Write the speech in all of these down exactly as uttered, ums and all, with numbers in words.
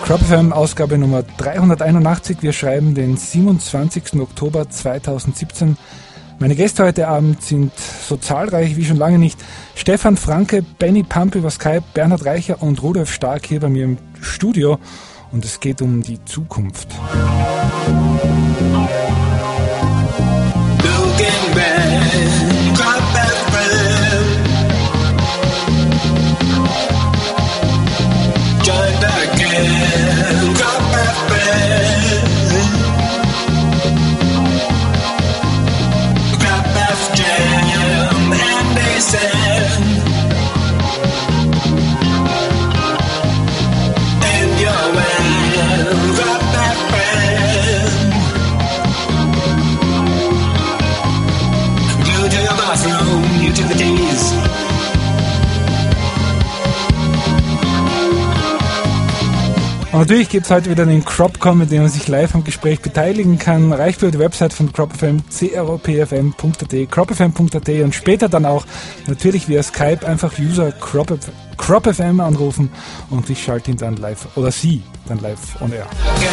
Crop F M Ausgabe Nummer dreihunderteinundachtzig. Wir schreiben den siebenundzwanzigsten Oktober zweitausendsiebzehn. Meine Gäste heute Abend sind so zahlreich wie schon lange nicht. Stefan Franke, Benny Pump über Skype, Bernhard Reicher und Rudolf Stark hier bei mir im Studio. Und es geht um die Zukunft. Und natürlich gibt es heute wieder den Cropcom, mit dem man sich live am Gespräch beteiligen kann. Reicht über die Website von Crop F M, c r o p f m punkt a t, crop f m punkt a t und später dann auch natürlich via Skype einfach User Crop, Crop F M anrufen und ich schalte ihn dann live, oder sie dann live on air.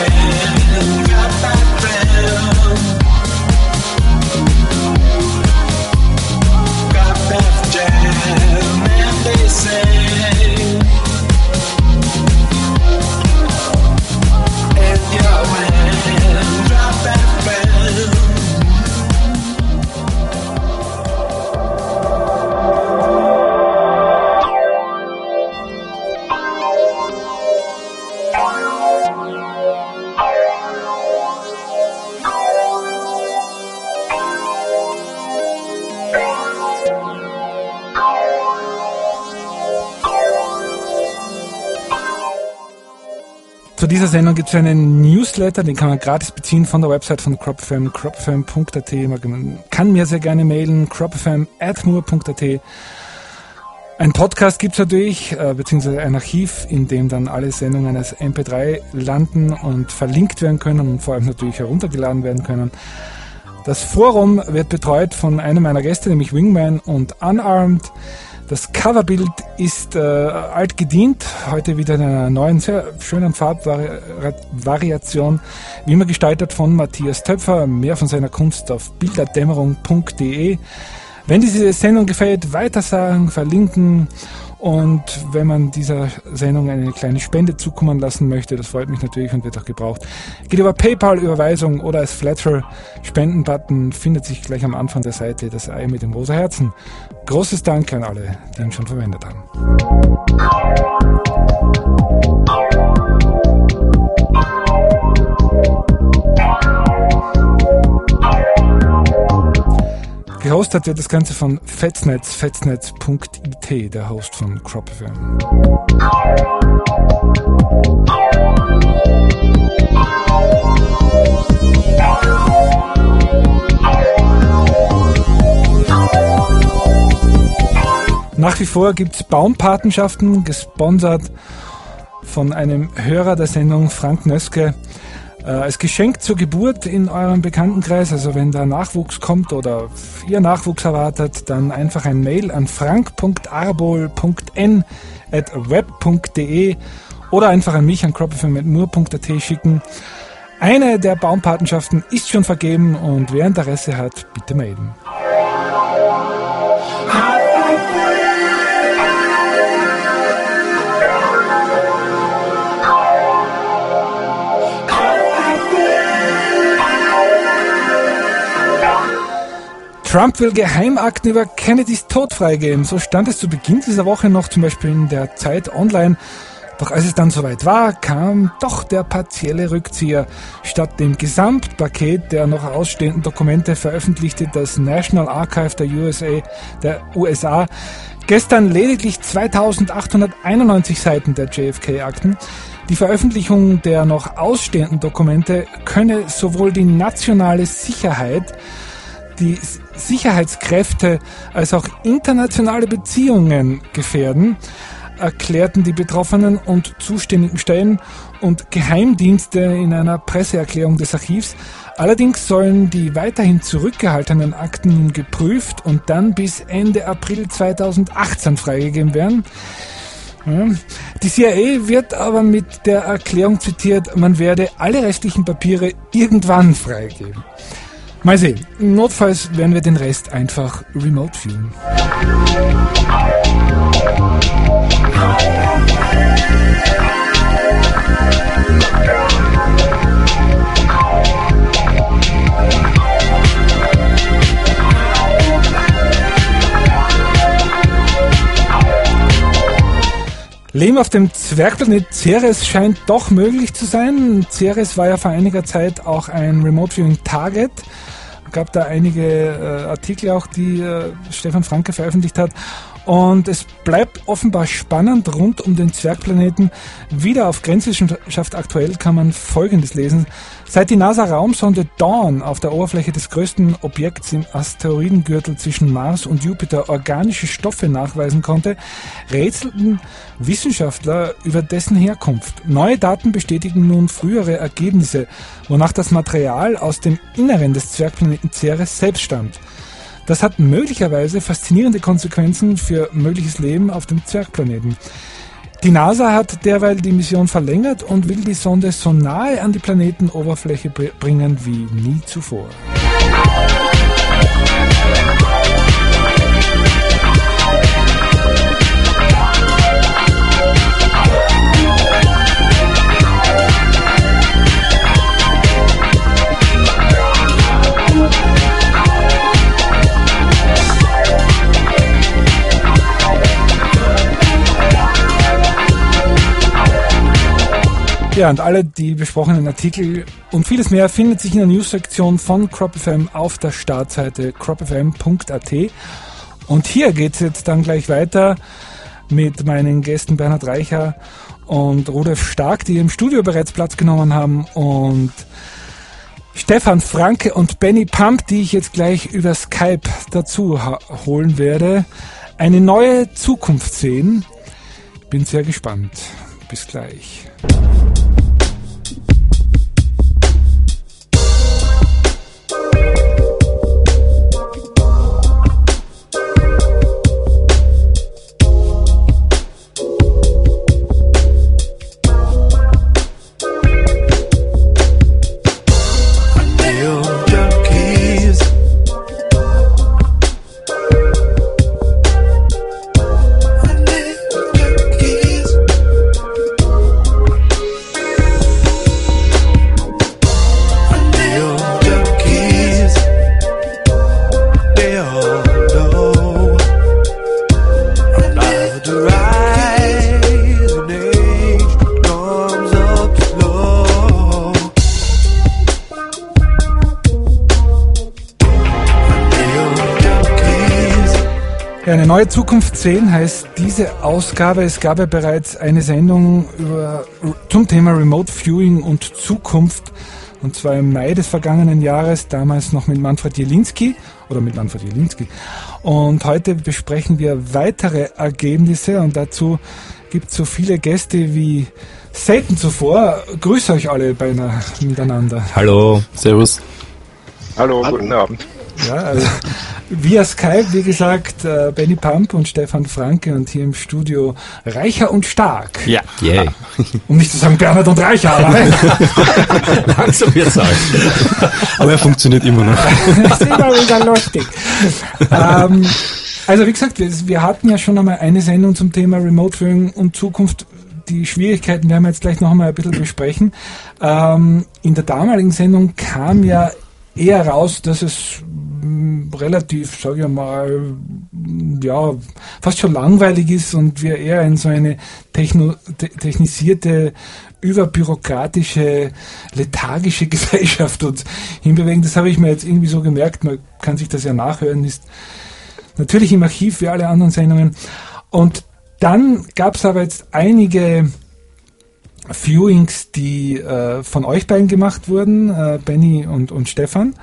Zu dieser Sendung gibt es einen Newsletter, den kann man gratis beziehen von der Website von Crop F M, crop f m punkt a t. Man kann mir sehr gerne mailen, crop f m at moore punkt a t. Ein Podcast gibt es natürlich, äh, beziehungsweise ein Archiv, in dem dann alle Sendungen als M P drei landen und verlinkt werden können und vor allem natürlich heruntergeladen werden können. Das Forum wird betreut von einem meiner Gäste, nämlich Wingman und Unarmed. Das Coverbild ist äh, alt gedient, heute wieder in einer neuen, sehr schönen Farbvariation, wie immer gestaltet von Matthias Töpfer. Mehr von seiner Kunst auf bilderdämmerung punkt d e. Wenn diese Sendung gefällt, weitersagen, verlinken und wenn man dieser Sendung eine kleine Spende zukommen lassen möchte, das freut mich natürlich und wird auch gebraucht. Geht über PayPal-Überweisung oder als Flatter-Spenden-Button, findet sich gleich am Anfang der Seite das Ei mit dem rosa Herzen. Großes Dank an alle, die ihn schon verwendet haben. Gehostet wird das Ganze von Fetsnetz, fetsnetz punkt i t, der Host von Crop F M. Nach wie vor gibt es Baumpatenschaften, gesponsert von einem Hörer der Sendung, Frank Nöske. Als Geschenk zur Geburt in eurem Bekanntenkreis, also wenn da Nachwuchs kommt oder ihr Nachwuchs erwartet, dann einfach ein Mail an frank punkt arbol punkt n at web punkt d e oder einfach an mich an crop f m at moore punkt a t schicken. Eine der Baumpatenschaften ist schon vergeben und wer Interesse hat, bitte melden. Trump will Geheimakten über Kennedys Tod freigeben. So stand es zu Beginn dieser Woche noch zum Beispiel in der Zeit Online. Doch als es dann soweit war, kam doch der partielle Rückzieher. Statt dem Gesamtpaket der noch ausstehenden Dokumente veröffentlichte das National Archive der U S A, der U S A gestern lediglich zweitausendachthunderteinundneunzig Seiten der J F K-Akten. Die Veröffentlichung der noch ausstehenden Dokumente könne sowohl die nationale Sicherheit, die Sicherheitskräfte als auch internationale Beziehungen gefährden, erklärten die Betroffenen und zuständigen Stellen und Geheimdienste in einer Presseerklärung des Archivs. Allerdings sollen die weiterhin zurückgehaltenen Akten nun geprüft und dann bis Ende April zweitausendachtzehn freigegeben werden. Die C I A wird aber mit der Erklärung zitiert, man werde alle restlichen Papiere irgendwann freigeben. Mal sehen. Notfalls werden wir den Rest einfach remote viewen. Leben auf dem Zwergplanet Ceres scheint doch möglich zu sein. Ceres war ja vor einiger Zeit auch ein Remote Viewing Target. Es gab da einige äh, Artikel auch, die äh, Stefan Franke veröffentlicht hat. Und es bleibt offenbar spannend rund um den Zwergplaneten. Wieder auf Grenzwissenschaft aktuell kann man Folgendes lesen. Seit die NASA-Raumsonde Dawn auf der Oberfläche des größten Objekts im Asteroidengürtel zwischen Mars und Jupiter organische Stoffe nachweisen konnte, rätselten Wissenschaftler über dessen Herkunft. Neue Daten bestätigen nun frühere Ergebnisse, wonach das Material aus dem Inneren des Zwergplaneten Ceres selbst stammt. Das hat möglicherweise faszinierende Konsequenzen für mögliches Leben auf dem Zwergplaneten. Die NASA hat derweil die Mission verlängert und will die Sonde so nahe an die Planetenoberfläche bringen wie nie zuvor. Ja, und alle die besprochenen Artikel und vieles mehr findet sich in der News-Sektion von Crop F M auf der Startseite crop f m punkt a t. Und hier geht's jetzt dann gleich weiter mit meinen Gästen Bernhard Reicher und Rudolf Stark, die im Studio bereits Platz genommen haben, und Stefan Franke und Benny Pump, die ich jetzt gleich über Skype dazu holen werde. Eine neue Zukunft sehen. Bin sehr gespannt. Bis gleich. Eine neue Zukunft sehen heißt diese Ausgabe. Es gab ja bereits eine Sendung über, zum Thema Remote Viewing und Zukunft, und zwar im Mai des vergangenen Jahres, damals noch mit Manfred Jelinski oder mit Manfred Jelinski. Und heute besprechen wir weitere Ergebnisse, und dazu gibt es so viele Gäste wie selten zuvor. Grüße euch alle beinahe miteinander. Hallo, servus. Hallo, Hallo. Guten Abend. Ja, also via Skype, wie gesagt, äh, Benny Pump und Stefan Franke, und hier im Studio Reicher und Stark. Ja, yeah. Um nicht zu sagen Bernhard und Reicher, aber langsam wird's alt. Aber er funktioniert immer noch. Das ist immer wieder lustig. ähm, also wie gesagt, wir, wir hatten ja schon einmal eine Sendung zum Thema Remote Viewing und Zukunft. Die Schwierigkeiten werden wir jetzt gleich noch einmal ein bisschen besprechen. Ähm, in der damaligen Sendung kam ja eher raus, dass es mh, relativ, sage ich mal, ja, fast schon langweilig ist und wir eher in so eine techno, te, technisierte, überbürokratische, lethargische Gesellschaft uns hinbewegen. Das habe ich mir jetzt irgendwie so gemerkt. Man kann sich das ja nachhören, ist natürlich im Archiv wie alle anderen Sendungen. Und dann gab es aber jetzt einige Viewings, die äh, von euch beiden gemacht wurden, äh, Benny und, und Stefan.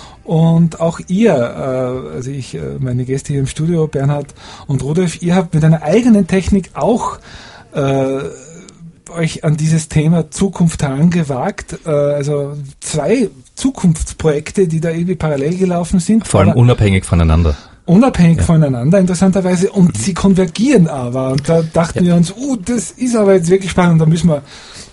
Und auch ihr, äh, also ich, äh, meine Gäste hier im Studio, Bernhard und Rudolf, ihr habt mit einer eigenen Technik auch äh, euch an dieses Thema Zukunft herangewagt. Äh, also zwei Zukunftsprojekte, die da irgendwie parallel gelaufen sind. Vor allem unabhängig voneinander. unabhängig ja. voneinander interessanterweise und mhm. sie konvergieren aber. Und da dachten ja. wir uns, uh, das ist aber jetzt wirklich spannend, da müssen wir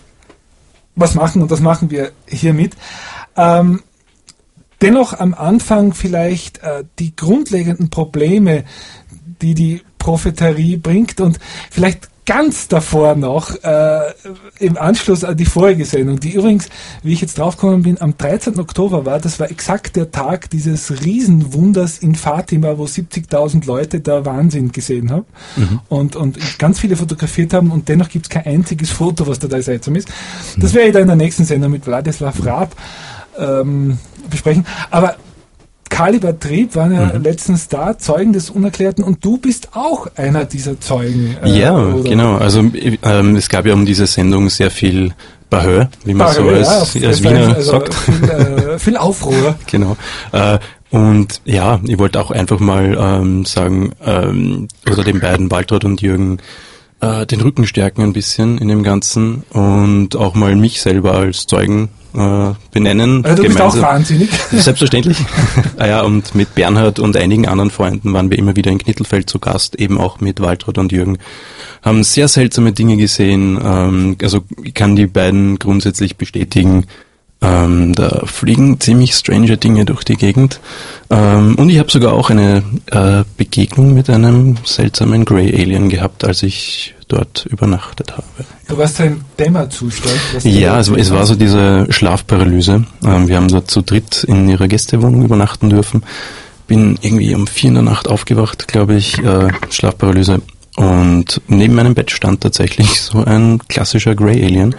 was machen und das machen wir hiermit. Ähm, dennoch am Anfang vielleicht äh, die grundlegenden Probleme, die die Propheterie bringt und vielleicht ganz davor noch äh, im Anschluss an die vorige Sendung, die übrigens, wie ich jetzt draufgekommen bin, am dreizehnten Oktober war. Das war exakt der Tag dieses Riesenwunders in Fatima, wo siebzigtausend Leute da Wahnsinn gesehen haben mhm. und, und ganz viele fotografiert haben und dennoch gibt es kein einziges Foto, was da seltsam ist. Das werde ich dann in der nächsten Sendung mit Wladislav Raab ähm, besprechen. Aber Kaliber Trieb waren ja mhm. letztens da, Zeugen des Unerklärten, und du bist auch einer dieser Zeugen. Äh, ja, oder? Genau. Also ähm, es gab ja um diese Sendung sehr viel Bahö, wie man Bahö, so als, ja, als Wiener also sagt. Viel, äh, viel Aufruhr. Genau. Äh, und ja, ich wollte auch einfach mal ähm, sagen, ähm, oder den beiden, Waltraud und Jürgen, äh, den Rücken stärken ein bisschen in dem Ganzen und auch mal mich selber als Zeugen äh, benennen. Also du bist auch wahnsinnig. Selbstverständlich. ah ja, und mit Bernhard und einigen anderen Freunden waren wir immer wieder in Knittelfeld zu Gast, eben auch mit Waltraud und Jürgen. Haben sehr seltsame Dinge gesehen. Ähm, also ich kann die beiden grundsätzlich bestätigen. Ähm, da fliegen ziemlich strange Dinge durch die Gegend. Ähm, und ich habe sogar auch eine äh, Begegnung mit einem seltsamen Grey Alien gehabt, als ich dort übernachtet habe. Du warst im Dämmerzustand? Ja, es, es war so diese Schlafparalyse. Ähm, wir haben dort zu dritt in ihrer Gästewohnung übernachten dürfen. Bin irgendwie um vier in der Nacht aufgewacht, glaube ich, äh, Schlafparalyse. Und neben meinem Bett stand tatsächlich so ein klassischer Grey Alien.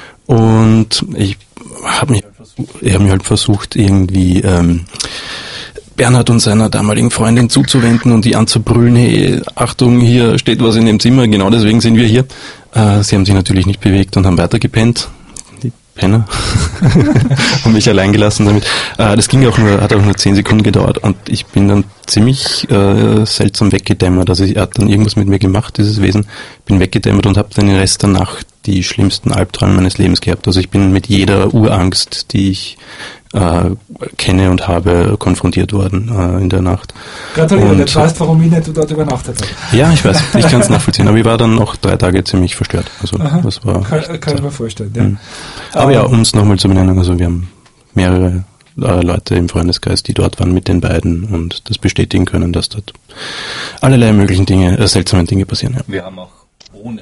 Und ich habe mich, hab mich halt versucht, irgendwie ähm, Bernhard und seiner damaligen Freundin zuzuwenden und die anzubrüllen, hey, Achtung, hier steht was in dem Zimmer, genau deswegen sind wir hier. Äh, sie haben sich natürlich nicht bewegt und haben weiter gepennt. Die Penner. Und mich allein gelassen damit. Äh, das ging auch nur, hat auch nur zehn Sekunden gedauert und ich bin dann ziemlich äh, seltsam weggedämmert. Also er hat dann irgendwas mit mir gemacht, dieses Wesen. Bin weggedämmert und habe dann den Rest der Nacht die schlimmsten Albträume meines Lebens gehabt. Also ich bin mit jeder Urangst, die ich äh, kenne und habe, konfrontiert worden äh, in der Nacht. Gratuliere, jetzt weißt, warum ich nicht dort übernachtet habe. Ja, ich weiß, ich kann es nachvollziehen, aber ich war dann auch drei Tage ziemlich verstört. Also Aha, das war kann, kann ich mir vorstellen, ja. Mhm. Aber um, ja, um es nochmal zu benennen, also wir haben mehrere äh, Leute im Freundeskreis, die dort waren mit den beiden und das bestätigen können, dass dort allerlei möglichen Dinge, äh, seltsame Dinge passieren. Ja. Wir haben auch ohne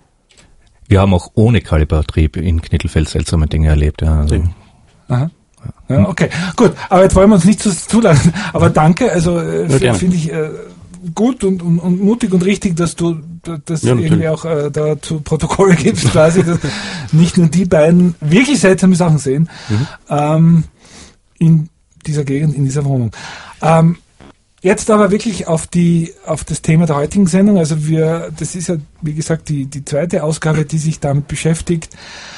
Wir haben auch ohne Kalibertrieb in Knittelfeld seltsame Dinge erlebt. Ja, also. Aha. Ja, okay, gut. Aber jetzt wollen wir uns nicht zu, zu lang. Aber danke, also äh, finde ich äh, gut und, und, und mutig und richtig, dass du das ja, irgendwie auch äh, da zu Protokoll gibst, quasi, dass nicht nur die beiden wirklich seltsame Sachen sehen mhm. ähm, in dieser Gegend, in dieser Wohnung. Ähm, Jetzt aber wirklich auf die, auf das Thema der heutigen Sendung. Also wir, das ist ja, wie gesagt, die, die zweite Ausgabe, die sich damit beschäftigt.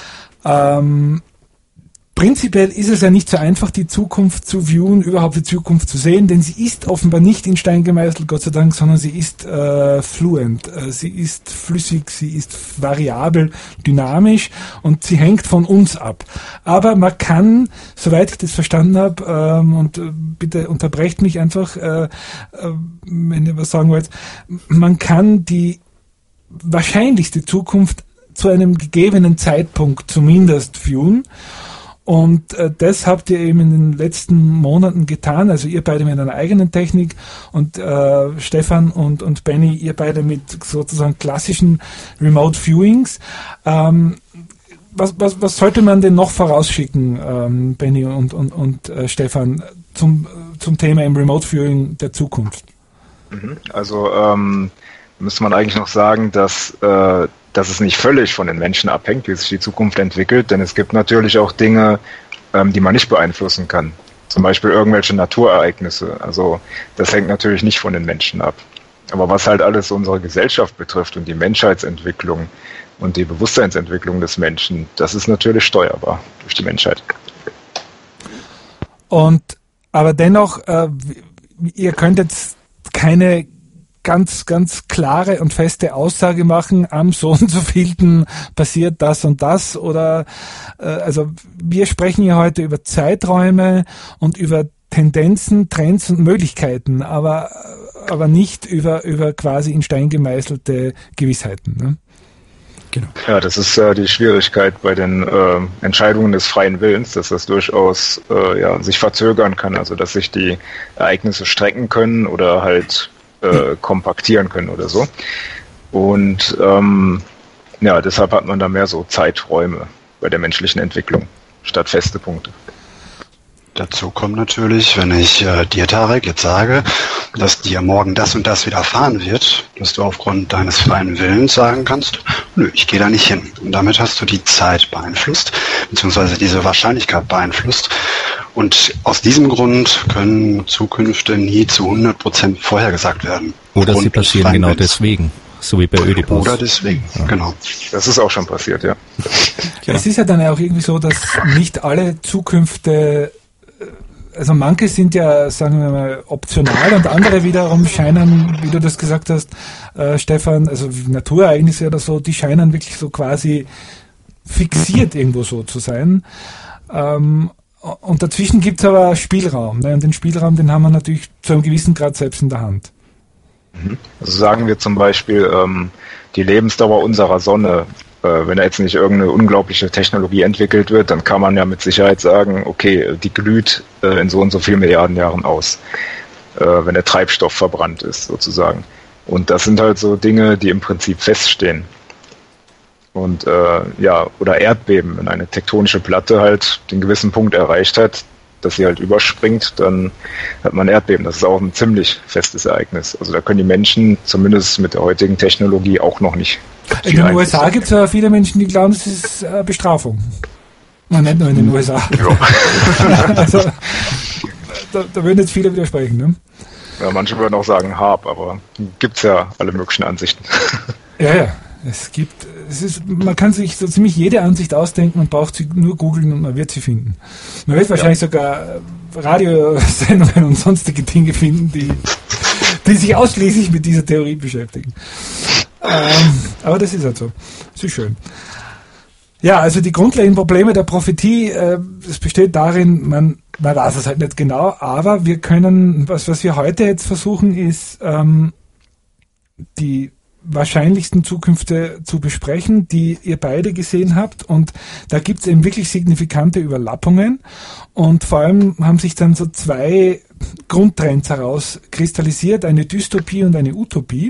Ähm, Prinzipiell ist es ja nicht so einfach, die Zukunft zu viewen, überhaupt die Zukunft zu sehen, denn sie ist offenbar nicht in Stein gemeißelt, Gott sei Dank, sondern sie ist äh, fluent, äh, sie ist flüssig, sie ist variabel, dynamisch und sie hängt von uns ab. Aber man kann, soweit ich das verstanden habe, ähm, und äh, bitte unterbrecht mich einfach, äh, äh, wenn ihr was sagen wollt, man kann die wahrscheinlichste Zukunft zu einem gegebenen Zeitpunkt zumindest viewen. Und äh, das habt ihr eben in den letzten Monaten getan, also ihr beide mit einer eigenen Technik und äh, Stefan und, und Benny, ihr beide mit sozusagen klassischen Remote Viewings. Ähm, was, was, was sollte man denn noch vorausschicken, ähm, Benny und, und, und äh, Stefan, zum, zum Thema im Remote Viewing der Zukunft? Also ähm, müsste man eigentlich noch sagen, dass äh, dass es nicht völlig von den Menschen abhängt, wie sich die Zukunft entwickelt, denn es gibt natürlich auch Dinge, ähm, die man nicht beeinflussen kann. Zum Beispiel irgendwelche Naturereignisse. Also das hängt natürlich nicht von den Menschen ab. Aber was halt alles unsere Gesellschaft betrifft und die Menschheitsentwicklung und die Bewusstseinsentwicklung des Menschen, das ist natürlich steuerbar durch die Menschheit. Und aber dennoch, äh, ihr könnt jetzt keine ganz, ganz klare und feste Aussage machen, am so und so vielten passiert das und das oder äh, also wir sprechen ja heute über Zeiträume und über Tendenzen, Trends und Möglichkeiten, aber, aber nicht über, über quasi in Stein gemeißelte Gewissheiten. Ne? Genau. Ja, das ist äh, die Schwierigkeit bei den äh, Entscheidungen des freien Willens, dass das durchaus äh, ja, sich verzögern kann, also dass sich die Ereignisse strecken können oder halt äh, kompaktieren können oder so. Und ähm, ja, deshalb hat man da mehr so Zeiträume bei der menschlichen Entwicklung statt feste Punkte. Dazu kommt natürlich, wenn ich äh, dir, Tarek, jetzt sage, dass dir morgen das und das widerfahren wird, dass du aufgrund deines freien Willens sagen kannst, nö, ich gehe da nicht hin. Und damit hast du die Zeit beeinflusst, beziehungsweise diese Wahrscheinlichkeit beeinflusst. Und aus diesem Grund können Zukünfte nie zu hundert Prozent vorhergesagt werden. Oder sie passieren genau deswegen. So wie bei Ödipus. Oder deswegen, ja. Genau. Das ist auch schon passiert, ja. Genau. Es ist ja dann auch irgendwie so, dass nicht alle Zukünfte, also manche sind ja, sagen wir mal, optional und andere wiederum scheinen, wie du das gesagt hast, äh, Stefan, also Naturereignisse oder so, die scheinen wirklich so quasi fixiert irgendwo so zu sein. Ähm, und dazwischen gibt es aber Spielraum. Ne? Und den Spielraum, den haben wir natürlich zu einem gewissen Grad selbst in der Hand. Also sagen wir zum Beispiel, ähm, die Lebensdauer unserer Sonne, äh, wenn da jetzt nicht irgendeine unglaubliche Technologie entwickelt wird, dann kann man ja mit Sicherheit sagen, okay, die glüht äh, in so und so vielen Milliarden Jahren aus, äh, wenn der Treibstoff verbrannt ist sozusagen. Und das sind halt so Dinge, die im Prinzip feststehen. Und äh, ja, oder Erdbeben, wenn eine tektonische Platte halt den gewissen Punkt erreicht hat, dass sie halt überspringt, dann hat man Erdbeben. Das ist auch ein ziemlich festes Ereignis. Also da können die Menschen zumindest mit der heutigen Technologie auch noch nicht. In den U S A gibt es ja viele Menschen, die glauben, das ist äh, Bestrafung. Nein, nicht nur in den U S A. Also, da, da würden jetzt viele widersprechen. Ne? Ja, manche würden auch sagen Hab, aber gibt es ja alle möglichen Ansichten. Ja, ja. Es gibt, es ist, man kann sich so ziemlich jede Ansicht ausdenken und braucht sie nur googeln und man wird sie finden. Man wird wahrscheinlich ja. sogar Radiosendungen und sonstige Dinge finden, die, die sich ausschließlich mit dieser Theorie beschäftigen. Ähm, aber das ist halt so. Das ist schön. Ja, also die grundlegenden Probleme der Prophetie, äh, das besteht darin, man, man weiß es halt nicht genau, aber wir können, was, was wir heute jetzt versuchen, ist, ähm, die wahrscheinlichsten Zukünfte zu besprechen, die ihr beide gesehen habt, und da gibt es eben wirklich signifikante Überlappungen, und vor allem haben sich dann so zwei Grundtrends herauskristallisiert, eine Dystopie und eine Utopie.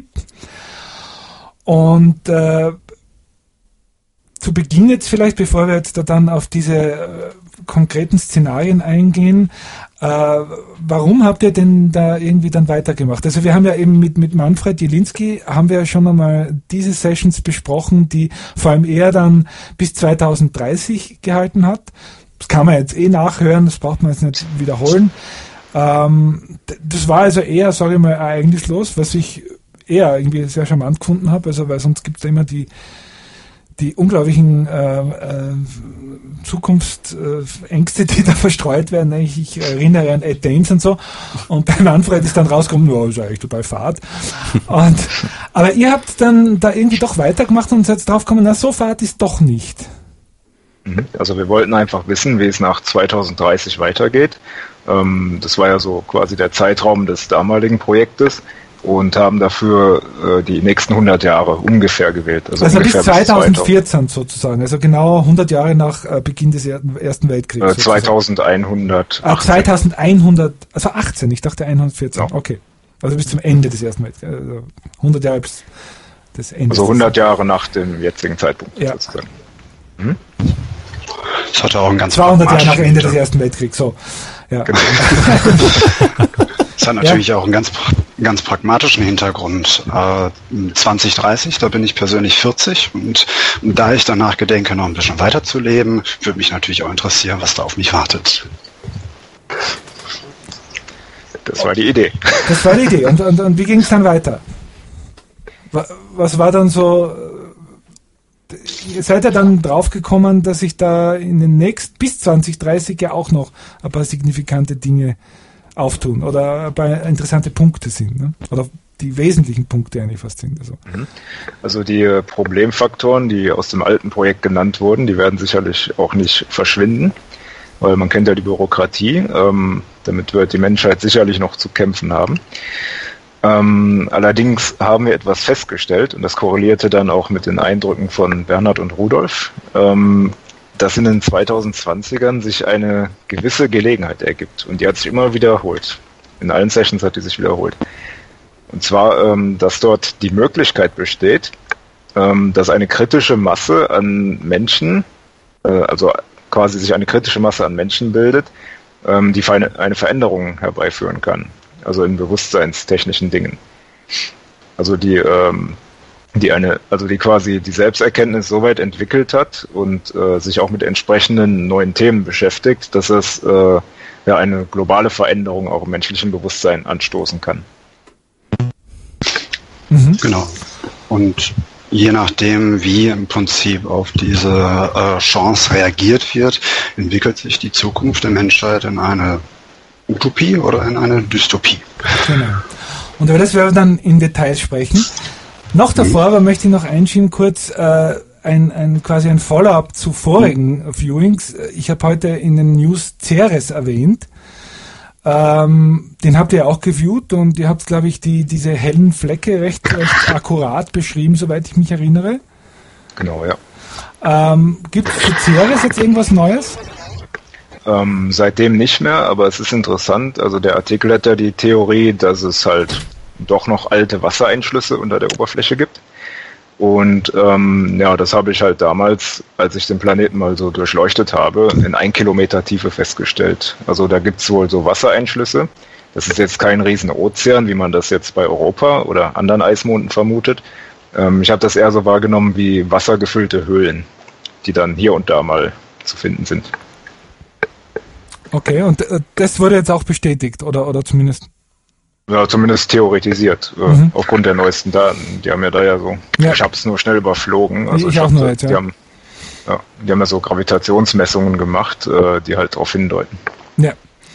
Und äh, zu Beginn jetzt vielleicht, bevor wir jetzt da dann auf diese äh, konkreten Szenarien eingehen, äh, warum habt ihr denn da irgendwie dann weitergemacht? Also wir haben ja eben mit, mit Manfred Jelinski, haben wir ja schon einmal diese Sessions besprochen, die vor allem er dann bis zwanzig dreißig gehalten hat. Das kann man jetzt eh nachhören, das braucht man jetzt nicht wiederholen. Ähm, das war also eher, sage ich mal, ereignislos, was ich eher irgendwie sehr charmant gefunden habe, also weil sonst gibt es immer die die unglaublichen äh, äh, Zukunftsängste, die da verstreut werden. Ich, ich erinnere an Ed Dames und so. Und bei Manfred ist dann rausgekommen, ja, ist eigentlich total fad. Und, aber ihr habt dann da irgendwie doch weitergemacht und seid drauf gekommen, na, so fad ist doch nicht. Also wir wollten einfach wissen, wie es nach zwanzig dreißig weitergeht. Ähm, das war ja so quasi der Zeitraum des damaligen Projektes. Und haben dafür äh, die nächsten hundert Jahre ungefähr gewählt. Also, also ungefähr bis zwanzig vierzehn sozusagen, also genau hundert Jahre nach äh, Beginn des Ersten Weltkriegs. Äh, zweitausendeinhundert. Ah, zweitausendeinhundert, also achtzehn, ich dachte hundertvierzehn, ja. Okay. Also bis zum Ende des Ersten Weltkriegs, also hundert Jahre bis des Ende. Also hundert Jahre nach dem jetzigen Zeitpunkt, ja, sozusagen. Hm? Das hatte auch einen ganz zweihundert Jahre nach Ende des Ersten Weltkriegs, so. Ja. Genau. Das hat natürlich ja auch einen ganz, ganz pragmatischen Hintergrund. Äh, zwanzig dreißig, da bin ich persönlich vierzig, und, und da ich danach gedenke, noch ein bisschen weiterzuleben, würde mich natürlich auch interessieren, was da auf mich wartet. Das war die Idee. Das war die Idee. Und, und, und wie ging es dann weiter? Was war dann so... Ihr seid ja dann draufgekommen, dass sich da in den nächsten, bis zwanzig dreißig ja auch noch ein paar signifikante Dinge auftun oder ein paar interessante Punkte sind, ne? Oder die wesentlichen Punkte eigentlich fast sind. Also. also die Problemfaktoren, die aus dem alten Projekt genannt wurden, die werden sicherlich auch nicht verschwinden. weil man kennt ja die Bürokratie, ähm, damit wird die Menschheit sicherlich noch zu kämpfen haben. Ähm, allerdings haben wir etwas festgestellt, und das korrelierte dann auch mit den Eindrücken von Bernhard und Rudolf, ähm, dass in den zweitausendzwanzigern sich eine gewisse Gelegenheit ergibt, und die hat sich immer wiederholt. In allen Sessions hat die sich wiederholt. Und zwar, ähm, dass dort die Möglichkeit besteht, ähm, dass eine kritische Masse an Menschen, äh, also quasi sich eine kritische Masse an Menschen bildet, ähm, die eine, eine Veränderung herbeiführen kann. Also in bewusstseinstechnischen Dingen. Also die, ähm, die eine, also die quasi die Selbsterkenntnis so weit entwickelt hat und äh, sich auch mit entsprechenden neuen Themen beschäftigt, dass es äh, ja eine globale Veränderung auch im menschlichen Bewusstsein anstoßen kann. Mhm. Genau. Und je nachdem, wie im Prinzip auf diese äh, Chance reagiert wird, entwickelt sich die Zukunft der Menschheit in eine Utopie oder in eine Dystopie. Genau. Und über das werden wir dann in Details sprechen. Noch davor aber möchte ich noch einschieben, kurz äh, ein, ein quasi ein Follow-up zu vorigen mhm. Viewings. Ich habe heute in den News Ceres erwähnt. Ähm, den habt ihr auch geviewt und ihr habt, glaube ich, die diese hellen Flecke recht, recht akkurat beschrieben, soweit ich mich erinnere. Genau, ja. Ähm, gibt es zu Ceres jetzt irgendwas Neues? Ähm, seitdem nicht mehr, aber es ist interessant. Also der Artikel hat ja die Theorie, dass es halt doch noch alte Wassereinschlüsse unter der Oberfläche gibt. Und ähm, ja, das habe ich halt damals, als ich den Planeten mal so durchleuchtet habe, in ein Kilometer Tiefe festgestellt. Also da gibt es wohl so Wassereinschlüsse. Das ist jetzt kein riesen Ozean, wie man das jetzt bei Europa oder anderen Eismonden vermutet. Ähm, ich habe das eher so wahrgenommen wie wassergefüllte Höhlen, die dann hier und da mal zu finden sind. Okay, und äh, das wurde jetzt auch bestätigt, oder, oder zumindest? Ja, zumindest theoretisiert, äh, mhm. aufgrund der neuesten Daten. Die haben ja da ja so, ja. Ich habe es nur schnell überflogen. Also ich, ich auch hab, nur jetzt, ja. Die haben, ja, die haben ja so Gravitationsmessungen gemacht, äh, die halt darauf hindeuten. Ja.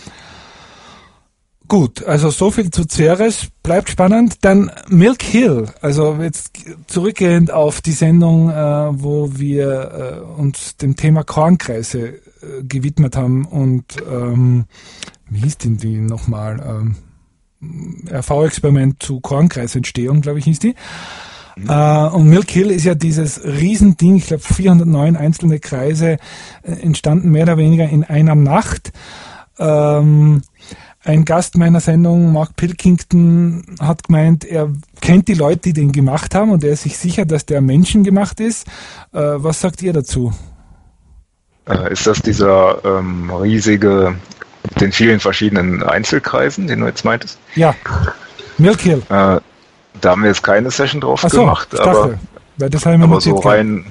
Gut, also so viel zu Ceres, bleibt spannend. Dann Milk Hill, also jetzt zurückgehend auf die Sendung, äh, wo wir äh, uns dem Thema Kornkreise äh, gewidmet haben und ähm, wie hieß denn die nochmal? Ähm, R V-Experiment zu Kornkreisentstehung, glaube ich, hieß die. Mhm. Äh, und Milk Hill ist ja dieses Riesending, ich glaube vierhundertneun einzelne Kreise äh, entstanden mehr oder weniger in einer Nacht. Ähm, Ein Gast meiner Sendung, Mark Pilkington, hat gemeint, er kennt die Leute, die den gemacht haben und er ist sich sicher, dass der menschengemacht ist. Äh, was sagt ihr dazu? Äh, ist das dieser ähm, riesige, mit den vielen verschiedenen Einzelkreisen, den du jetzt meintest? Ja, Milk Hill. Äh, da haben wir jetzt keine Session drauf Ach so, gemacht, ich dachte, aber, weil das habe ich mir aber notiert so rein...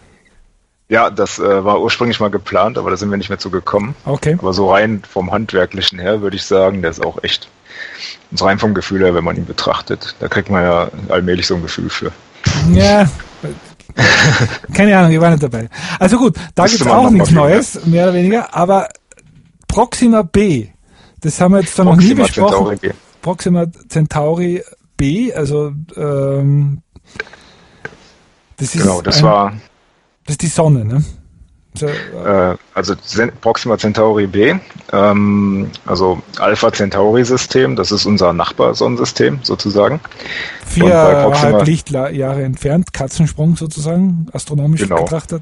Ja, das äh, war ursprünglich mal geplant, aber da sind wir nicht mehr zu gekommen. Okay. Aber so rein vom Handwerklichen her würde ich sagen, der ist auch echt, so rein vom Gefühl her, wenn man ihn betrachtet. Da kriegt man ja allmählich so ein Gefühl für. Ja, keine Ahnung, ich war nicht dabei. Also gut, da gibt es auch nichts Neues, mehr. mehr oder weniger, aber Proxima B, das haben wir jetzt da noch nie besprochen. Centauri B. Proxima Centauri B, also ähm, das ist genau, das ein, war das ist die Sonne, ne? So, äh, also Proxima Centauri B, ähm, also Alpha Centauri-System, das ist unser Nachbarsonnensystem sozusagen. Viereinhalb Lichtjahre entfernt, Katzensprung sozusagen, astronomisch genau. betrachtet.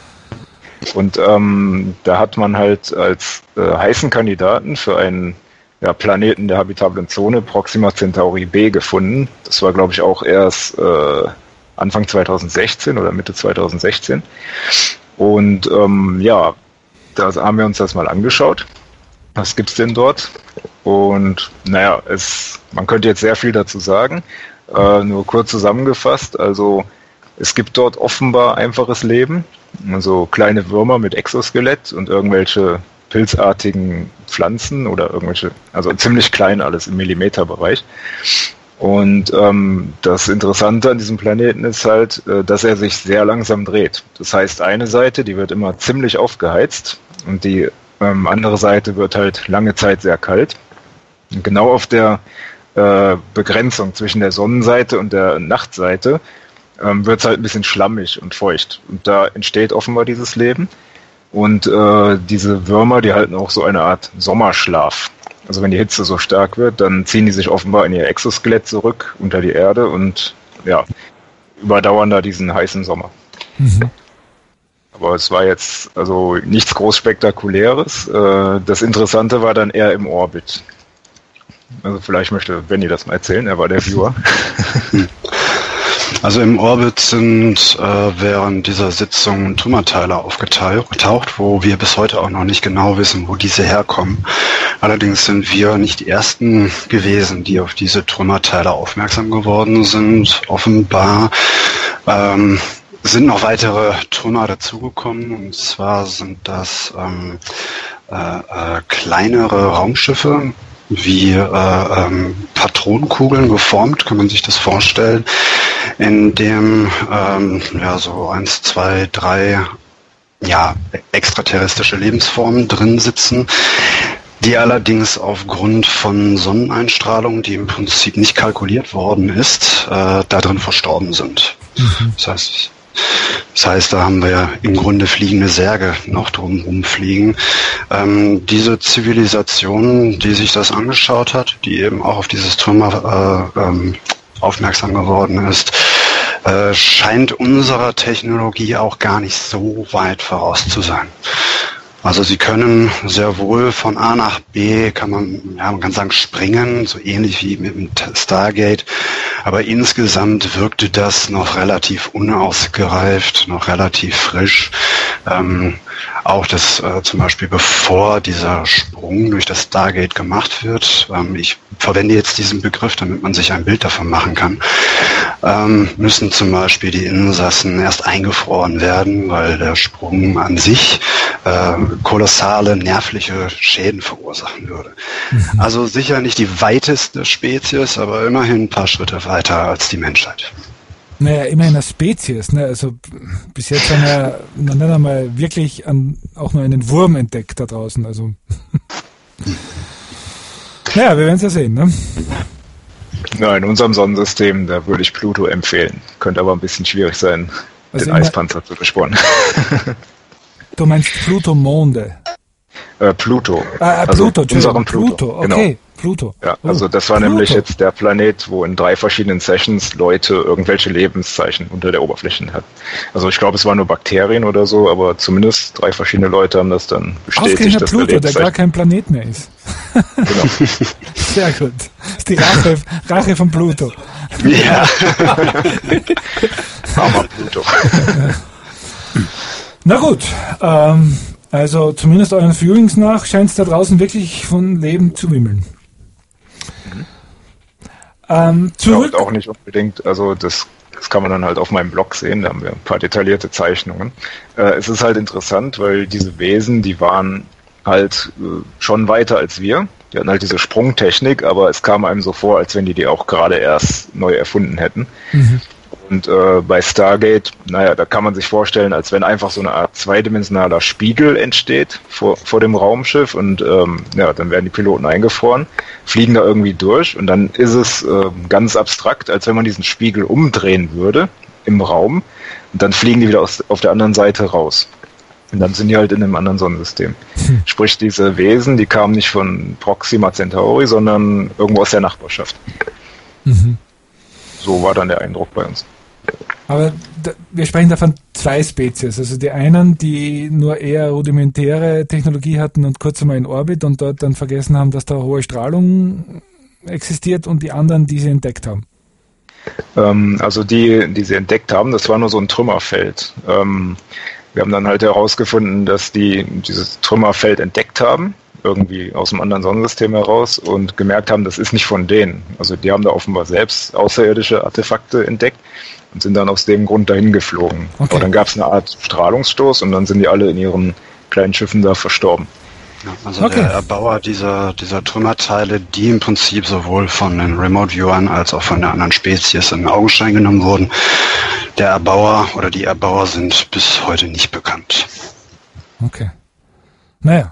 Und ähm, da hat man halt als äh, heißen Kandidaten für einen ja, Planeten der habitablen Zone Proxima Centauri B gefunden. Das war, glaube ich, auch erst äh, Anfang zweitausendsechzehn oder Mitte zweitausendsechzehn. Und ähm, ja, da haben wir uns das mal angeschaut. Was gibt's denn dort? Und naja, es, man könnte jetzt sehr viel dazu sagen. Äh, nur kurz zusammengefasst, also es gibt dort offenbar einfaches Leben. Also kleine Würmer mit Exoskelett und irgendwelche pilzartigen Pflanzen oder irgendwelche, also ziemlich klein alles im Millimeterbereich. Und ähm, das Interessante an diesem Planeten ist halt, äh, dass er sich sehr langsam dreht. Das heißt, eine Seite, die wird immer ziemlich aufgeheizt und die ähm, andere Seite wird halt lange Zeit sehr kalt. Und genau auf der äh, Begrenzung zwischen der Sonnenseite und der Nachtseite ähm, wird es halt ein bisschen schlammig und feucht. Und da entsteht offenbar dieses Leben. Und äh, diese Würmer, die halten auch so eine Art Sommerschlaf. Also wenn die Hitze so stark wird, dann ziehen die sich offenbar in ihr Exoskelett zurück unter die Erde und ja, überdauern da diesen heißen Sommer. Mhm. Aber es war jetzt also nichts groß Spektakuläres. Äh, das Interessante war dann eher im Orbit. Also vielleicht möchte Benny das mal erzählen, er war der Viewer. Also im Orbit sind äh, während dieser Sitzung Trümmerteile aufgetaucht, wo wir bis heute auch noch nicht genau wissen, wo diese herkommen. Allerdings sind wir nicht die Ersten gewesen, die auf diese Trümmerteile aufmerksam geworden sind. Offenbar ähm, sind noch weitere Trümmer dazugekommen, und zwar sind das ähm, äh, äh, kleinere Raumschiffe, wie äh, ähm, Patronenkugeln geformt, kann man sich das vorstellen, in dem ähm, ja so eins, zwei, drei ja extraterrestrische Lebensformen drin sitzen, die allerdings aufgrund von Sonneneinstrahlung, die im Prinzip nicht kalkuliert worden ist, äh, da drin verstorben sind. Mhm. Das heißt, Das heißt, da haben wir im Grunde fliegende Särge noch drum rumfliegen. Ähm, diese Zivilisation, die sich das angeschaut hat, die eben auch auf dieses Trümmer äh, ähm, aufmerksam geworden ist, äh, scheint unserer Technologie auch gar nicht so weit voraus zu sein. Also sie können sehr wohl von A nach B, kann man, ja, man kann sagen, springen, so ähnlich wie mit dem Stargate. Aber insgesamt wirkte das noch relativ unausgereift, noch relativ frisch. Ähm, auch das äh, zum Beispiel bevor dieser Sprung durch das Stargate gemacht wird, ähm, ich verwende jetzt diesen Begriff, damit man sich ein Bild davon machen kann, ähm, müssen zum Beispiel die Insassen erst eingefroren werden, weil der Sprung an sich äh, kolossale nervliche Schäden verursachen würde. Mhm. Also sicher nicht die weiteste Spezies, aber immerhin ein paar Schritte weiter als die Menschheit. Naja, immerhin eine Spezies, ne? Also bis jetzt haben wir noch nicht einmal wirklich an, auch nur einen Wurm entdeckt da draußen. Also naja, wir werden es ja sehen, ne? Ja, in unserem Sonnensystem, da würde ich Pluto empfehlen. Könnte aber ein bisschen schwierig sein, also den Eispanzer zu besporen. Du meinst Pluto-Monde? Äh, Pluto. Ah, äh, Pluto, also unseren Pluto. Pluto, okay. Genau. Pluto. Ja, also das war Pluto. Nämlich jetzt der Planet, wo in drei verschiedenen Sessions Leute irgendwelche Lebenszeichen unter der Oberfläche hatten. Also ich glaube, es waren nur Bakterien oder so, aber zumindest drei verschiedene Leute haben das dann bestätigt. Ausgerechnet dass Pluto, der gar kein Planet mehr ist. Genau. Sehr gut. Das ist die Rache, Rache von Pluto. Ja. Armer Pluto. Na gut, ähm, also zumindest euren Viewings nach scheint es da draußen wirklich von Leben zu wimmeln. Mhm. Ähm, zurück. Ja, und auch nicht unbedingt, also das, das kann man dann halt auf meinem Blog sehen, da haben wir ein paar detaillierte Zeichnungen. Äh, es ist halt interessant, weil diese Wesen, die waren halt äh, schon weiter als wir. Die hatten halt diese Sprungtechnik, aber es kam einem so vor, als wenn die die auch gerade erst neu erfunden hätten. Mhm. Und äh, bei Stargate, naja, da kann man sich vorstellen, als wenn einfach so eine Art zweidimensionaler Spiegel entsteht vor, vor dem Raumschiff und ähm, ja, dann werden die Piloten eingefroren, fliegen da irgendwie durch und dann ist es äh, ganz abstrakt, als wenn man diesen Spiegel umdrehen würde im Raum und dann fliegen die wieder aus, auf der anderen Seite raus. Und dann sind die halt in einem anderen Sonnensystem. Hm. Sprich, diese Wesen, die kamen nicht von Proxima Centauri, sondern irgendwo aus der Nachbarschaft. Mhm. So war dann der Eindruck bei uns. Aber da, wir sprechen da von zwei Spezies. Also die einen, die nur eher rudimentäre Technologie hatten und kurz einmal in Orbit und dort dann vergessen haben, dass da hohe Strahlung existiert, und die anderen, die sie entdeckt haben. Ähm, also die, die sie entdeckt haben, das war nur so ein Trümmerfeld. Ähm, wir haben dann halt herausgefunden, dass die dieses Trümmerfeld entdeckt haben, irgendwie aus einem anderen Sonnensystem heraus, und gemerkt haben, das ist nicht von denen. Also die haben da offenbar selbst außerirdische Artefakte entdeckt und sind dann aus dem Grund dahin geflogen. Okay. Aber dann gab es eine Art Strahlungsstoß und dann sind die alle in ihren kleinen Schiffen da verstorben. Ja, also okay. Der Erbauer dieser, dieser Trümmerteile, die im Prinzip sowohl von den Remote-Viewern als auch von der anderen Spezies in Augenschein genommen wurden, der Erbauer oder die Erbauer sind bis heute nicht bekannt. Okay. Naja.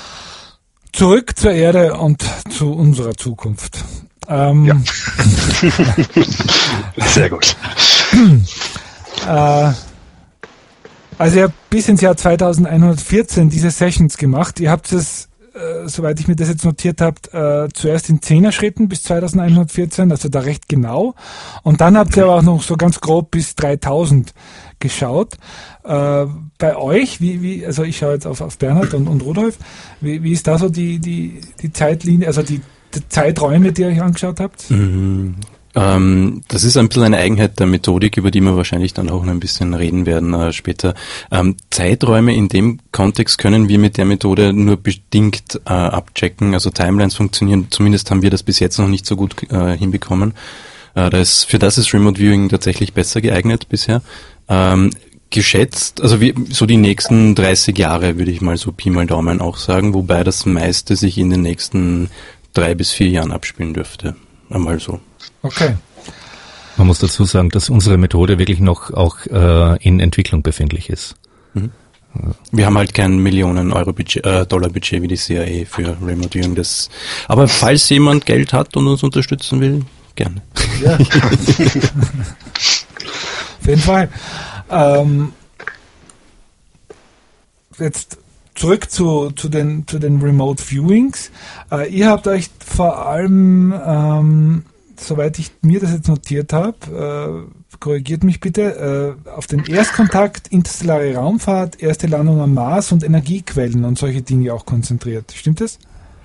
Zurück zur Erde und zu unserer Zukunft. Ähm, ja. Sehr gut. äh, Also ihr habt bis ins Jahr zweitausendeinhundertvierzehn diese Sessions gemacht. Ihr habt es, äh, soweit ich mir das jetzt notiert habe, äh, zuerst in Zehner-Schritten bis zweitausendeinhundertvierzehn, also da recht genau. Und dann habt ihr aber auch noch so ganz grob bis dreitausend geschaut. Äh, bei euch, wie, wie, also ich schaue jetzt auf, auf Bernhard und, und Rudolf, wie, wie ist da so die, die, die Zeitlinie, also die, die Zeiträume, die ihr euch angeschaut habt? Mhm. Ähm, das ist ein bisschen eine Eigenheit der Methodik, über die wir wahrscheinlich dann auch noch ein bisschen reden werden äh, später. Ähm, Zeiträume in dem Kontext können wir mit der Methode nur bedingt äh, abchecken. Also Timelines funktionieren, zumindest haben wir das bis jetzt noch nicht so gut äh, hinbekommen. Äh, das, für das ist Remote Viewing tatsächlich besser geeignet bisher. Ähm, geschätzt, also wie, so die nächsten dreißig Jahre würde ich mal so Pi mal Daumen auch sagen, wobei das meiste sich in den nächsten drei bis vier Jahren abspielen dürfte. Einmal so. Okay. Man muss dazu sagen, dass unsere Methode wirklich noch auch äh, in Entwicklung befindlich ist. Mhm. Wir haben halt kein Millionen-Euro-Budget, äh, Dollar-Budget wie die C I A für Remote Viewing. Das, aber falls jemand Geld hat und uns unterstützen will, gerne. Ja. Auf jeden Fall. Ähm, jetzt zurück zu, zu, den, zu den Remote Viewings. Äh, ihr habt euch vor allem, ähm, soweit ich mir das jetzt notiert habe, äh, korrigiert mich bitte, äh, auf den Erstkontakt, interstellare Raumfahrt, erste Landung am Mars und Energiequellen und solche Dinge auch konzentriert. Stimmt das?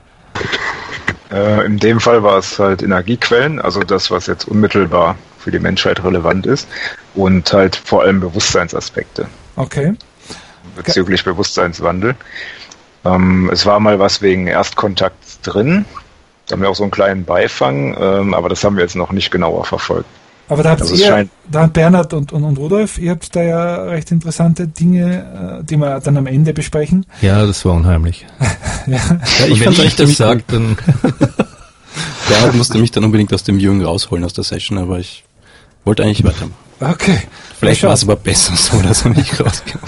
Äh, in dem Fall war es halt Energiequellen, also das, was jetzt unmittelbar für die Menschheit relevant ist, und halt vor allem Bewusstseinsaspekte. Okay. Bezüglich Ge- Bewusstseinswandel. Ähm, es war mal was wegen Erstkontakt drin. Da haben wir auch so einen kleinen Beifang, ähm, aber das haben wir jetzt noch nicht genauer verfolgt. Aber da habt also ihr, scheint, da hat Bernhard und, und, und Rudolf, ihr habt da ja recht interessante Dinge, äh, die wir dann am Ende besprechen. Ja, das war unheimlich. Ja. Ja, ich wenn fand ich das sage, dann... Bernhard musste mich dann unbedingt aus dem Viewing rausholen, aus der Session, aber ich wollte eigentlich weitermachen. Okay. Vielleicht war es aber besser so, dass er nicht rauskam.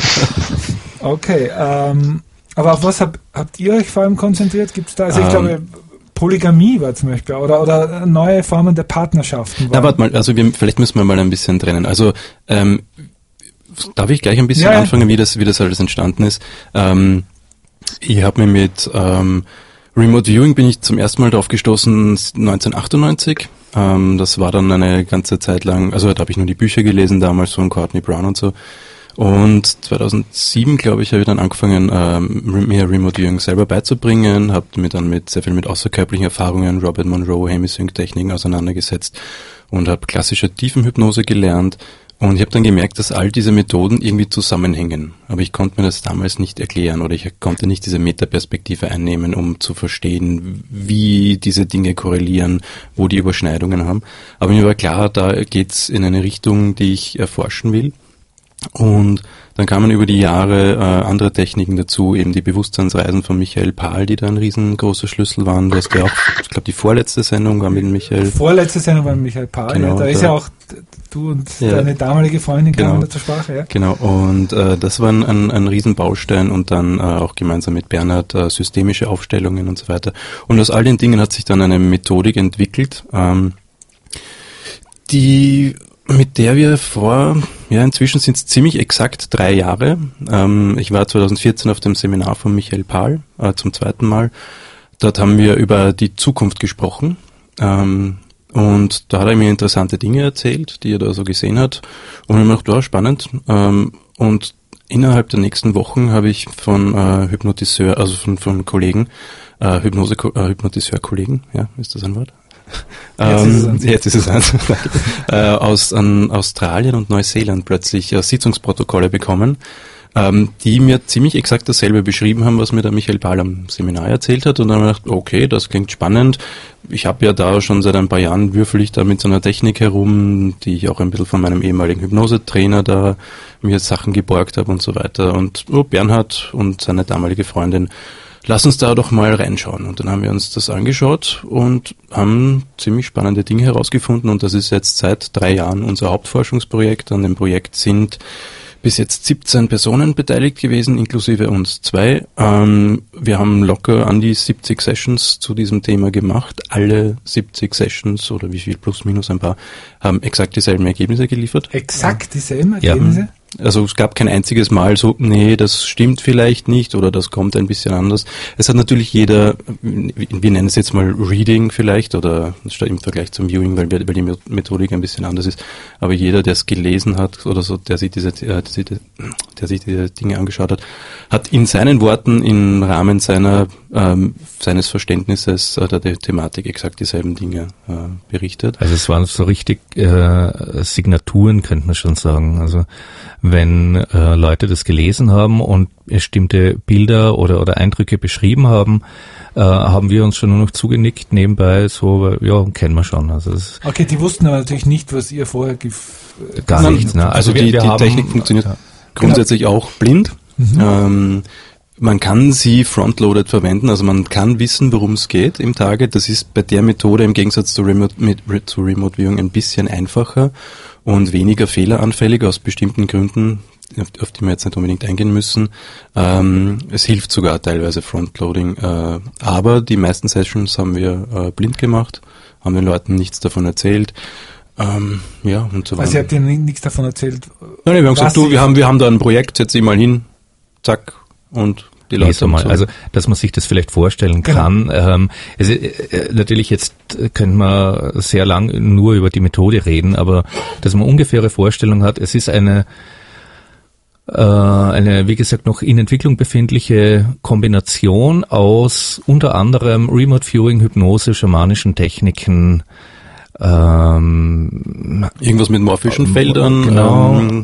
Okay, ähm, aber auf was hab, habt ihr euch vor allem konzentriert? Gibt es da, also ich Ähm, glaube, Polygamie war zum Beispiel, oder, oder neue Formen der Partnerschaften. Na, warte mal, also wir, vielleicht müssen wir mal ein bisschen trennen. Also, ähm, darf ich gleich ein bisschen ja, anfangen, wie das, wie das alles entstanden ist? Ähm, ich habe mir mit ähm, Remote Viewing bin ich zum ersten Mal drauf gestoßen neunzehnhundertachtundneunzig. Ähm, das war dann eine ganze Zeit lang, also da habe ich nur die Bücher gelesen damals von Courtney Brown und so. Und zweitausendsieben, glaube ich, habe ich dann angefangen, ähm, mir Remote Viewing selber beizubringen, habe mir dann mit sehr viel mit außerkörperlichen Erfahrungen, Robert Monroe, Hemisync-Techniken auseinandergesetzt und habe klassische Tiefenhypnose gelernt. Und ich habe dann gemerkt, dass all diese Methoden irgendwie zusammenhängen. Aber ich konnte mir das damals nicht erklären oder ich konnte nicht diese Metaperspektive einnehmen, um zu verstehen, wie diese Dinge korrelieren, wo die Überschneidungen haben. Aber mir war klar, da geht's in eine Richtung, die ich erforschen will. Und dann kamen über die Jahre äh, andere Techniken dazu, eben die Bewusstseinsreisen von Michael Pahl, die da ein riesengroßer Schlüssel waren. Du hast ja auch, ich glaube, die vorletzte Sendung war mit Michael. Die vorletzte Sendung war mit Michael Pahl, Genau, ja, da da ist ja auch du und ja, deine damalige Freundin genau, kamen da zur Sprache. Ja. Genau, und äh, das war ein, ein, ein Riesenbaustein und dann äh, auch gemeinsam mit Bernhard äh, systemische Aufstellungen und so weiter. Und aus all den Dingen hat sich dann eine Methodik entwickelt, ähm, die mit der wir vor, ja inzwischen sind es ziemlich exakt drei Jahre. Ähm, ich war zweitausendvierzehn auf dem Seminar von Michael Pahl äh, zum zweiten Mal. Dort haben wir über die Zukunft gesprochen. Ähm, und da hat er mir interessante Dinge erzählt, die er da so gesehen hat. Und ich habe mir gedacht, ja, spannend. Ähm, und innerhalb der nächsten Wochen habe ich von äh, Hypnotiseur, also von, von Kollegen, äh, Hypnose, äh, Hypnotiseur-Kollegen, ja, ist das ein Wort? Jetzt ist es eins. Jetzt ist es eins. äh, aus an Australien und Neuseeland plötzlich äh, Sitzungsprotokolle bekommen, ähm, die mir ziemlich exakt dasselbe beschrieben haben, was mir der Michael Pahl am Seminar erzählt hat. Und dann habe ich gedacht, okay, das klingt spannend. Ich habe ja da schon seit ein paar Jahren würfel ich da mit so einer Technik herum, die ich auch ein bisschen von meinem ehemaligen Hypnosetrainer da mir Sachen geborgt habe und so weiter. Und oh, Bernhard und seine damalige Freundin, lass uns da doch mal reinschauen. Und dann haben wir uns das angeschaut und haben ziemlich spannende Dinge herausgefunden. Und das ist jetzt seit drei Jahren unser Hauptforschungsprojekt. An dem Projekt sind bis jetzt siebzehn Personen beteiligt gewesen, inklusive uns zwei. Ähm, wir haben locker an die siebzig Sessions zu diesem Thema gemacht. Alle siebzig Sessions oder wie viel plus minus ein paar haben exakt dieselben Ergebnisse geliefert. Exakt dieselben Ergebnisse? also es gab kein einziges Mal so, nee, das stimmt vielleicht nicht oder das kommt ein bisschen anders. Es hat natürlich jeder, wir nennen es jetzt mal Reading vielleicht oder im Vergleich zum Viewing, weil, weil die Methodik ein bisschen anders ist, aber jeder, der es gelesen hat oder so, der sich diese, der sich, der sich diese Dinge angeschaut hat, hat in seinen Worten im Rahmen seiner ähm, seines Verständnisses äh, der Thematik exakt dieselben Dinge äh, berichtet. Also es waren so richtig äh, Signaturen, könnte man schon sagen. Also wenn äh, Leute das gelesen haben und bestimmte Bilder oder oder Eindrücke beschrieben haben, äh, haben wir uns schon nur noch zugenickt nebenbei, so, ja, kennen wir schon. Also das okay, die wussten aber natürlich nicht, was ihr vorher gef- gar nichts. Ne? Also, also die, wir, wir die haben, Technik funktioniert ja. grundsätzlich genau. auch blind. Mhm. Ähm, Man kann sie frontloaded verwenden, also man kann wissen, worum es geht im Target. Das ist bei der Methode im Gegensatz zu Remote, mit, zu Remote Viewing ein bisschen einfacher und weniger fehleranfällig aus bestimmten Gründen, auf, auf die wir jetzt nicht unbedingt eingehen müssen. Ähm, es hilft sogar teilweise Frontloading, äh, aber die meisten Sessions haben wir äh, blind gemacht, haben den Leuten nichts davon erzählt. Ähm, ja, und so weiter. Also ihr habt ihnen nichts davon erzählt? Nein, nein, wir haben gesagt, du, wir haben, wir haben da ein Projekt, setz dich mal hin, zack, und die Leute mal, also dass man sich das vielleicht vorstellen kann. Genau. Ähm, also, äh, natürlich jetzt können wir sehr lang nur über die Methode reden, aber dass man ungefähre Vorstellung hat, es ist eine äh, eine, wie gesagt, noch in Entwicklung befindliche Kombination aus unter anderem Remote Viewing, Hypnose, schamanischen Techniken, ähm, irgendwas mit morphischen ähm, Feldern, genau. ähm,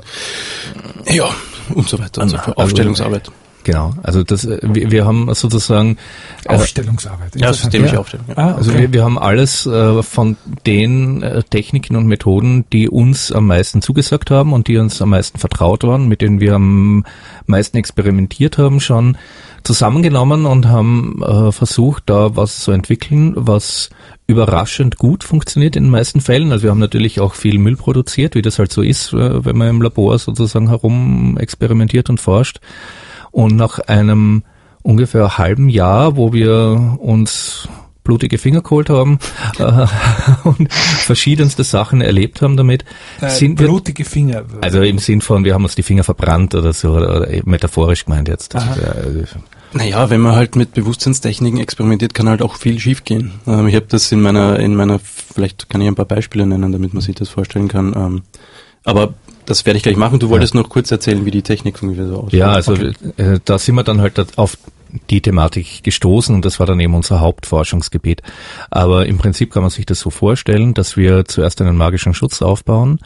ja, und so weiter, und so fort. Aufstellungsarbeit. Genau, also das, wir, wir haben sozusagen Aufstellungsarbeit. Ja, systemische ja. Aufstellung. Ja. Ah, okay. Also wir, wir haben alles äh, von den äh, Techniken und Methoden, die uns am meisten zugesagt haben und die uns am meisten vertraut waren, mit denen wir am meisten experimentiert haben, schon zusammengenommen und haben äh, versucht, da was zu entwickeln, was überraschend gut funktioniert in den meisten Fällen. Also wir haben natürlich auch viel Müll produziert, wie das halt so ist, äh, wenn man im Labor sozusagen herum experimentiert und forscht. Und nach einem ungefähr halben Jahr, wo wir uns blutige Finger geholt haben äh, und verschiedenste Sachen erlebt haben damit, äh, sind blutige wir, Finger. Also im Sinn von, wir haben uns die Finger verbrannt oder so, oder, oder metaphorisch gemeint jetzt. Das ist, äh, naja, wenn man halt mit Bewusstseinstechniken experimentiert, kann halt auch viel schiefgehen. Ähm, ich habe das in meiner, in meiner, vielleicht kann ich ein paar Beispiele nennen, damit man sich das vorstellen kann. Ähm, aber das werde ich gleich machen. Du wolltest ja. noch kurz erzählen, wie die Technik funktioniert so aussieht. Ja, also okay. äh, da sind wir dann halt auf die Thematik gestoßen und das war dann eben unser Hauptforschungsgebiet. Aber im Prinzip kann man sich das so vorstellen, dass wir zuerst einen magischen Schutz aufbauen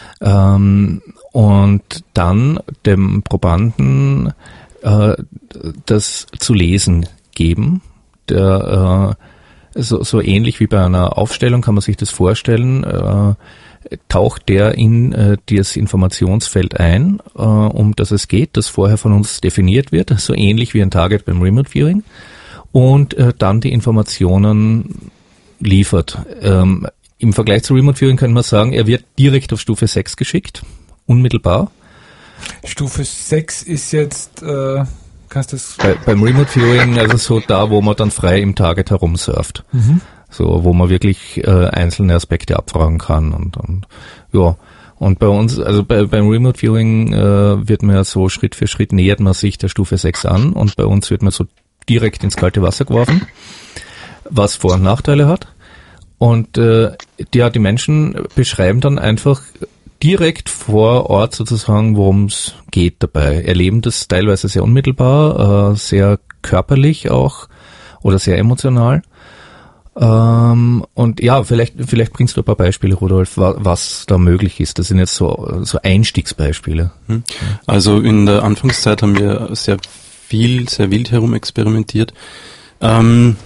ähm, und dann dem Probanden äh, das zu lesen geben. Der, äh, so, so ähnlich wie bei einer Aufstellung kann man sich das vorstellen, äh, taucht der in äh, das Informationsfeld ein, äh, um das es geht, das vorher von uns definiert wird, so ähnlich wie ein Target beim Remote Viewing, und äh, dann die Informationen liefert. Ähm, im Vergleich zu Remote Viewing kann man sagen, er wird direkt auf Stufe sechs geschickt, unmittelbar. Stufe sechs ist jetzt, äh, kannst du das... Bei, beim Remote Viewing, also so da, wo man dann frei im Target herumsurft. Mhm. So, wo man wirklich äh, einzelne Aspekte abfragen kann und, und ja. Und bei uns, also bei, beim Remote Viewing äh, wird man ja so Schritt für Schritt nähert man sich der Stufe sechs an und bei uns wird man so direkt ins kalte Wasser geworfen, was Vor- und Nachteile hat. Und äh, ja, die Menschen beschreiben dann einfach direkt vor Ort sozusagen, worum es geht dabei. Erleben das teilweise sehr unmittelbar, äh, sehr körperlich auch oder sehr emotional. Ähm, und ja, vielleicht vielleicht bringst du ein paar Beispiele, Rudolf, wa- was da möglich ist. Das sind jetzt so so Einstiegsbeispiele. Also in der Anfangszeit haben wir sehr viel, sehr wild herum experimentiert. Ähm,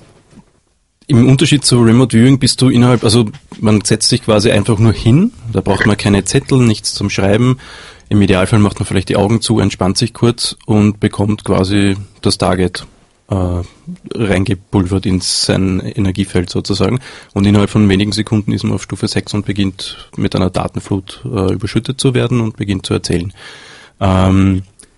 Im Unterschied zu Remote Viewing bist du innerhalb, also man setzt sich quasi einfach nur hin, da braucht man keine Zettel, nichts zum Schreiben. Im Idealfall macht man vielleicht die Augen zu, entspannt sich kurz und bekommt quasi das Target äh, reingepulvert in sein Energiefeld sozusagen. Und innerhalb von wenigen Sekunden ist man auf Stufe sechs und beginnt mit einer Datenflut äh, überschüttet zu werden und beginnt zu erzählen. Ähm,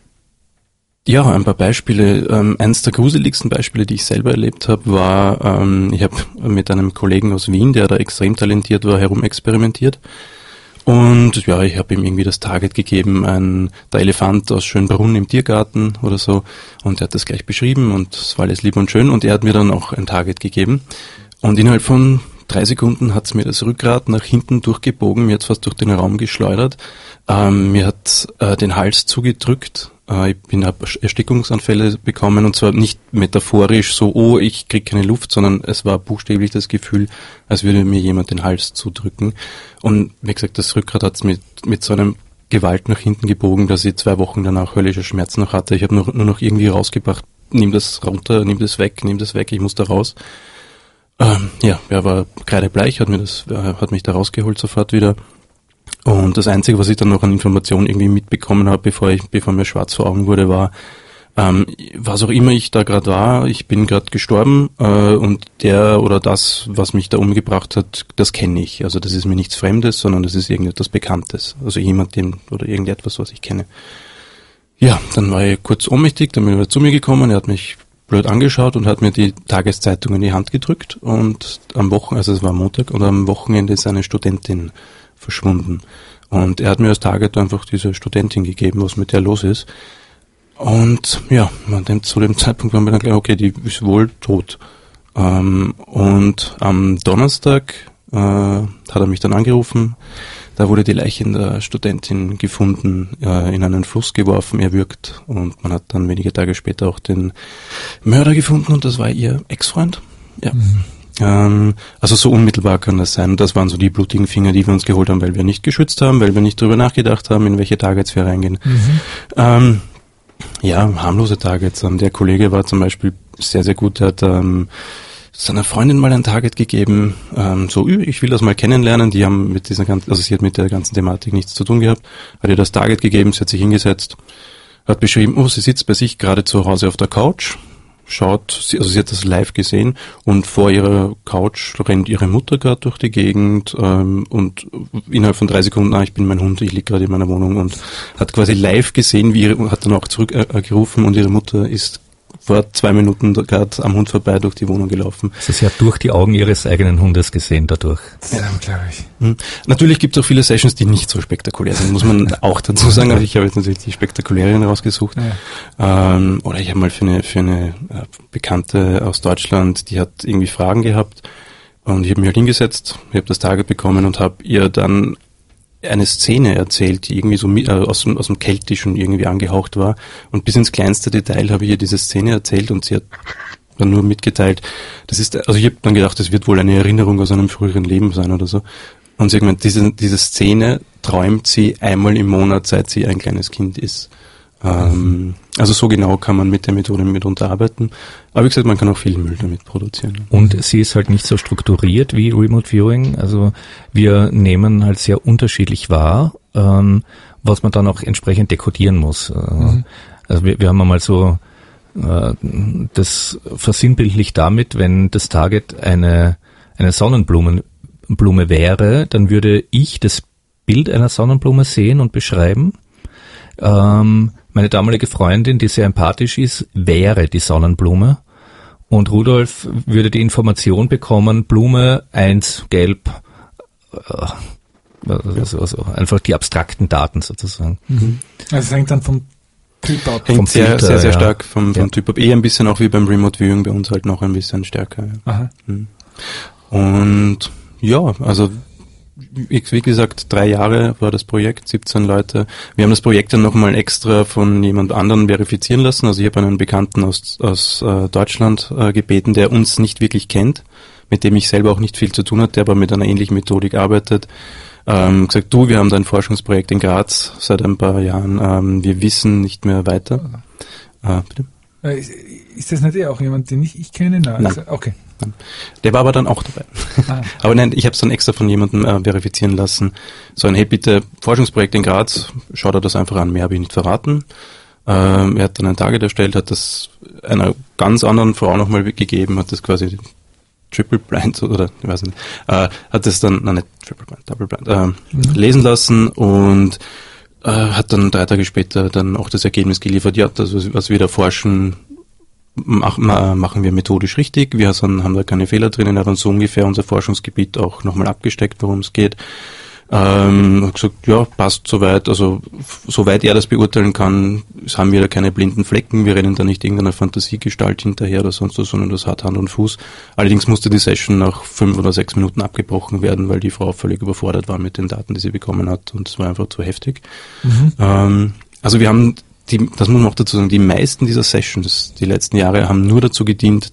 Ja, ein paar Beispiele. Ähm, eines der gruseligsten Beispiele, die ich selber erlebt habe, war, ähm, ich habe mit einem Kollegen aus Wien, der da extrem talentiert war, herumexperimentiert. Und ja, ich habe ihm irgendwie das Target gegeben, ein der Elefant aus Schönbrunn im Tiergarten oder so. Und er hat das gleich beschrieben und es war alles lieb und schön. Und er hat mir dann auch ein Target gegeben. Und innerhalb von drei Sekunden hat es mir das Rückgrat nach hinten durchgebogen, mir hat es fast durch den Raum geschleudert. Ähm, mir hat äh, den Hals zugedrückt. Äh, ich bin hab Erstickungsanfälle bekommen und zwar nicht metaphorisch so, oh, ich krieg keine Luft, sondern es war buchstäblich das Gefühl, als würde mir jemand den Hals zudrücken. Und wie gesagt, das Rückgrat hat es mit, mit so einem Gewalt nach hinten gebogen, dass ich zwei Wochen danach höllische Schmerzen noch hatte. Ich habe nur, nur noch irgendwie rausgebracht, nimm das runter, nimm das weg, nimm das weg, ich muss da raus. Ähm, ja, er war kreidebleich, hat mir das, äh, hat mich da rausgeholt sofort wieder. Und das Einzige, was ich dann noch an Informationen irgendwie mitbekommen habe, bevor ich, bevor mir schwarz vor Augen wurde, war, ähm, was auch immer ich da gerade war, ich bin gerade gestorben äh, und der oder das, was mich da umgebracht hat, das kenne ich. Also das ist mir nichts Fremdes, sondern das ist irgendetwas Bekanntes. Also jemand, den oder irgendetwas, was ich kenne. Ja, dann war ich kurz ohnmächtig, dann bin ich zu mir gekommen, er hat mich blöd angeschaut und hat mir die Tageszeitung in die Hand gedrückt und am Wochenende, also es war Montag, und am Wochenende ist eine Studentin verschwunden. Und er hat mir als Target einfach diese Studentin gegeben, was mit der los ist. Und ja, dem, zu dem Zeitpunkt war mir dann klar, okay, die ist wohl tot. Ähm, und am Donnerstag äh, hat er mich dann angerufen. Da wurde die Leiche der Studentin gefunden, äh, in einen Fluss geworfen, erwürgt. Und man hat dann wenige Tage später auch den Mörder gefunden und das war ihr Ex-Freund. Ja. Mhm. Ähm, also so unmittelbar kann das sein. Und das waren so die blutigen Finger, die wir uns geholt haben, weil wir nicht geschützt haben, weil wir nicht drüber nachgedacht haben, in welche Targets wir reingehen. Mhm. Ähm, ja, harmlose Targets. Der Kollege war zum Beispiel sehr, sehr gut. Der hat ähm, seiner Freundin mal ein Target gegeben, ähm, so, ich will das mal kennenlernen. Die haben mit dieser ganzen, also sie hat mit der ganzen Thematik nichts zu tun gehabt. Hat ihr das Target gegeben, sie hat sich hingesetzt, hat beschrieben, oh, sie sitzt bei sich gerade zu Hause auf der Couch. Schaut, also sie hat das live gesehen und vor ihrer Couch rennt ihre Mutter gerade durch die Gegend ähm, und innerhalb von drei Sekunden, ah, ich bin mein Hund, ich liege gerade in meiner Wohnung und hat quasi live gesehen, wie ihre, hat dann auch zurückgerufen äh, und ihre Mutter ist vor zwei Minuten gerade am Hund vorbei durch die Wohnung gelaufen. Also sie hat durch die Augen ihres eigenen Hundes gesehen dadurch. Ja, glaube ich. Hm. Natürlich gibt es auch viele Sessions, die nicht so spektakulär sind, muss man auch dazu sagen. Aber ich habe jetzt natürlich die spektakulären rausgesucht. Ja. Ähm, oder ich habe mal für eine, für eine äh, Bekannte aus Deutschland, die hat irgendwie Fragen gehabt und ich habe mich halt hingesetzt, ich habe das Target bekommen und habe ihr dann eine Szene erzählt, die irgendwie so mit, äh, aus, dem, aus dem Keltischen irgendwie angehaucht war. Und bis ins kleinste Detail habe ich ihr diese Szene erzählt und sie hat dann nur mitgeteilt, das ist, also ich habe dann gedacht, das wird wohl eine Erinnerung aus einem früheren Leben sein oder so. Und sie hat gemeint, diese, diese Szene träumt sie einmal im Monat, seit sie ein kleines Kind ist. Ähm, also so genau kann man mit der Methode mitunter arbeiten. Aber wie gesagt, man kann auch viel Müll damit produzieren. Und sie ist halt nicht so strukturiert wie Remote Viewing. Also wir nehmen halt sehr unterschiedlich wahr, ähm, was man dann auch entsprechend dekodieren muss. Mhm. Also wir, wir haben einmal so äh, das versinnbildlich damit, wenn das Target eine, eine Sonnenblume Blume wäre, dann würde ich das Bild einer Sonnenblume sehen und beschreiben. Ähm, meine damalige Freundin, die sehr empathisch ist, wäre die Sonnenblume. Und Rudolf würde die Information bekommen, Blume eins, gelb, äh, also, also einfach die abstrakten Daten sozusagen. Mhm. Also es hängt dann vom Typ ab. Hängt vom sehr, Filter, sehr, sehr ja. stark vom, vom ja. Typ ab. Eh ein bisschen auch wie beim Remote Viewing, bei uns halt noch ein bisschen stärker. Ja. Aha. Und ja, also wie gesagt, drei Jahre war das Projekt, siebzehn Leute. Wir haben das Projekt dann nochmal extra von jemand anderen verifizieren lassen. Also ich habe einen Bekannten aus, aus äh, Deutschland äh, gebeten, der uns nicht wirklich kennt, mit dem ich selber auch nicht viel zu tun hatte, der aber mit einer ähnlichen Methodik arbeitet. Ähm, gesagt, du, wir haben da ein Forschungsprojekt in Graz seit ein paar Jahren, ähm, wir wissen nicht mehr weiter. Äh, bitte? Ist das nicht eh auch jemand, den ich, ich kenne? Nein. Nein. Also, okay. Der war aber dann auch dabei. Ah. Aber nein, ich habe es dann extra von jemandem äh, verifizieren lassen. So ein, hey bitte, Forschungsprojekt in Graz, schaut er das einfach an, mehr habe ich nicht verraten. Ähm, er hat dann ein Target erstellt, hat das einer ganz anderen Frau nochmal gegeben, hat das quasi Triple Blind oder ich weiß nicht, äh, hat das dann, nein nicht Triple Blind, Double Blind, äh, mhm. lesen lassen und äh, hat dann drei Tage später dann auch das Ergebnis geliefert, ja, das, was wir da forschen, Mach, machen wir methodisch richtig, wir haben da keine Fehler drin, er hat uns so ungefähr unser Forschungsgebiet auch nochmal abgesteckt, worum es geht. Ähm, hat gesagt, ja, passt soweit. Also soweit er das beurteilen kann, haben wir da keine blinden Flecken. Wir rennen da nicht irgendeiner Fantasiegestalt hinterher oder sonst was, sondern das hat Hand und Fuß. Allerdings musste die Session nach fünf oder sechs Minuten abgebrochen werden, weil die Frau völlig überfordert war mit den Daten, die sie bekommen hat, und es war einfach zu heftig. Mhm. Ähm, also wir haben, die, das muss man auch dazu sagen, die meisten dieser Sessions, die letzten Jahre, haben nur dazu gedient,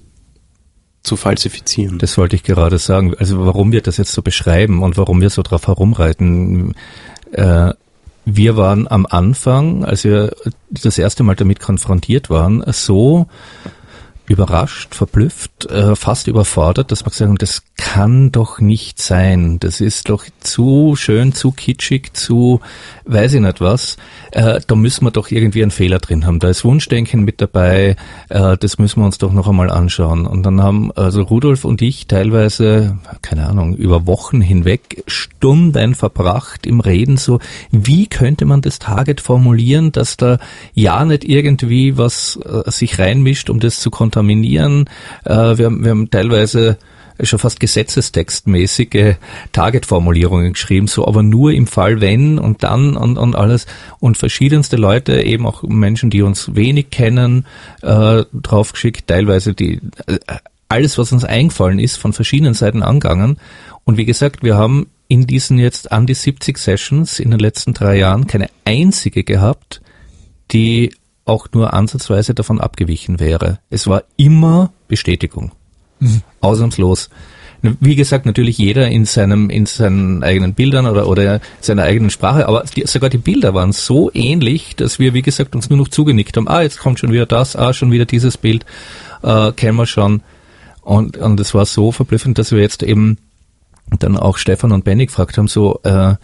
zu falsifizieren. Das wollte ich gerade sagen. Also warum wir das jetzt so beschreiben und warum wir so drauf herumreiten. Äh, wir waren am Anfang, als wir das erste Mal damit konfrontiert waren, so überrascht, verblüfft, äh, fast überfordert, dass wir gesagt haben, das kann doch nicht sein. Das ist doch zu schön, zu kitschig, zu weiß ich nicht was. Äh, da müssen wir doch irgendwie einen Fehler drin haben. Da ist Wunschdenken mit dabei. Äh, das müssen wir uns doch noch einmal anschauen. Und dann haben also Rudolf und ich teilweise, keine Ahnung, über Wochen hinweg Stunden verbracht im Reden so, wie könnte man das Target formulieren, dass da ja nicht irgendwie was äh, sich reinmischt, um das zu kontaminieren. Äh, wir, haben, wir haben teilweise schon fast gesetzestextmäßige Target-Formulierungen geschrieben, so aber nur im Fall wenn und dann und, und alles, und verschiedenste Leute, eben auch Menschen, die uns wenig kennen, äh, draufgeschickt, teilweise die äh, alles, was uns eingefallen ist, von verschiedenen Seiten angegangen. Und wie gesagt, wir haben in diesen jetzt an die siebzig Sessions in den letzten drei Jahren keine einzige gehabt, die auch nur ansatzweise davon abgewichen wäre. Es war immer Bestätigung. Mhm. Ausnahmslos. Wie gesagt, natürlich jeder in seinem, in seinen eigenen Bildern oder, oder seiner eigenen Sprache, aber die, sogar die Bilder waren so ähnlich, dass wir, wie gesagt, uns nur noch zugenickt haben. Ah, jetzt kommt schon wieder das, ah, schon wieder dieses Bild, äh, kennen wir schon. Und, und es war so verblüffend, dass wir jetzt eben dann auch Stefan und Benny gefragt haben, so, äh,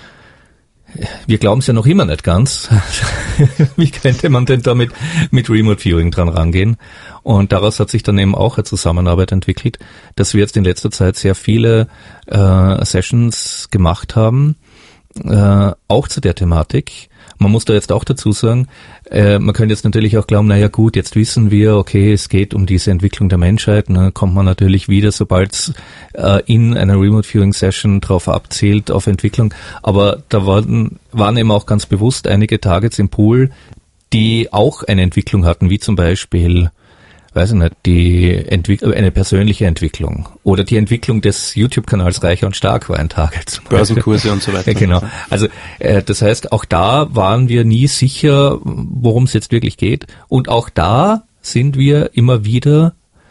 wir glauben es ja noch immer nicht ganz. Wie könnte man denn da mit, mit Remote Viewing dran rangehen? Und daraus hat sich dann eben auch eine Zusammenarbeit entwickelt, dass wir jetzt in letzter Zeit sehr viele äh, Sessions gemacht haben, äh, auch zu der Thematik. Man muss da jetzt auch dazu sagen, äh, man könnte jetzt natürlich auch glauben, naja gut, jetzt wissen wir, okay, es geht um diese Entwicklung der Menschheit, dann kommt man natürlich wieder, sobald es äh, in einer Remote Viewing Session drauf abzielt, auf Entwicklung. Aber da waren, waren eben auch ganz bewusst einige Targets im Pool, die auch eine Entwicklung hatten, wie zum Beispiel, weiß ich nicht, die Entwick- eine persönliche Entwicklung oder die Entwicklung des YouTube-Kanals Reicher und Stark war ein Target. Börsenkurse und so weiter. Ja, genau. Also äh, das heißt, auch da waren wir nie sicher, worum es jetzt wirklich geht. Und auch da sind wir immer wieder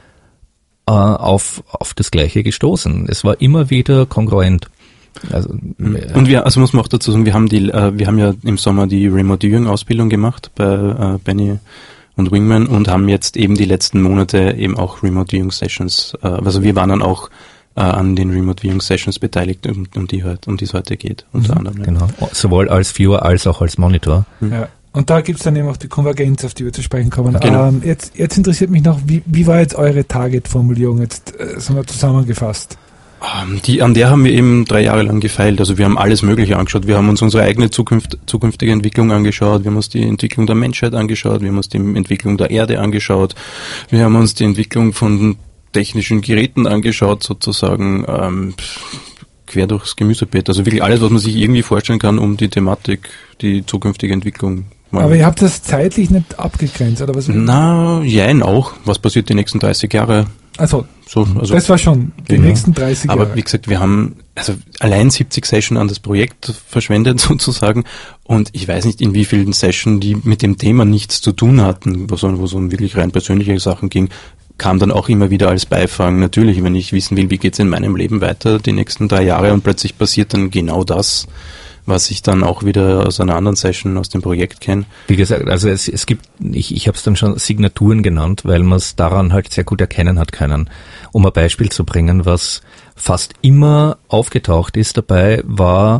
äh, auf auf das Gleiche gestoßen. Es war immer wieder kongruent. Also, äh, und wir, also muss man auch dazu sagen, wir haben die, äh, wir haben ja im Sommer die Remote Viewing Ausbildung gemacht bei äh, Benny und Wingman und haben jetzt eben die letzten Monate eben auch Remote Viewing Sessions, äh, also wir waren dann auch äh, an den Remote Viewing Sessions beteiligt, um, um die heute, um die es heute geht, unter mhm, anderem. Genau, sowohl als Viewer als auch als Monitor. Mhm. Ja. Und da gibt's dann eben auch die Konvergenz, auf die wir zu sprechen kommen. Genau. Ähm, jetzt, jetzt interessiert mich noch, wie, wie war jetzt eure Target-Formulierung jetzt äh, sagen wir, zusammengefasst? Die, an der haben wir eben drei Jahre lang gefeilt. Also wir haben alles Mögliche angeschaut. Wir haben uns unsere eigene Zukunft, zukünftige Entwicklung angeschaut. Wir haben uns die Entwicklung der Menschheit angeschaut. Wir haben uns die Entwicklung der Erde angeschaut. Wir haben uns die Entwicklung von technischen Geräten angeschaut, sozusagen ähm, quer durchs Gemüsebeet. Also wirklich alles, was man sich irgendwie vorstellen kann, um die Thematik, die zukünftige Entwicklung. Aber ihr habt das zeitlich nicht abgegrenzt, oder was? Na, jein auch. Was passiert die nächsten dreißig Jahre? Also, so, also das war schon die genau. nächsten dreißig Jahre. Aber wie gesagt, wir haben also allein siebzig Sessions an das Projekt verschwendet sozusagen und ich weiß nicht, in wie vielen Sessions, die mit dem Thema nichts zu tun hatten, wo so, wo so um wirklich rein persönliche Sachen ging, kam dann auch immer wieder als Beifang. Natürlich, wenn ich wissen will, wie geht's in meinem Leben weiter die nächsten drei Jahre und plötzlich passiert dann genau das, was ich dann auch wieder aus einer anderen Session aus dem Projekt kenne. Wie gesagt, also es, es gibt, ich, ich habe es dann schon Signaturen genannt, weil man es daran halt sehr gut erkennen hat können. Um ein Beispiel zu bringen, was fast immer aufgetaucht ist dabei, war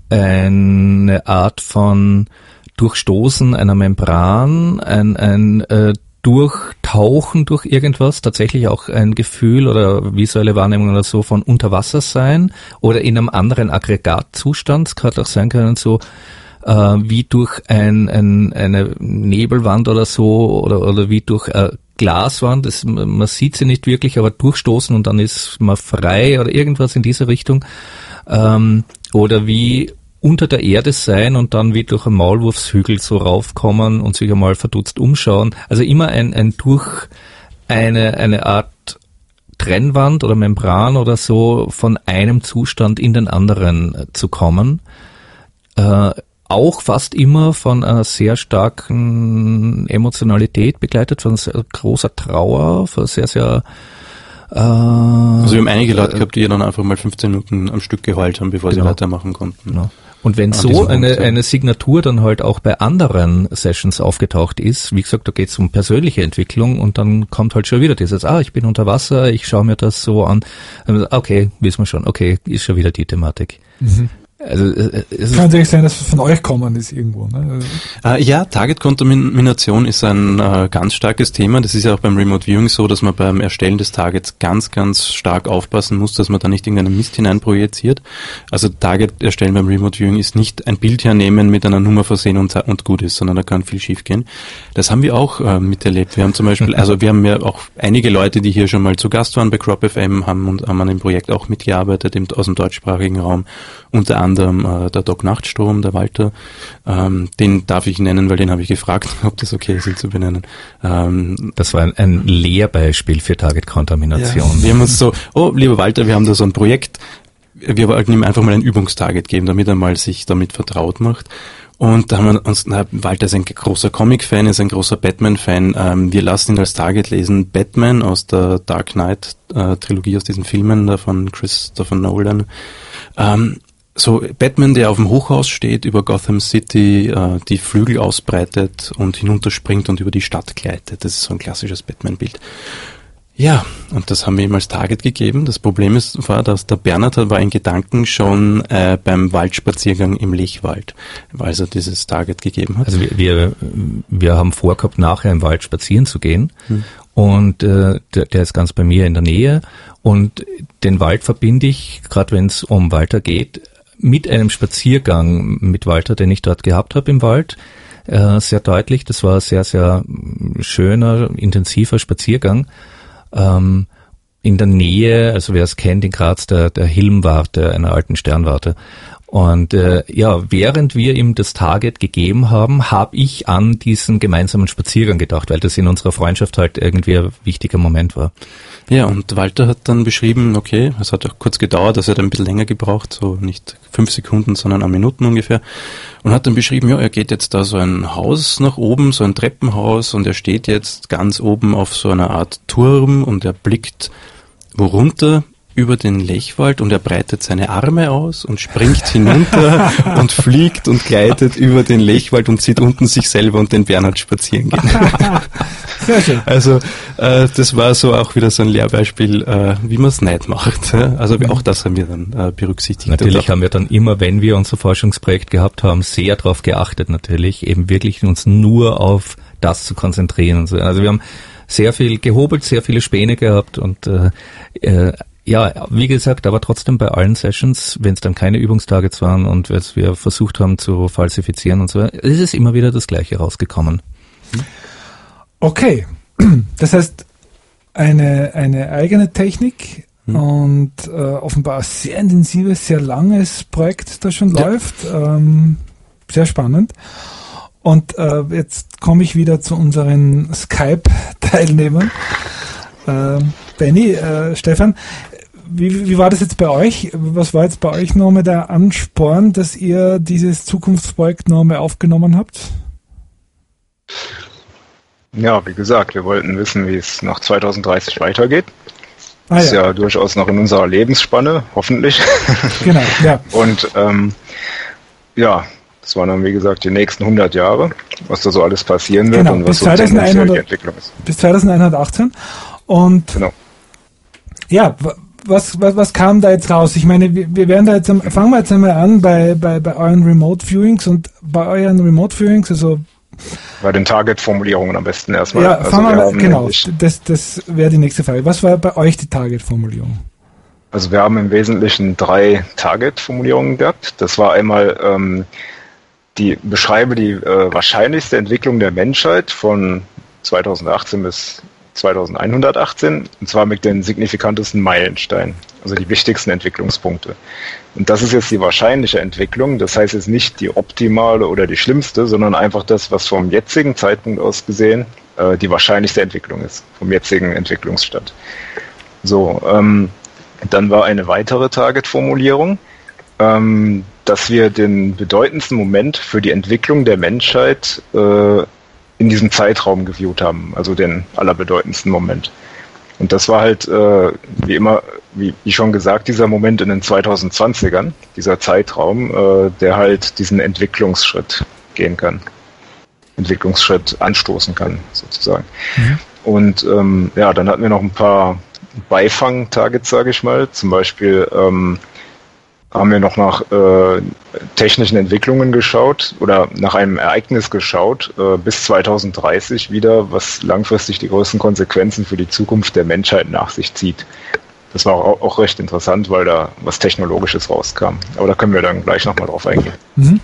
eine Art von Durchstoßen einer Membran, ein, ein äh, Durchtauchen durch irgendwas, tatsächlich auch ein Gefühl oder visuelle Wahrnehmung oder so von Unterwasser sein oder in einem anderen Aggregatzustand. Es kann auch sein können, so äh, wie durch ein, ein, eine Nebelwand oder so oder, oder wie durch eine Glaswand. Das, man sieht sie nicht wirklich, aber durchstoßen und dann ist man frei oder irgendwas in diese Richtung. ähm, oder wie unter der Erde sein und dann wie durch einen Maulwurfshügel so raufkommen und sich einmal verdutzt umschauen. Also immer ein, ein durch eine, eine Art Trennwand oder Membran oder so von einem Zustand in den anderen zu kommen. Äh, auch fast immer von einer sehr starken Emotionalität begleitet, von sehr großer Trauer, von sehr, sehr äh, Also wir haben einige Leute gehabt, die dann einfach mal fünfzehn Minuten am Stück geheult haben, bevor genau. sie weitermachen konnten. Genau. Und wenn so eine, eine Signatur dann halt auch bei anderen Sessions aufgetaucht ist, wie gesagt, da geht es um persönliche Entwicklung und dann kommt halt schon wieder dieses, ah, ich bin unter Wasser, ich schaue mir das so an. Okay, wissen wir schon, okay, ist schon wieder die Thematik. Mhm. Also es kann natürlich sein, dass es von euch kommen ist irgendwo. Ne? Äh, ja, Target-Kontamination ist ein äh, ganz starkes Thema. Das ist ja auch beim Remote Viewing so, dass man beim Erstellen des Targets ganz, ganz stark aufpassen muss, dass man da nicht irgendeinen Mist hineinprojiziert. Also Target erstellen beim Remote Viewing ist nicht ein Bild hernehmen, mit einer Nummer versehen und, und gut ist, sondern da kann viel schief gehen. Das haben wir auch äh, miterlebt. Wir haben zum Beispiel, also wir haben ja auch einige Leute, die hier schon mal zu Gast waren bei Crop F M, haben, und, haben an dem Projekt auch mitgearbeitet im, aus dem deutschsprachigen Raum. Unter anderem äh, der Doc Nachtstrom, der Walter, ähm, den darf ich nennen, weil den habe ich gefragt, ob das okay ist, ihn zu benennen. Ähm, das war ein, ein Lehrbeispiel für Target-Kontamination. Ja, wir haben uns so, oh, lieber Walter, wir haben da so ein Projekt, wir wollten ihm einfach mal ein Übungstarget geben, damit er mal sich damit vertraut macht. Und da haben wir uns, na, Walter ist ein großer Comic-Fan, ist ein großer Batman-Fan. Ähm, wir lassen ihn als Target lesen Batman aus der Dark Knight-Trilogie, äh, aus diesen Filmen da von Christopher Nolan. Ähm, So Batman, der auf dem Hochhaus steht, über Gotham City, äh, die Flügel ausbreitet und hinunterspringt und über die Stadt gleitet. Das ist so ein klassisches Batman-Bild. Ja, und das haben wir ihm als Target gegeben. Das Problem ist, war, dass der Bernhard war in Gedanken schon äh, beim Waldspaziergang im Lechwald, als er dieses Target gegeben hat. Also wir wir, wir haben vorgehabt, nachher im Wald spazieren zu gehen. Hm. Und äh, der, der ist ganz bei mir in der Nähe. Und den Wald verbinde ich, gerade wenn es um Walter geht, mit einem Spaziergang mit Walter, den ich dort gehabt habe im Wald, äh, sehr deutlich. Das war ein sehr, sehr schöner, intensiver Spaziergang. Ähm, in der Nähe, also wer es kennt, in Graz, der, der Hilmwarte, einer alten Sternwarte. Und äh, ja, während wir ihm das Target gegeben haben, habe ich an diesen gemeinsamen Spaziergang gedacht, weil das in unserer Freundschaft halt irgendwie ein wichtiger Moment war. Ja, und Walter hat dann beschrieben, okay, es hat auch kurz gedauert, dass er dann ein bisschen länger gebraucht, so nicht fünf Sekunden, sondern eine Minuten ungefähr, und hat dann beschrieben, ja, er geht jetzt da so ein Haus nach oben, so ein Treppenhaus, und er steht jetzt ganz oben auf so einer Art Turm und er blickt worunter über den Lechwald und er breitet seine Arme aus und springt hinunter und fliegt und gleitet über den Lechwald und sieht unten sich selber und den Bernhard spazieren gehen. Sehr schön. Also äh, das war so auch wieder so ein Lehrbeispiel, äh, wie man es nicht macht. Also auch das haben wir dann äh, berücksichtigt. Natürlich haben wir dann immer, wenn wir unser Forschungsprojekt gehabt haben, sehr darauf geachtet natürlich, eben wirklich uns nur auf das zu konzentrieren. Und so. Also wir haben sehr viel gehobelt, sehr viele Späne gehabt und äh, äh, ja, wie gesagt, aber trotzdem bei allen Sessions, wenn es dann keine Übungstargets waren und wir versucht haben zu falsifizieren und so, ist es immer wieder das Gleiche rausgekommen. Okay, das heißt, eine, eine eigene Technik hm. und äh, offenbar ein sehr intensives, sehr langes Projekt, das schon ja. läuft. Ähm, sehr spannend. Und äh, jetzt komme ich wieder zu unseren Skype-Teilnehmern. Äh, Benny, äh, Stefan, Wie, wie war das jetzt bei euch? Was war jetzt bei euch nochmal der Ansporn, dass ihr dieses Zukunftsprojekt nochmal aufgenommen habt? Ja, wie gesagt, wir wollten wissen, wie es nach zwanzig dreißig weitergeht. Ah, das ist ja. ja durchaus noch in unserer Lebensspanne, hoffentlich. Genau, ja. Und ähm, ja, das waren dann, wie gesagt, die nächsten hundert Jahre, was da so alles passieren wird genau, und was so die Entwicklung ist. Bis zweitausendeinhundertachtzehn. Und genau. ja, Was, was, was kam da jetzt raus? Ich meine, wir, wir werden da jetzt, fangen wir jetzt einmal an bei, bei, bei euren Remote Viewings und bei euren Remote Viewings, also bei den Target-Formulierungen am besten erstmal. Ja, also fangen wir, wir genau, das, das wäre die nächste Frage. Was war bei euch die Target-Formulierung? Also wir haben im Wesentlichen drei Target-Formulierungen gehabt. Das war einmal ähm, die beschreibe die äh, wahrscheinlichste Entwicklung der Menschheit von zweitausendachtzehn bis zweitausendeinhundertachtzehn, und zwar mit den signifikantesten Meilensteinen. also die wichtigsten Entwicklungspunkte. Und das ist jetzt die wahrscheinliche Entwicklung, das heißt jetzt nicht die optimale oder die schlimmste, sondern einfach das, was vom jetzigen Zeitpunkt aus gesehen äh, die wahrscheinlichste Entwicklung ist, vom jetzigen Entwicklungsstand. So, ähm, dann war eine weitere Target-Formulierung, ähm, dass wir den bedeutendsten Moment für die Entwicklung der Menschheit äh, in diesem Zeitraum geviewt haben, also den allerbedeutendsten Moment. Und das war halt, äh, wie immer, wie, wie schon gesagt, dieser Moment in den zweitausendzwanzigern, dieser Zeitraum, äh, der halt diesen Entwicklungsschritt gehen kann, Entwicklungsschritt anstoßen kann, sozusagen. Mhm. Und ähm, ja, dann hatten wir noch ein paar Beifang-Targets, sage ich mal, zum Beispiel ähm, haben wir noch nach äh, technischen Entwicklungen geschaut oder nach einem Ereignis geschaut, äh, bis zweitausenddreißig wieder, was langfristig die größten Konsequenzen für die Zukunft der Menschheit nach sich zieht. Das war auch, auch recht interessant, weil da was Technologisches rauskam. Aber da können wir dann gleich nochmal drauf eingehen. Mhm.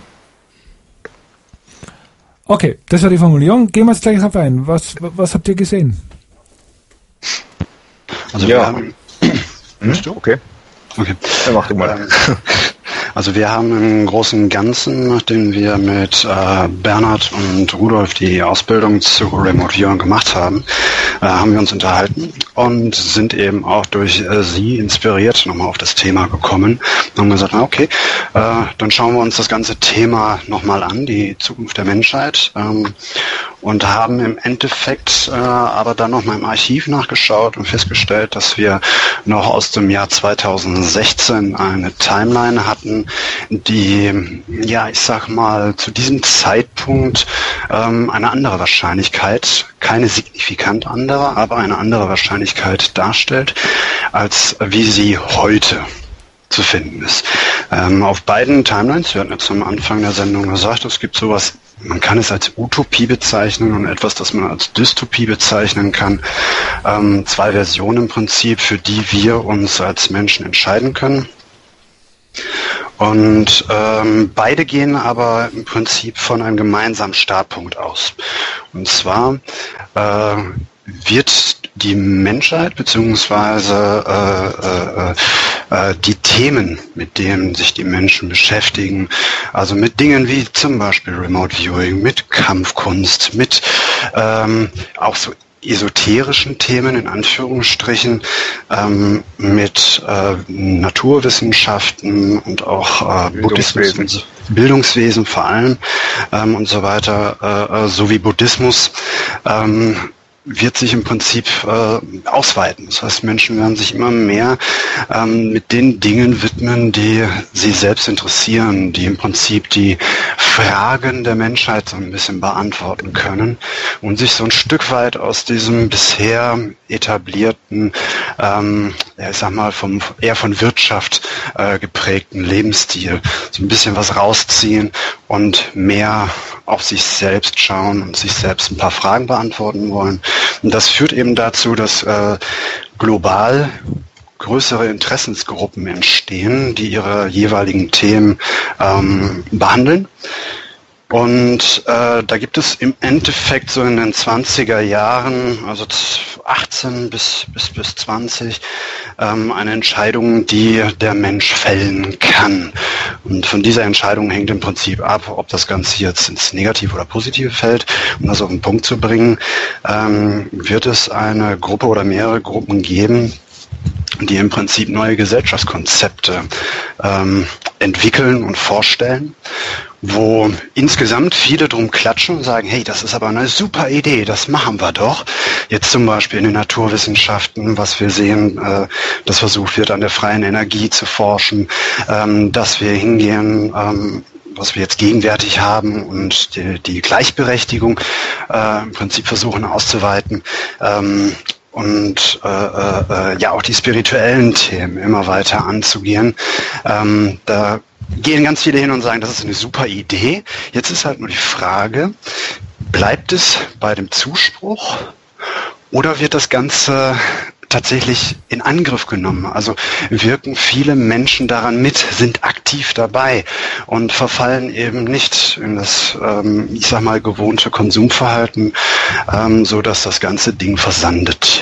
Okay, das war die Formulierung. Gehen wir jetzt gleich drauf ein. Was, was habt ihr gesehen? Also ja. wir haben... Hm? Okay. Okay. Dann mach du mal. Also wir haben im Großen und Ganzen, nachdem wir mit äh, Bernhard und Rudolf die Ausbildung zu Remote Viewing gemacht haben, äh, haben wir uns unterhalten und sind eben auch durch äh, sie inspiriert nochmal auf das Thema gekommen und haben gesagt, na okay, äh, dann schauen wir uns das ganze Thema nochmal an, die Zukunft der Menschheit, ähm, und haben im Endeffekt äh, aber dann nochmal im Archiv nachgeschaut und festgestellt, dass wir noch aus dem Jahr zweitausendsechzehn eine Timeline hatten, die, ja, ich sag mal, zu diesem Zeitpunkt ähm, eine andere Wahrscheinlichkeit, keine signifikant andere, aber eine andere Wahrscheinlichkeit darstellt, als wie sie heute zu finden ist. Ähm, auf beiden Timelines, wir hatten jetzt am Anfang der Sendung gesagt, es gibt sowas, man kann es als Utopie bezeichnen und etwas, das man als Dystopie bezeichnen kann. Ähm, zwei Versionen im Prinzip, für die wir uns als Menschen entscheiden können. Und ähm, beide gehen aber im Prinzip von einem gemeinsamen Startpunkt aus. Und zwar äh, wird die Menschheit beziehungsweise äh, äh, äh, die Themen, mit denen sich die Menschen beschäftigen, also mit Dingen wie zum Beispiel Remote Viewing, mit Kampfkunst, mit ähm, auch so esoterischen Themen in Anführungsstrichen, ähm, mit äh, Naturwissenschaften und auch äh, Bildungswesen. Buddhismus, Bildungswesen vor allem ähm, und so weiter, äh, sowie Buddhismus, ähm, wird sich im Prinzip äh, ausweiten. Das heißt, Menschen werden sich immer mehr ähm, mit den Dingen widmen, die sie selbst interessieren, die im Prinzip die Fragen der Menschheit so ein bisschen beantworten können und sich so ein Stück weit aus diesem bisher etablierten, ähm, ja, ich sag mal, vom eher von Wirtschaft äh, geprägten Lebensstil so ein bisschen was rausziehen und mehr auf sich selbst schauen und sich selbst ein paar Fragen beantworten wollen. Und das führt eben dazu, dass äh, global größere Interessensgruppen entstehen, die ihre jeweiligen Themen ähm, behandeln. Und äh, da gibt es im Endeffekt so in den zwanziger Jahren, also achtzehn bis bis bis zwanzig, ähm, eine Entscheidung, die der Mensch fällen kann. Und von dieser Entscheidung hängt im Prinzip ab, ob das Ganze jetzt ins Negative oder Positive fällt. Um das auf den Punkt zu bringen, ähm, wird es eine Gruppe oder mehrere Gruppen geben, die im Prinzip neue Gesellschaftskonzepte ähm, entwickeln und vorstellen, wo insgesamt viele drum klatschen und sagen, hey, das ist aber eine super Idee, das machen wir doch. Jetzt zum Beispiel in den Naturwissenschaften, was wir sehen, äh, dass versucht wird, an der freien Energie zu forschen, ähm, dass wir hingehen, ähm, was wir jetzt gegenwärtig haben und die, die Gleichberechtigung äh, im Prinzip versuchen auszuweiten. Ähm, und äh, äh, ja auch die spirituellen Themen immer weiter anzugehen. Ähm, da gehen ganz viele hin und sagen, das ist eine super Idee. Jetzt ist halt nur die Frage, bleibt es bei dem Zuspruch oder wird das Ganze tatsächlich in Angriff genommen? Also wirken viele Menschen daran mit, sind aktiv dabei und verfallen eben nicht in das, ähm, ich sag mal, gewohnte Konsumverhalten, ähm, so dass das ganze Ding versandet.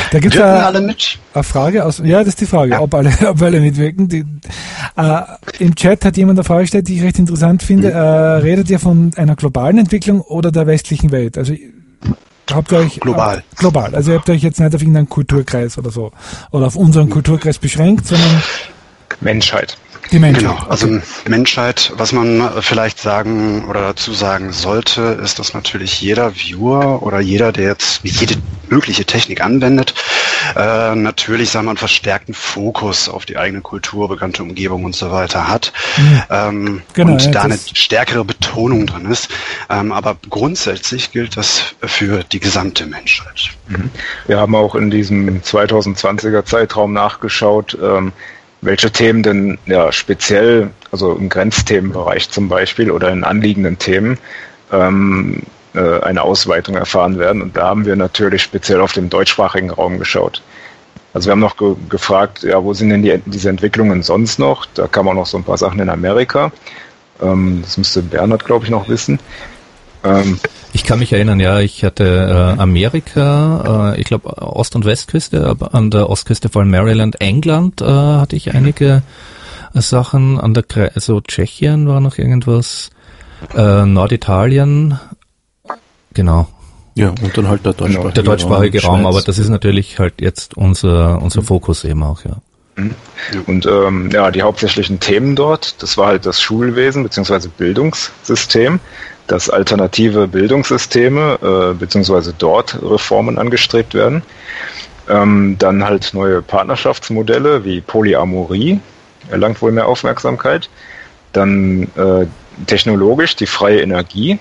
Da gibt's Wirken eine, alle mit? eine Frage aus, ja, das ist die Frage, Ja. ob alle, ob alle mitwirken. Die, äh, im Chat hat jemand eine Frage gestellt, die ich recht interessant finde. Mhm. Äh, redet ihr von einer globalen Entwicklung oder der westlichen Welt? Also, habt ihr euch, Global. Äh, global. Also, ihr habt euch jetzt nicht auf irgendeinen Kulturkreis oder so, oder auf unseren Kulturkreis beschränkt, sondern Menschheit. Die Menschheit. Genau, also okay. Menschheit, was man vielleicht sagen oder dazu sagen sollte, ist, dass natürlich jeder Viewer oder jeder, der jetzt jede mögliche Technik anwendet, äh, natürlich, sagen wir, einen verstärkten Fokus auf die eigene Kultur, bekannte Umgebung und so weiter hat. Mhm. Ähm, genau, und ja, da eine stärkere Betonung drin ist. Ähm, aber grundsätzlich gilt das für die gesamte Menschheit. Mhm. Wir haben auch in diesem zweitausendzwanziger Zeitraum nachgeschaut, ähm, welche Themen denn ja speziell, also im Grenzthemenbereich zum Beispiel oder in anliegenden Themen, ähm, äh, eine Ausweitung erfahren werden. Und da haben wir natürlich speziell auf den deutschsprachigen Raum geschaut. Also wir haben noch ge- gefragt, ja, wo sind denn die, diese Entwicklungen sonst noch? Da kam auch noch so ein paar Sachen in Amerika. Ähm, das müsste Bernhard, glaube ich, noch wissen. Ähm, Ich kann mich erinnern, ja, ich hatte äh, Amerika, äh, ich glaube Ost- und Westküste, aber an der Ostküste vor allem Maryland, England äh, hatte ich einige äh, Sachen, an der Gre- also Tschechien war noch irgendwas, äh, Norditalien, genau. Ja, und dann halt der deutschsprachige, der deutschsprachige Raum, Raum aber das ist natürlich halt jetzt unser unser Fokus eben auch, ja. Und ähm, ja, die hauptsächlichen Themen dort, das war halt das Schulwesen bzw. Bildungssystem, dass alternative Bildungssysteme äh, beziehungsweise dort Reformen angestrebt werden. Ähm, dann halt neue Partnerschaftsmodelle wie Polyamorie erlangt wohl mehr Aufmerksamkeit. Dann äh, technologisch die freie Energie,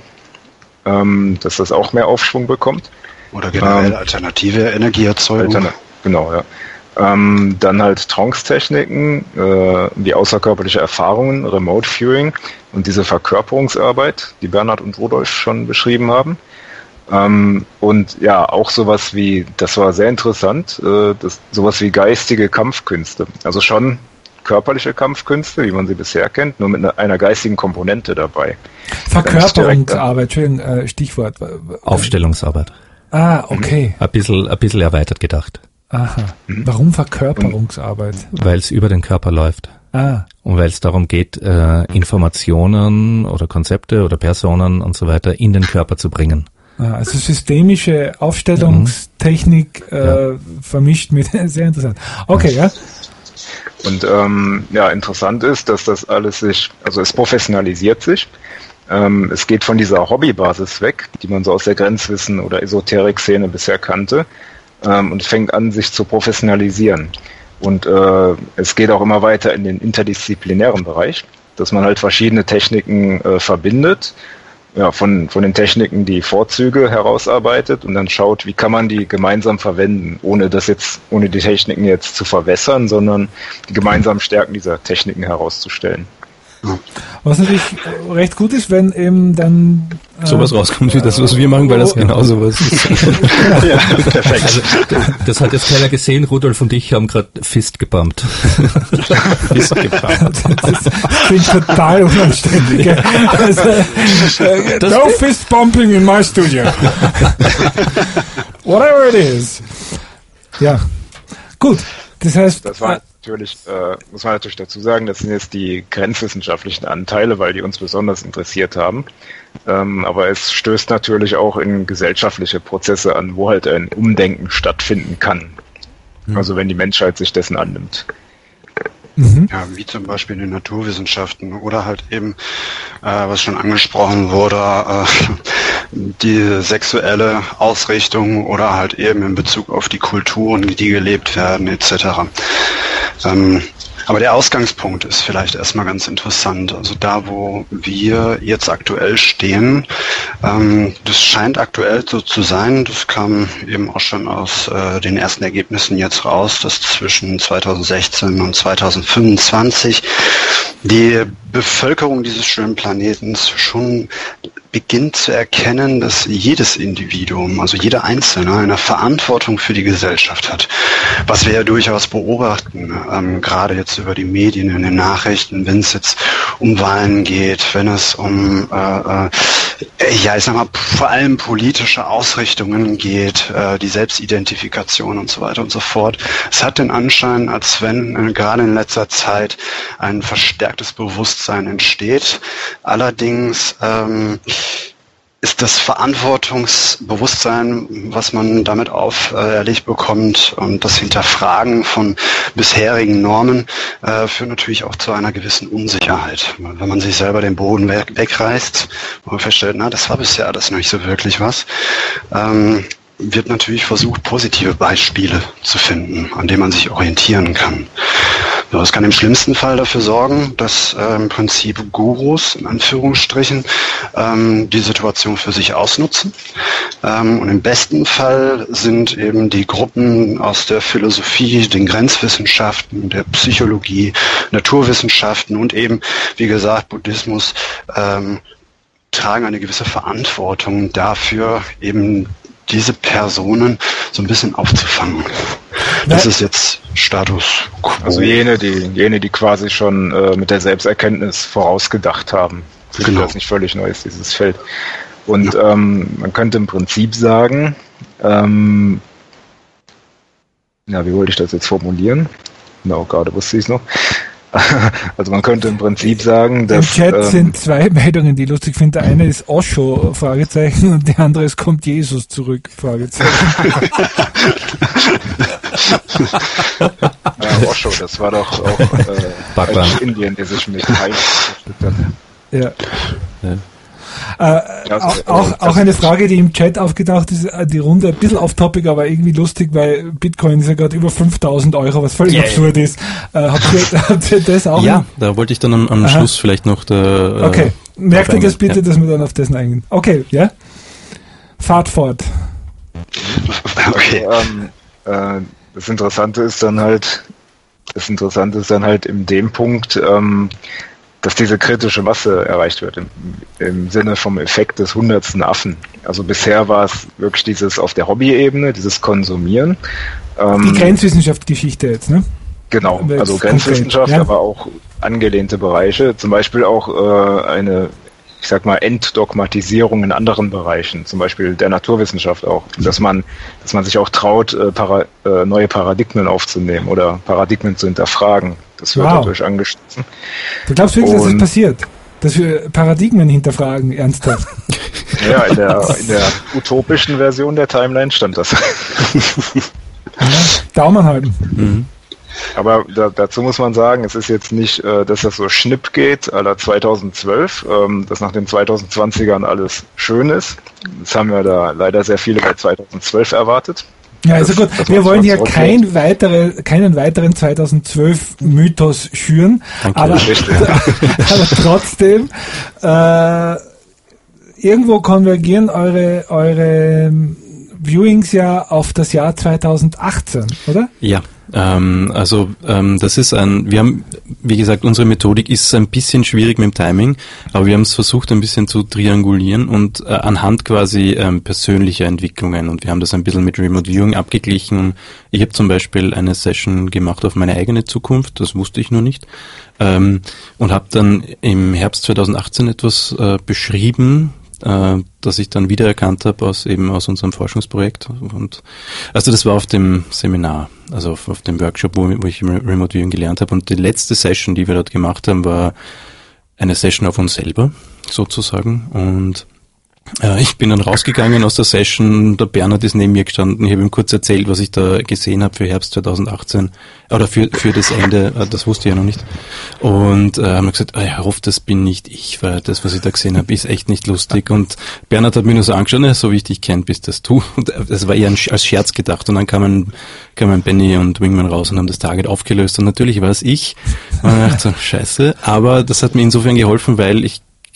ähm, dass das auch mehr Aufschwung bekommt. Oder generell ähm, alternative Energieerzeugung. Altern- genau, ja. Ähm, dann halt Trance-Techniken, äh, wie außerkörperliche Erfahrungen, Remote Viewing und diese Verkörperungsarbeit, die Bernhard und Rudolf schon beschrieben haben. Ähm, und ja, auch sowas wie, das war sehr interessant, äh, das, sowas wie geistige Kampfkünste. Also schon körperliche Kampfkünste, wie man sie bisher kennt, nur mit einer, einer geistigen Komponente dabei. Verkörperungsarbeit, Entschuldigung, äh, Stichwort. Aufstellungsarbeit. Ah, okay. Ein bisschen, ein bisschen erweitert gedacht. Aha. Warum Verkörperungsarbeit? Weil es über den Körper läuft. Ah. Und weil es darum geht, äh, Informationen oder Konzepte oder Personen und so weiter in den Körper zu bringen. Ah, also systemische Aufstellungstechnik mhm. äh, ja. vermischt mit, sehr interessant. Okay, ja. Und ähm, ja, interessant ist, dass das alles sich, also es professionalisiert sich. Ähm, es geht von dieser Hobbybasis weg, die man so aus der Grenzwissen- oder Esoterik-Szene bisher kannte. Ähm, und fängt an, sich zu professionalisieren. Und äh, es geht auch immer weiter in den interdisziplinären Bereich, dass man halt verschiedene Techniken äh, verbindet, ja, von, von den Techniken die Vorzüge herausarbeitet und dann schaut, wie kann man die gemeinsam verwenden, ohne das jetzt, ohne die Techniken jetzt zu verwässern, sondern die gemeinsamen Stärken dieser Techniken herauszustellen. Was natürlich recht gut ist, wenn eben dann äh, sowas rauskommt wie das, was wir machen, weil das oh, genau sowas ist. Ja, perfekt. Also, das hat jetzt keiner gesehen, Rudolf und ich haben gerade Fist gebumpt. Fist gebumpt. Das klingt total unanständig. Also, äh, no fist bumping in my studio. Whatever it is. Ja, gut. Das heißt, das war natürlich, äh, muss man natürlich dazu sagen, das sind jetzt die grenzwissenschaftlichen Anteile, weil die uns besonders interessiert haben. Ähm, aber es stößt natürlich auch in gesellschaftliche Prozesse an, wo halt ein Umdenken stattfinden kann. Mhm. Also wenn die Menschheit sich dessen annimmt. Mhm. Ja, wie zum Beispiel in den Naturwissenschaften oder halt eben, äh, was schon angesprochen wurde, äh, die sexuelle Ausrichtung oder halt eben in Bezug auf die Kulturen, die gelebt werden, et cetera. Ähm, aber der Ausgangspunkt ist vielleicht erstmal ganz interessant. Also da, wo wir jetzt aktuell stehen, ähm, das scheint aktuell so zu sein. Das kam eben auch schon aus äh, den ersten Ergebnissen jetzt raus, dass zwischen zweitausendsechzehn und zweitausendfünfundzwanzig die Bevölkerung dieses schönen Planetens schon beginnt zu erkennen, dass jedes Individuum, also jeder Einzelne, eine Verantwortung für die Gesellschaft hat. Was wir ja durchaus beobachten, ähm, gerade jetzt über die Medien, in den Nachrichten, wenn es jetzt um Wahlen geht, wenn es um, äh, äh, ja, ich sag mal, vor allem politische Ausrichtungen geht, äh, die Selbstidentifikation und so weiter und so fort. Es hat den Anschein, als wenn äh, gerade in letzter Zeit ein verstärktes Bewusstsein entsteht. Allerdings ähm, ist das Verantwortungsbewusstsein, was man damit auferlegt bekommt, und das Hinterfragen von bisherigen Normen äh, führt natürlich auch zu einer gewissen Unsicherheit. Wenn man sich selber den Boden weg, wegreißt und man feststellt, na, das war bisher alles nicht so wirklich was, ähm, wird natürlich versucht, positive Beispiele zu finden, an denen man sich orientieren kann. Ja, das kann im schlimmsten Fall dafür sorgen, dass äh, im Prinzip Gurus, in Anführungsstrichen, ähm, die Situation für sich ausnutzen. Ähm, und im besten Fall sind eben die Gruppen aus der Philosophie, den Grenzwissenschaften, der Psychologie, Naturwissenschaften und eben, wie gesagt, Buddhismus, ähm, tragen eine gewisse Verantwortung dafür, eben diese Personen so ein bisschen aufzufangen. Das ist jetzt Status quo. Also jene, die jene, die quasi schon äh, mit der Selbsterkenntnis vorausgedacht haben. Für die Genau. das nicht völlig neu ist, dieses Feld. Und ja. ähm, man könnte im Prinzip sagen, ähm, ja, wie wollte ich das jetzt formulieren? Genau, gerade wusste ich es noch. Also man könnte im Prinzip sagen, dass... Im Chat ähm, sind zwei Meldungen, die ich lustig finde. Der eine ist Osho, Fragezeichen, und der andere ist, kommt Jesus zurück, Fragezeichen. ja, Osho, das war doch auch äh, ein Indien, der sich mit Heim beschäftigt hat. Ja. ja. Äh, ja, auch, auch, auch eine Frage, die im Chat aufgetaucht ist, die Runde, ein bisschen off-topic, aber irgendwie lustig, weil Bitcoin ist ja gerade über fünftausend Euro, was völlig yeah. absurd ist. Äh, habt, ihr, habt ihr das auch? Ja, da wollte ich dann am, am Schluss vielleicht noch der... Okay, äh, merkt ihr das bitte, ja. dass wir dann auf das eingehen. Okay, ja? Fahrt fort. Okay. Also, ähm, äh, das Interessante ist dann halt, das Interessante ist dann halt in dem Punkt, ähm, dass diese kritische Masse erreicht wird, im, im Sinne vom Effekt des hundertsten Affen. Also bisher war es wirklich dieses auf der Hobby-Ebene, dieses Konsumieren. Ähm, Die Grenzwissenschaftsgeschichte jetzt, ne? Genau, Aber also jetzt Grenzwissenschaft, konkret, ja. aber auch angelehnte Bereiche, zum Beispiel auch äh, eine, ich sag mal, Entdogmatisierung in anderen Bereichen, zum Beispiel der Naturwissenschaft auch, dass man, dass man sich auch traut, äh, para, äh, neue Paradigmen aufzunehmen oder Paradigmen zu hinterfragen. Das wird wow. dadurch angestoßen. Du glaubst wirklich, dass das Und- passiert? Dass wir Paradigmen hinterfragen, ernsthaft? Ja, in der, in der utopischen Version der Timeline stand das. Ja, Daumen halten. Mhm. Aber da, dazu muss man sagen, es ist jetzt nicht, äh, dass das so schnipp geht, à la zweitausendzwölf, ähm, dass nach den zweitausendzwanzigern alles schön ist. Das haben wir da leider sehr viele bei zweitausendzwölf erwartet. Ja, also Das- gut, das wir muss wollen man hier zurücknehmen. kein weitere, keinen weiteren zweitausendzwölf-Mythos schüren, Danke. aber, Richtig. aber trotzdem, äh, irgendwo konvergieren eure, eure Viewings ja auf das Jahr zweitausendachtzehn, oder? Ja, ähm, also ähm, das ist ein, wir haben, wie gesagt, unsere Methodik ist ein bisschen schwierig mit dem Timing, aber wir haben es versucht ein bisschen zu triangulieren und äh, anhand quasi ähm, persönlicher Entwicklungen, und wir haben das ein bisschen mit Remote Viewing abgeglichen. Ich habe zum Beispiel eine Session gemacht auf meine eigene Zukunft, das wusste ich nur nicht, ähm, und habe dann im Herbst zweitausendachtzehn etwas äh, beschrieben, äh, das ich dann wiedererkannt habe aus eben aus unserem Forschungsprojekt. Und also das war auf dem Seminar, also auf, auf dem Workshop, wo, wo ich Remote Viewing gelernt habe. Und die letzte Session, die wir dort gemacht haben, war eine Session auf uns selber sozusagen. Und äh, ich bin dann rausgegangen aus der Session, der Bernhard ist neben mir gestanden, ich habe ihm kurz erzählt, was ich da gesehen habe für Herbst zweitausendachtzehn, oder für für das Ende, äh, das wusste ich ja noch nicht. Und äh, haben gesagt, ah, ich hoffe, das bin nicht ich, weil das, was ich da gesehen habe, ist echt nicht lustig. Und Bernhard hat mir nur so angeschaut, na, so wie ich dich kenne, bist das du. Und das war eher ein, als Scherz gedacht. Und dann kamen, kamen Benny und Wingman raus und haben das Target aufgelöst. Und natürlich war es ich. Und ich dachte so, scheiße. Aber das hat mir insofern geholfen, weil ich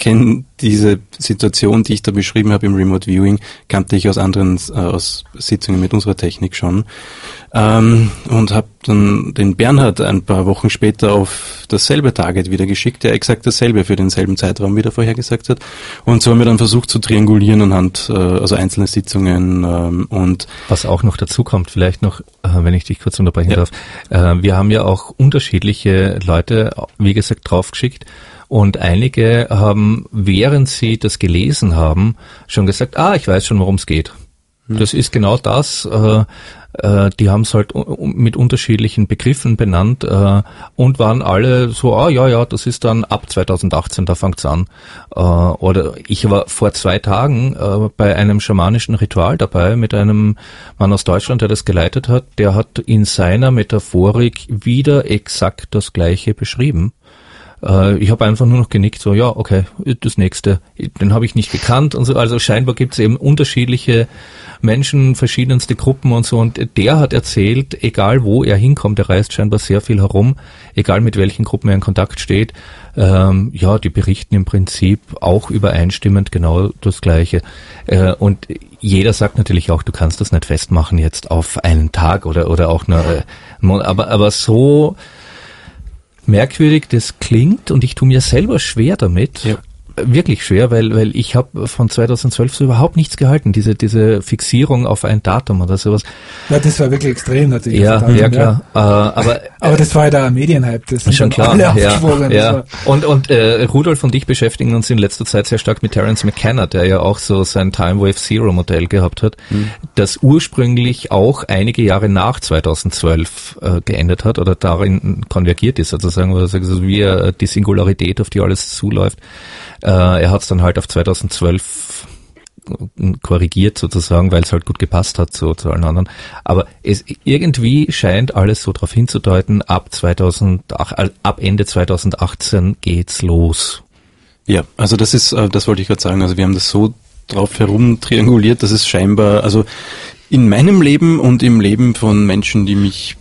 kenne diese Situation, die ich da beschrieben habe im Remote Viewing, kannte ich aus anderen äh, aus Sitzungen mit unserer Technik schon. Ähm, und habe dann den Bernhard ein paar Wochen später auf dasselbe Target wieder geschickt, der exakt dasselbe für denselben Zeitraum wieder vorhergesagt hat. Und so haben wir dann versucht zu triangulieren anhand, äh, also einzelne Sitzungen ähm, und was auch noch dazu kommt, vielleicht noch, äh, wenn ich dich kurz unterbrechen ja. darf, äh, wir haben ja auch unterschiedliche Leute, wie gesagt, draufgeschickt. Und einige haben, während sie das gelesen haben, schon gesagt, ah, ich weiß schon, worum es geht. Hm. Das ist genau das. Äh, äh, die haben es halt mit unterschiedlichen Begriffen benannt äh, und waren alle so, ah ja, ja, das ist dann ab zwanzig achtzehn, da fängt's an. Äh, oder ich war vor zwei Tagen äh, bei einem schamanischen Ritual dabei mit einem Mann aus Deutschland, der das geleitet hat. Der hat in seiner Metaphorik wieder exakt das Gleiche beschrieben. Ich habe einfach nur noch genickt, so, ja, okay, das nächste, den habe ich nicht gekannt und so. Also scheinbar gibt es eben unterschiedliche Menschen, verschiedenste Gruppen und so. Und der hat erzählt, egal wo er hinkommt, er reist scheinbar sehr viel herum, egal mit welchen Gruppen er in Kontakt steht, ähm, ja, die berichten im Prinzip auch übereinstimmend genau das Gleiche. Äh, und jeder sagt natürlich auch, du kannst das nicht festmachen jetzt auf einen Tag oder oder auch nur, äh, aber aber so merkwürdig das klingt und ich tue mir selber schwer damit, ja. Wirklich schwer, weil weil ich habe von zweitausendzwölf so überhaupt nichts gehalten, diese diese Fixierung auf ein Datum oder sowas. Ja, das war wirklich extrem natürlich. Ja, Datum, ja klar. Ja. Äh, aber aber das war ja der Medienhype, das ist schon klar. Ja, ja. Und und äh, Rudolf und ich beschäftigen uns in letzter Zeit sehr stark mit Terence McKenna, der ja auch so sein Time Wave Zero Modell gehabt hat, hm. das ursprünglich auch einige Jahre nach zweitausendzwölf äh, geendet hat oder darin konvergiert ist, sozusagen, also wie äh, die Singularität, auf die alles zuläuft. Er hat es dann halt auf zweitausendzwölf korrigiert sozusagen, weil es halt gut gepasst hat zu, zu allen anderen. Aber es irgendwie scheint alles so darauf hinzudeuten, ab zweitausendacht, ab Ende zweitausendachtzehn geht's los. Ja, also das ist, das wollte ich gerade sagen. Also wir haben das so drauf herum trianguliert, dass es scheinbar, also in meinem Leben und im Leben von Menschen, die mich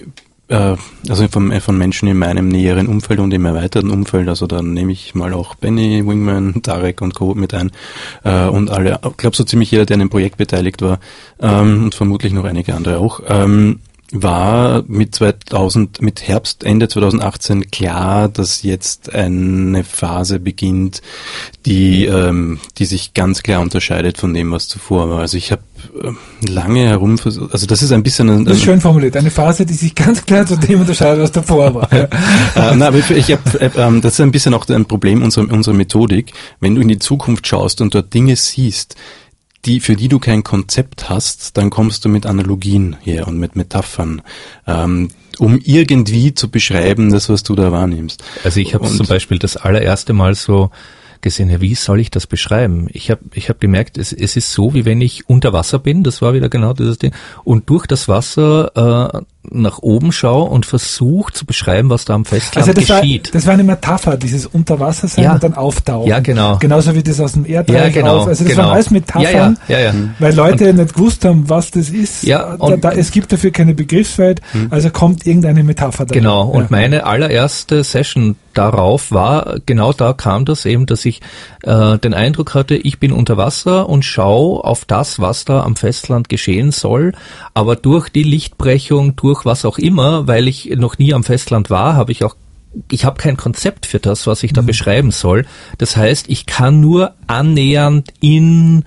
also von, von Menschen in meinem näheren Umfeld und im erweiterten Umfeld, also dann nehme ich mal auch Benny, Wingman, Tarek und Co. mit ein äh, und alle, ich glaube so ziemlich jeder, der an dem Projekt beteiligt war ähm, und vermutlich noch einige andere auch, ähm, war mit zweitausend, mit Herbst, Ende zweitausendachtzehn klar, dass jetzt eine Phase beginnt, die ähm, die sich ganz klar unterscheidet von dem, was zuvor war. Also ich habe äh, lange herum, also das ist ein bisschen... Ein, das ist schön formuliert, eine Phase, die sich ganz klar zu dem unterscheidet, was davor war. äh, na, aber ich, ich hab, äh, das ist ein bisschen auch ein Problem unserer, unserer Methodik. Wenn du in die Zukunft schaust und dort Dinge siehst, die, für die du kein Konzept hast, dann kommst du mit Analogien her und mit Metaphern, ähm, um irgendwie zu beschreiben, das, was du da wahrnimmst. Also ich habe zum Beispiel das allererste Mal so gesehen, ja, wie soll ich das beschreiben? Ich habe ich hab gemerkt, es, es ist so, wie wenn ich unter Wasser bin, das war wieder genau dieses Ding, und durch das Wasser äh, nach oben schaue und versuche zu beschreiben, was da am Festland also das geschieht. War, das war eine Metapher, dieses Unterwasser sein ja. und dann auftauchen. Ja, genau. Genauso wie das aus dem Erdreich ja, genau, auf. Also das genau. waren alles Metaphern, ja, ja, ja, ja. weil Leute und, nicht gewusst haben, was das ist. Ja, da, da, es gibt dafür keine Begriffswelt, hm. also kommt irgendeine Metapher da. Genau, und ja. meine allererste Session darauf war, genau da kam das eben, dass ich äh, den Eindruck hatte, ich bin unter Wasser und schaue auf das, was da am Festland geschehen soll, aber durch die Lichtbrechung, durch was auch immer, weil ich noch nie am Festland war, habe ich auch, ich habe kein Konzept für das, was ich da mhm. beschreiben soll. Das heißt, ich kann nur annähernd in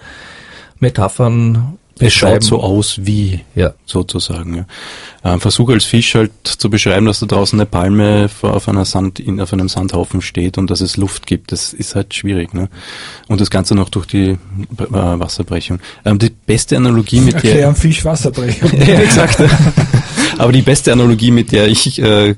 Metaphern es schaut so aus wie, ja. sozusagen. Ja. Ähm, versuch als Fisch halt zu beschreiben, dass da draußen eine Palme auf einer Sand, in, auf einem Sandhaufen steht und dass es Luft gibt. Das ist halt schwierig, ne? Und das Ganze noch durch die äh, Wasserbrechung. Ähm, die beste Analogie mit Erklär der... am Fisch Wasserbrechung. Ja, exakt. Aber die beste Analogie, mit der ich... Äh,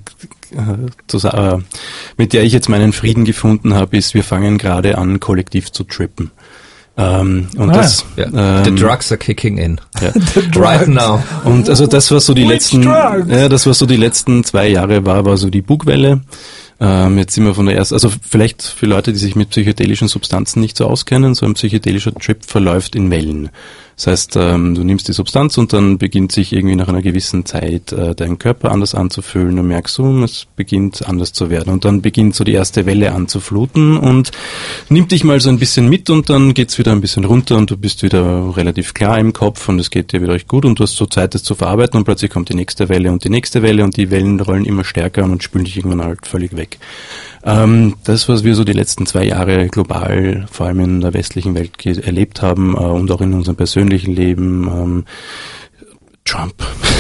zu, äh, mit der ich jetzt meinen Frieden gefunden habe, ist, wir fangen gerade an, kollektiv zu trippen. Ähm, und ah, das, ja. ähm, The drugs are kicking in. Ja. Right now. Und also das, was so die Which letzten, drugs? ja, das, was so die letzten zwei Jahre war, war so die Bugwelle. Ähm, jetzt sind wir von der ersten, also vielleicht für Leute, die sich mit psychedelischen Substanzen nicht so auskennen, so ein psychedelischer Trip verläuft in Wellen. Das heißt, ähm, du nimmst die Substanz und dann beginnt sich irgendwie nach einer gewissen Zeit äh, dein Körper anders anzufühlen. Du merkst, so, es beginnt anders zu werden. Und dann beginnt so die erste Welle anzufluten und nimmt dich mal so ein bisschen mit und dann geht's wieder ein bisschen runter und du bist wieder relativ klar im Kopf und es geht dir wieder recht gut und du hast so Zeit, das zu verarbeiten und plötzlich kommt die nächste Welle und die nächste Welle und die Wellen rollen immer stärker an und spülen dich irgendwann halt völlig weg. Ähm, das, was wir so die letzten zwei Jahre global, vor allem in der westlichen Welt ge- erlebt haben äh, und auch in unserem persönlichen Leben, ähm, Trump,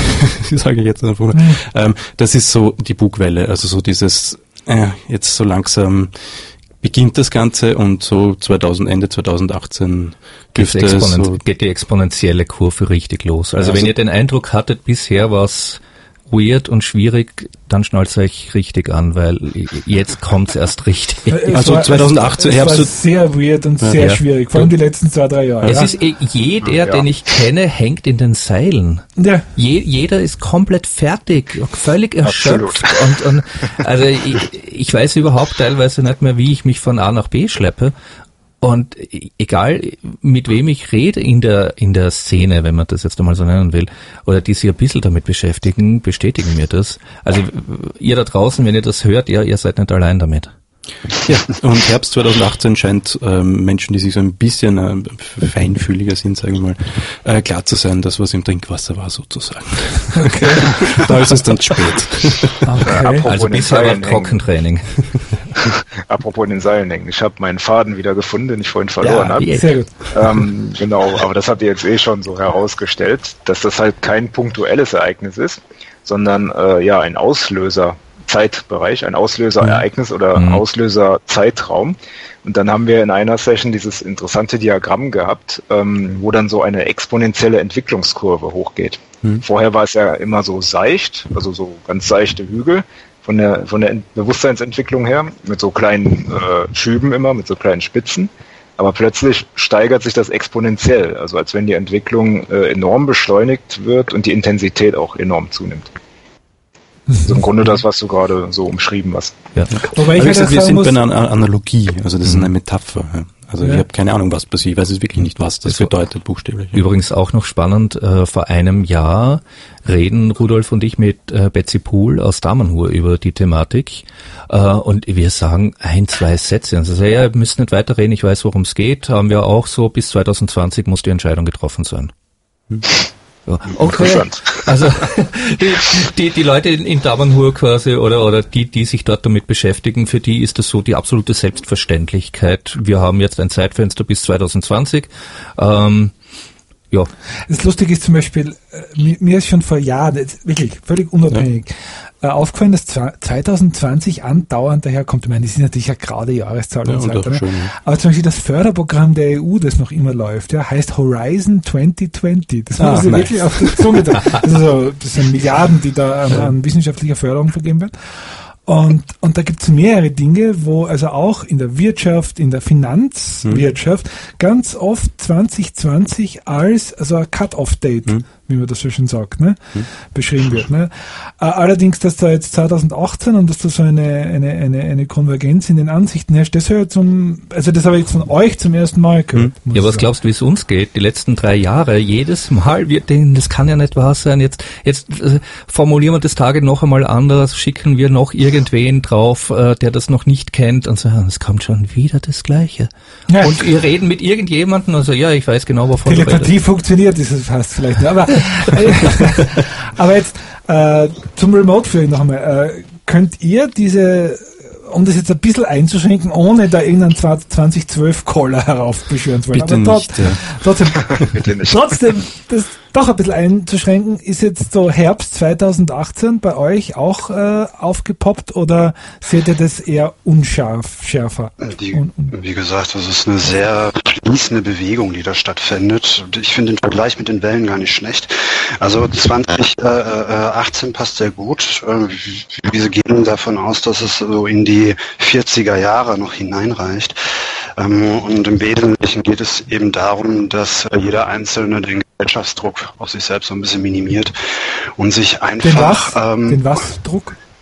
sage ich jetzt einfach mal, mhm. ähm, das ist so die Bugwelle, also so dieses, äh, jetzt so langsam beginnt das Ganze und so zweitausend, Ende zweitausendachtzehn dürfte es so geht die exponentielle Kurve richtig los. Also, also wenn ihr den Eindruck hattet, bisher war es weird und schwierig, dann schnallt euch richtig an, weil jetzt kommt's erst richtig. Es also war, zweitausendachtzehn es, es Herbst war sehr weird und ja, sehr ja. schwierig, vor allem die letzten zwei, drei Jahre. Es ja. ist eh, jeder, ja. den ich kenne, hängt in den Seilen. Ja. Je, jeder ist komplett fertig, völlig erschöpft. Und, und also ich, ich weiß überhaupt teilweise nicht mehr, wie ich mich von A nach B schleppe. Und egal, mit wem ich rede in der in der Szene, wenn man das jetzt einmal so nennen will, oder die sich ein bisschen damit beschäftigen, bestätigen mir das. Also ihr da draußen, wenn ihr das hört, ja, ihr seid nicht allein damit. Ja, und Herbst zweitausendachtzehn scheint ähm, Menschen, die sich so ein bisschen äh, feinfühliger sind, sagen wir mal, äh, klar zu sein, das, was im Trinkwasser war, sozusagen. Okay. Da ist es dann spät. Okay. Also bisher war Trockentraining. Apropos in den Seilen hängen. Ich habe meinen Faden wieder gefunden, den ich vorhin verloren Ja, habe. Sehr gut. Ähm, genau, aber das habt ihr jetzt eh schon so herausgestellt, dass das halt kein punktuelles Ereignis ist, sondern äh, ja ein Auslöser-Zeitbereich, ein Auslöser-Ereignis oder Mhm. Auslöser-Zeitraum. Und dann haben wir in einer Session dieses interessante Diagramm gehabt, ähm, wo dann so eine exponentielle Entwicklungskurve hochgeht. Mhm. Vorher war es ja immer so seicht, also so ganz seichte Hügel von der von der Ent- Bewusstseinsentwicklung her, mit so kleinen äh, Schüben immer, mit so kleinen Spitzen. Aber plötzlich steigert sich das exponentiell, also als wenn die Entwicklung äh, enorm beschleunigt wird und die Intensität auch enorm zunimmt. Also im Grunde das, was du gerade so umschrieben hast. Ja. Wobei ich Aber halt gesagt, wir sagen sind muss, bei einer Analogie, also das ist eine Metapher. Ja. Also Ja. ich habe keine Ahnung, was passiert, ich weiß es wirklich nicht, was das Das war- bedeutet, buchstäblich. Übrigens auch noch spannend, äh, vor einem Jahr reden Rudolf und ich mit äh, Betsy Pool aus Damanhur über die Thematik äh, und wir sagen ein, zwei Sätze. Und sie sagen, ja, ihr müsst nicht weiterreden, ich weiß, worum es geht. Haben wir auch so, bis zwanzig zwanzig muss die Entscheidung getroffen sein. Hm. Ja, okay. Interessant. Also die, die, die Leute in, in Damanhur quasi oder oder die, die sich dort damit beschäftigen, für die ist das so die absolute Selbstverständlichkeit. Wir haben jetzt ein Zeitfenster bis zwanzig zwanzig. Ähm, ja. das Lustige ist zum Beispiel, äh, mir, mir ist schon vor Jahren, jetzt wirklich völlig unabhängig, äh, aufgefallen, dass zwa- zwanzig zwanzig andauernd daherkommt. Ich meine, das ist natürlich eine gerade Jahreszahl Ja, und so und weiter. auch Ne? schon, ja. Aber zum Beispiel das Förderprogramm der E U, das noch immer läuft, ja, heißt Horizon zwanzig zwanzig. Das Ah, muss ich nice. wirklich auf der Zunge da. Also so, das sind Milliarden, die da an, an wissenschaftlicher Förderung vergeben werden. Und, und da gibt es mehrere Dinge, wo also auch in der Wirtschaft, in der Finanzwirtschaft ganz oft zwanzig zwanzig als also ein Cut-off-Date, Hm. wie man das so schön sagt, ne, beschrieben wird. Ne. Äh, Allerdings, dass da jetzt zwanzig achtzehn und dass da so eine, eine, eine, eine Konvergenz in den Ansichten herrscht, das höre ich zum, also das habe ich jetzt von euch zum ersten Mal gehört. muss Ja, ich was sagen. glaubst du, wie es uns geht? Die letzten drei Jahre, jedes Mal, wir denken, das kann ja nicht wahr sein. Jetzt, jetzt äh, formulieren wir das Tage noch einmal anders, schicken wir noch irgendwen drauf, äh, der das noch nicht kennt und sagen, es kommt schon wieder das Gleiche. Ja. Und ihr reden mit irgendjemandem und so, ja, ich weiß genau, wovon du Telepathie redest. funktioniert, ist es fast vielleicht. Ne? Aber, aber jetzt äh, zum Remote-Führing noch einmal. Äh, könnt ihr diese, um das jetzt ein bisschen einzuschränken, ohne da irgendeinen zwanzig zwölf Caller heraufbeschwören zu wollen, Bitte aber nicht, ja. trotzdem, Bitte nicht. trotzdem, das doch ein bisschen einzuschränken, ist jetzt so Herbst zwanzig achtzehn bei euch auch äh, aufgepoppt oder seht ihr das eher unscharf, schärfer? Die, Un, un, wie gesagt, das ist eine sehr fließende Bewegung, die da stattfindet. Und ich finde den Vergleich mit den Wellen gar nicht schlecht. Also zwanzig achtzehn passt sehr gut. Äh, Wir gehen davon aus, dass es so in die vierziger Jahre noch hineinreicht. Ähm, Und im Wesentlichen geht es eben darum, dass äh, jeder Einzelne den Gesellschaftsdruck auf sich selbst so ein bisschen minimiert und sich den was? einfach ähm, den was? Druck?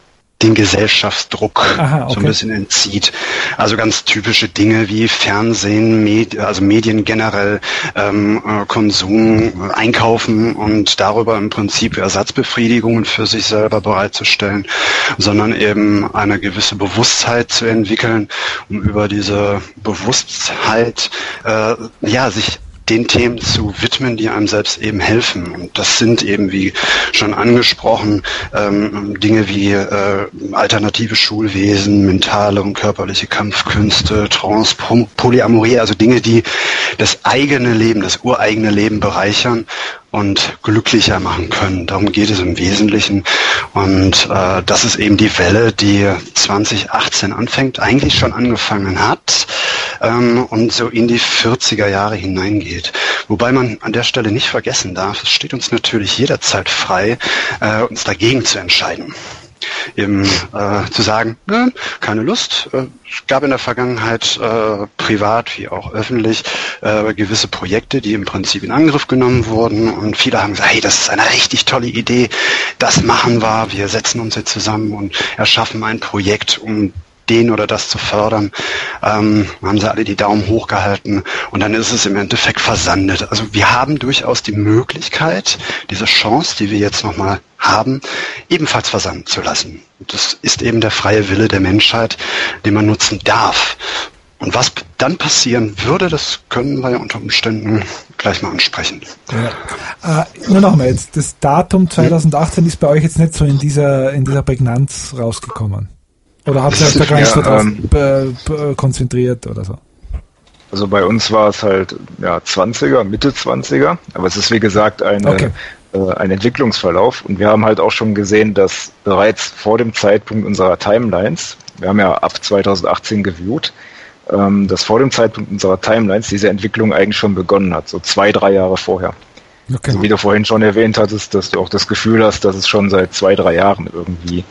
den Gesellschaftsdruck Aha, okay. so ein bisschen entzieht. Also ganz typische Dinge wie Fernsehen, Med- also Medien generell, ähm, Konsum, Einkaufen und darüber im Prinzip Ersatzbefriedigungen für sich selber bereitzustellen, sondern eben eine gewisse Bewusstheit zu entwickeln, um über diese Bewusstheit äh, ja sich den Themen zu widmen, die einem selbst eben helfen. Und das sind eben, wie schon angesprochen, ähm, Dinge wie äh, alternative Schulwesen, mentale und körperliche Kampfkünste, Trance, Polyamorie, also Dinge, die das eigene Leben, das ureigene Leben bereichern und glücklicher machen können. Darum geht es im Wesentlichen. Und äh, das ist eben die Welle, die zwanzig achtzehn anfängt, eigentlich schon angefangen hat ähm, und so in die vierziger Jahre hineingeht. Wobei man an der Stelle nicht vergessen darf, es steht uns natürlich jederzeit frei, äh, uns dagegen zu entscheiden. Eben äh, zu sagen, ne, keine Lust. Äh, es gab in der Vergangenheit äh, privat wie auch öffentlich äh, gewisse Projekte, die im Prinzip in Angriff genommen wurden und viele haben gesagt, hey, das ist eine richtig tolle Idee, das machen wir, wir setzen uns jetzt zusammen und erschaffen ein Projekt, um den oder das zu fördern. Ähm, haben sie alle die Daumen hochgehalten und dann ist es im Endeffekt versandet. Also wir haben durchaus die Möglichkeit, diese Chance, die wir jetzt nochmal haben, ebenfalls versanden zu lassen. Das ist eben der freie Wille der Menschheit, den man nutzen darf. Und was dann passieren würde, das können wir ja unter Umständen gleich mal ansprechen. Ja. Äh, nur nochmal jetzt, das Datum zwanzig achtzehn ist bei euch jetzt nicht so in dieser, in dieser Prägnanz rausgekommen. Oder habt ihr euch da gar nicht ja, so drauf ähm, be, be, konzentriert oder so? Also bei uns war es halt ja zwanziger, Mitte zwanziger, aber es ist wie gesagt eine, Okay. äh, ein Entwicklungsverlauf und wir haben halt auch schon gesehen, dass bereits vor dem Zeitpunkt unserer Timelines, wir haben ja ab zwanzig achtzehn geviewt, ähm, dass vor dem Zeitpunkt unserer Timelines diese Entwicklung eigentlich schon begonnen hat, so zwei, drei Jahre vorher. Okay. Also wie du vorhin schon erwähnt hattest, dass du auch das Gefühl hast, dass es schon seit zwei, drei Jahren irgendwie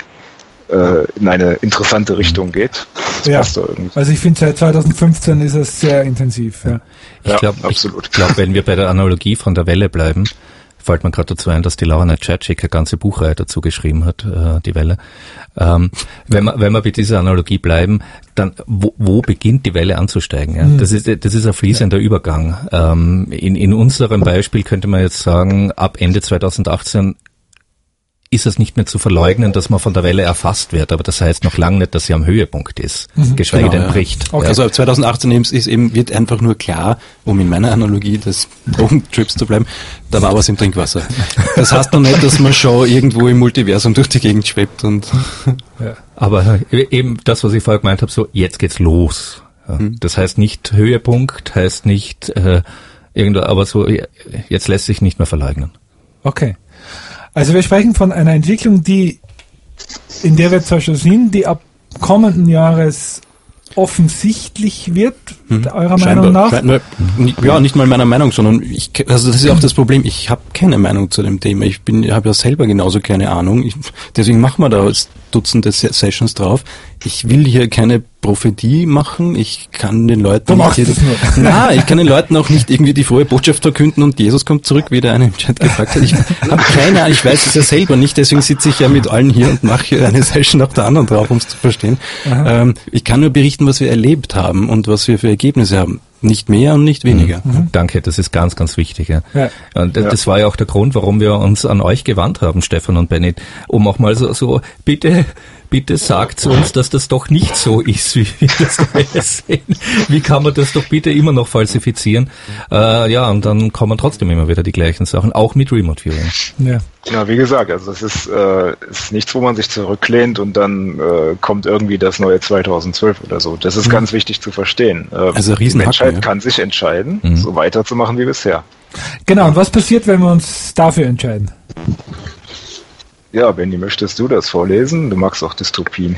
in eine interessante Richtung geht. Das ja, passt doch irgendwie. Also ich finde, seit zwanzig fünfzehn ist es sehr intensiv. Ja, ich ja glaube, absolut. Ich glaube, wenn wir bei der Analogie von der Welle bleiben, fällt mir gerade dazu ein, dass die Laura Necacik eine ganze Buchreihe dazu geschrieben hat, äh, die Welle. Ähm, wenn wir wenn wir bei dieser Analogie bleiben, dann wo, wo beginnt die Welle anzusteigen? Ja? Mhm. Das ist das ist ein fließender ja. Übergang. Ähm, in in unserem Beispiel könnte man jetzt sagen, ab Ende zwanzig achtzehn ist es nicht mehr zu verleugnen, dass man von der Welle erfasst wird, aber das heißt noch lange nicht, dass sie am Höhepunkt ist, mhm. geschweige genau, denn ja. bricht. Okay. Also ab zwanzig achtzehn ist eben, wird einfach nur klar, um in meiner Analogie des Drogentrips zu bleiben, da war was im Trinkwasser. Das heißt noch nicht, dass man schon irgendwo im Multiversum durch die Gegend schwebt und ja. Aber eben das, was ich vorher gemeint habe, so jetzt geht's los. Ja. Mhm. Das heißt nicht Höhepunkt, heißt nicht äh, irgendwo, aber so jetzt lässt sich nicht mehr verleugnen. Okay. Also wir sprechen von einer Entwicklung, die, in der wir zwar schon sind, die ab kommenden Jahres offensichtlich wird, hm. eurer Scheinbar, Meinung nach? Scheinbar, ja, nicht mal meiner Meinung, sondern ich, also das ist ja auch das Problem, ich habe keine Meinung zu dem Thema. Ich bin, habe ja selber genauso keine Ahnung. Ich, deswegen machen wir da Dutzende Sessions drauf. Ich will hier keine Prophetie machen. Ich kann den Leuten du nicht machst es nur. Na, ich kann den Leuten auch nicht irgendwie die frohe Botschaft verkünden und Jesus kommt zurück, wie der eine im Chat gefragt hat. Ich habe keine Ahnung, ich weiß es ja selber nicht, deswegen sitze ich ja mit allen hier und mache hier eine Session nach der anderen drauf, um es zu verstehen. Ähm, ich kann nur berichten, was wir erlebt haben und was wir für Ergebnisse haben. Nicht mehr und nicht weniger. Mhm. Danke, das ist ganz, ganz wichtig. Ja. Ja. Und das ja. war ja auch der Grund, warum wir uns an euch gewandt haben, Stefan und Bennett, um auch mal so, so bitte, bitte sagt uns, dass das doch nicht so ist, wie wir das sehen. Wie kann man das doch bitte immer noch falsifizieren? Äh, ja, und dann kommen trotzdem immer wieder die gleichen Sachen, auch mit Remote Viewing. Ja. Ja, wie gesagt, also das ist, äh, ist nichts, wo man sich zurücklehnt und dann äh, kommt irgendwie das neue zweitausendzwölf oder so. Das ist mhm. ganz wichtig zu verstehen. Äh, also die Menschheit ja. kann sich entscheiden, mhm. so weiterzumachen wie bisher. Genau, und was passiert, wenn wir uns dafür entscheiden? Ja, Benni, möchtest du das vorlesen? Du magst auch Dystopien.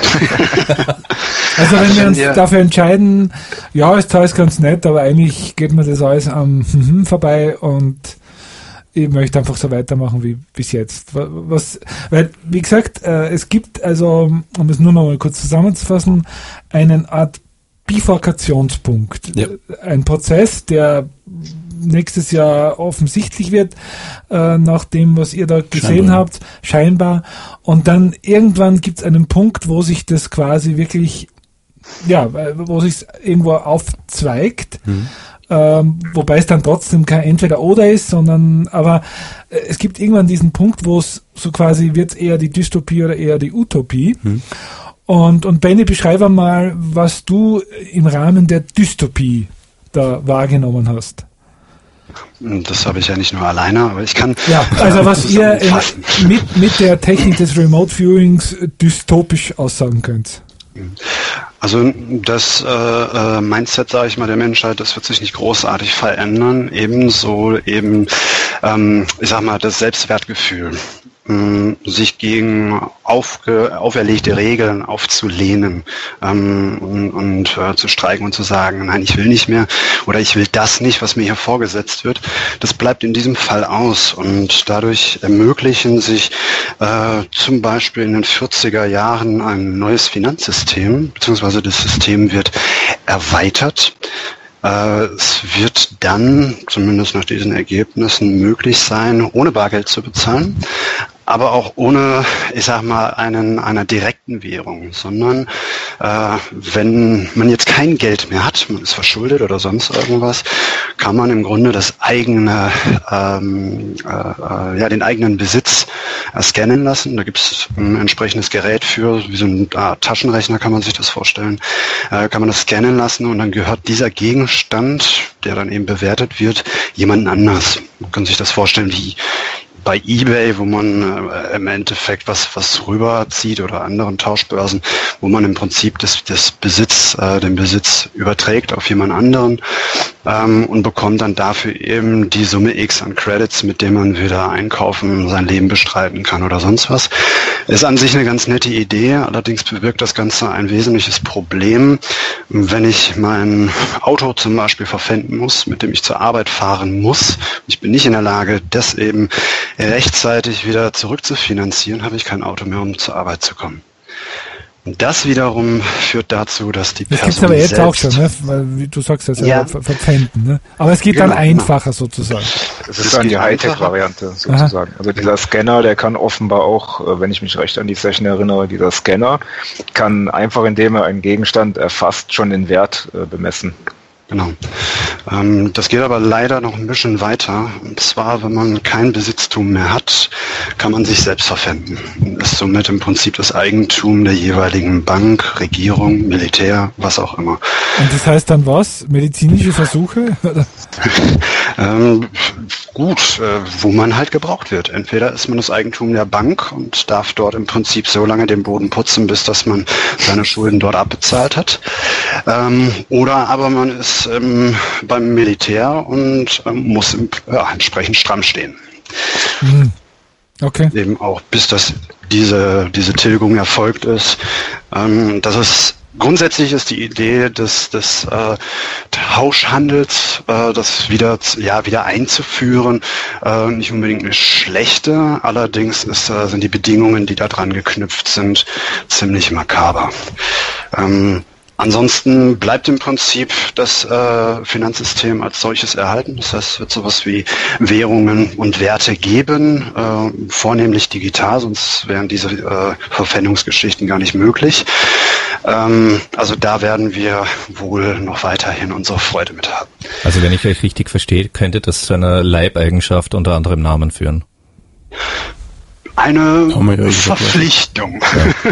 Also wenn wir uns ja. dafür entscheiden, ja, ist alles ganz nett, aber eigentlich geht mir das alles am hm vorbei und ich möchte einfach so weitermachen wie bis jetzt. Was, weil, wie gesagt, äh, es gibt also, um es nur noch mal kurz zusammenzufassen, einen Art Bifurkationspunkt. Ja. Ein Prozess, der nächstes Jahr offensichtlich wird, äh, nach dem, was ihr da gesehen scheinbar. habt, scheinbar. Und dann irgendwann gibt es einen Punkt, wo sich das quasi wirklich, ja, wo sich irgendwo aufzweigt. Mhm. Ähm, wobei es dann trotzdem kein Entweder-Oder ist, sondern, aber äh, es gibt irgendwann diesen Punkt, wo es so quasi wird eher die Dystopie oder eher die Utopie. Mhm. Und, und Benny, beschreibe mal, was du im Rahmen der Dystopie da wahrgenommen hast. Das habe ich ja nicht nur alleine, aber ich kann... Ja, also was ihr in, mit, mit der Technik des Remote Viewings dystopisch aussagen könnt. Also das äh, Mindset, sage ich mal, der Menschheit, das wird sich nicht großartig verändern. Ebenso eben, ähm, ich sag mal, das Selbstwertgefühl, ähm, sich gegen aufge, auferlegte Regeln aufzulehnen ähm, und, und äh, zu streiken und zu sagen, nein, ich will nicht mehr oder ich will das nicht, was mir hier vorgesetzt wird. Das bleibt in diesem Fall aus und dadurch ermöglichen sich äh, zum Beispiel in den vierziger Jahren ein neues Finanzsystem, beziehungsweise das System wird erweitert. Äh, es wird dann, zumindest nach diesen Ergebnissen, möglich sein, ohne Bargeld zu bezahlen, aber auch ohne, ich sag mal, einen, einer direkten Währung, sondern äh, wenn man jetzt kein Geld mehr hat, man ist verschuldet oder sonst irgendwas, kann man im Grunde das eigene, ähm, äh, ja, den eigenen Besitz äh, scannen lassen. Da gibt es ein entsprechendes Gerät für, wie so ein äh, Taschenrechner kann man sich das vorstellen, äh, kann man das scannen lassen und dann gehört dieser Gegenstand, der dann eben bewertet wird, jemandem anders. Man kann sich das vorstellen wie bei eBay, wo man äh, im Endeffekt was was rüberzieht oder anderen Tauschbörsen, wo man im Prinzip das, das Besitz, äh, den Besitz überträgt auf jemand anderen ähm, und bekommt dann dafür eben die Summe X an Credits, mit dem man wieder einkaufen, sein Leben bestreiten kann oder sonst was. Ist an sich eine ganz nette Idee, allerdings bewirkt das Ganze ein wesentliches Problem. Wenn ich mein Auto zum Beispiel verpfänden muss, mit dem ich zur Arbeit fahren muss, ich bin nicht in der Lage, das eben rechtzeitig wieder zurückzufinanzieren, habe ich kein Auto mehr, um zur Arbeit zu kommen. Und das wiederum führt dazu, dass die das Person gibt's aber jetzt selbst auch schon, ne? Weil wie du sagst, das ja ver verpfänden, ne? Aber es geht genau, dann einfacher sozusagen. Das ist dann die Hightech-Variante sozusagen. Aha. Also dieser Scanner, der kann offenbar auch, wenn ich mich recht an die Session erinnere, dieser Scanner kann einfach, indem er einen Gegenstand erfasst, schon den Wert äh, bemessen. Genau. Ähm, das geht aber leider noch ein bisschen weiter. Und zwar, wenn man kein Besitztum mehr hat, kann man sich selbst verpfänden. Ist somit im Prinzip das Eigentum der jeweiligen Bank, Regierung, Militär, was auch immer. Und das heißt dann was? Medizinische Versuche? ähm, gut, äh, wo man halt gebraucht wird. Entweder ist man das Eigentum der Bank und darf dort im Prinzip so lange den Boden putzen, bis dass man seine Schulden dort abbezahlt hat. Ähm, oder aber man ist ähm, beim Militär und ähm, muss im, ja, entsprechend stramm stehen. Mhm. Okay. Eben auch bis das diese diese Tilgung erfolgt ist. Ähm, das ist grundsätzlich ist die Idee des des äh, Tauschhandels, äh, das wieder ja wieder einzuführen, äh, nicht unbedingt eine schlechte. Allerdings ist, äh, sind die Bedingungen, die da dran geknüpft sind, ziemlich makaber. Ähm, Ansonsten bleibt im Prinzip das äh, Finanzsystem als solches erhalten. Das heißt, es wird sowas wie Währungen und Werte geben, äh, vornehmlich digital, sonst wären diese äh, Verpfändungsgeschichten gar nicht möglich. Ähm, also da werden wir wohl noch weiterhin unsere Freude mit haben. Also wenn ich euch richtig verstehe, könnte das zu einer Leibeigenschaft unter anderem Namen führen? Eine Verpflichtung. Ja.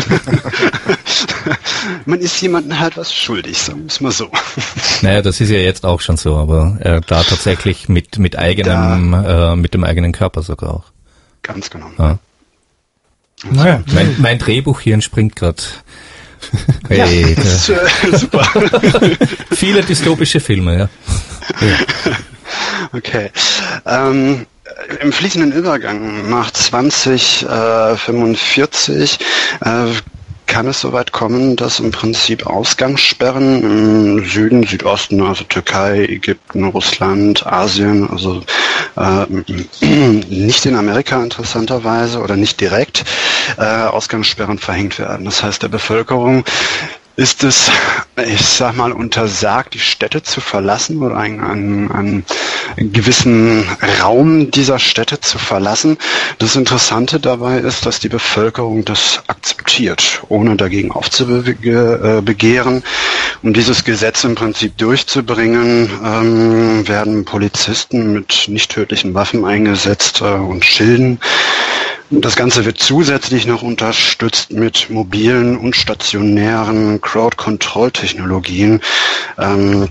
Man ist jemandem halt was schuldig, sagen wir es mal so. Naja, das ist ja jetzt auch schon so, aber äh, da tatsächlich mit mit eigenem, äh, mit dem eigenen Körper sogar auch. Ganz genau. Ja. Naja. Mein, mein Drehbuch hier entspringt gerade. Hey, ja, das ist, äh, super. Viele dystopische Filme, ja. ja. Okay. Ähm, Im fließenden Übergang nach zwanzig fünfundvierzig äh, kann es soweit kommen, dass im Prinzip Ausgangssperren im Süden, Südosten, also Türkei, Ägypten, Russland, Asien, also äh, nicht in Amerika interessanterweise oder nicht direkt, äh, Ausgangssperren verhängt werden. Das heißt, der Bevölkerung ist es, ich sag mal, untersagt, die Städte zu verlassen oder einen, einen, einen gewissen Raum dieser Städte zu verlassen. Das Interessante dabei ist, dass die Bevölkerung das akzeptiert, ohne dagegen aufzubegehren. Um dieses Gesetz im Prinzip durchzubringen, ähm, werden Polizisten mit nicht tödlichen Waffen eingesetzt äh, und Schilden. Das Ganze wird zusätzlich noch unterstützt mit mobilen und stationären Crowd-Control-Technologien. Ähm,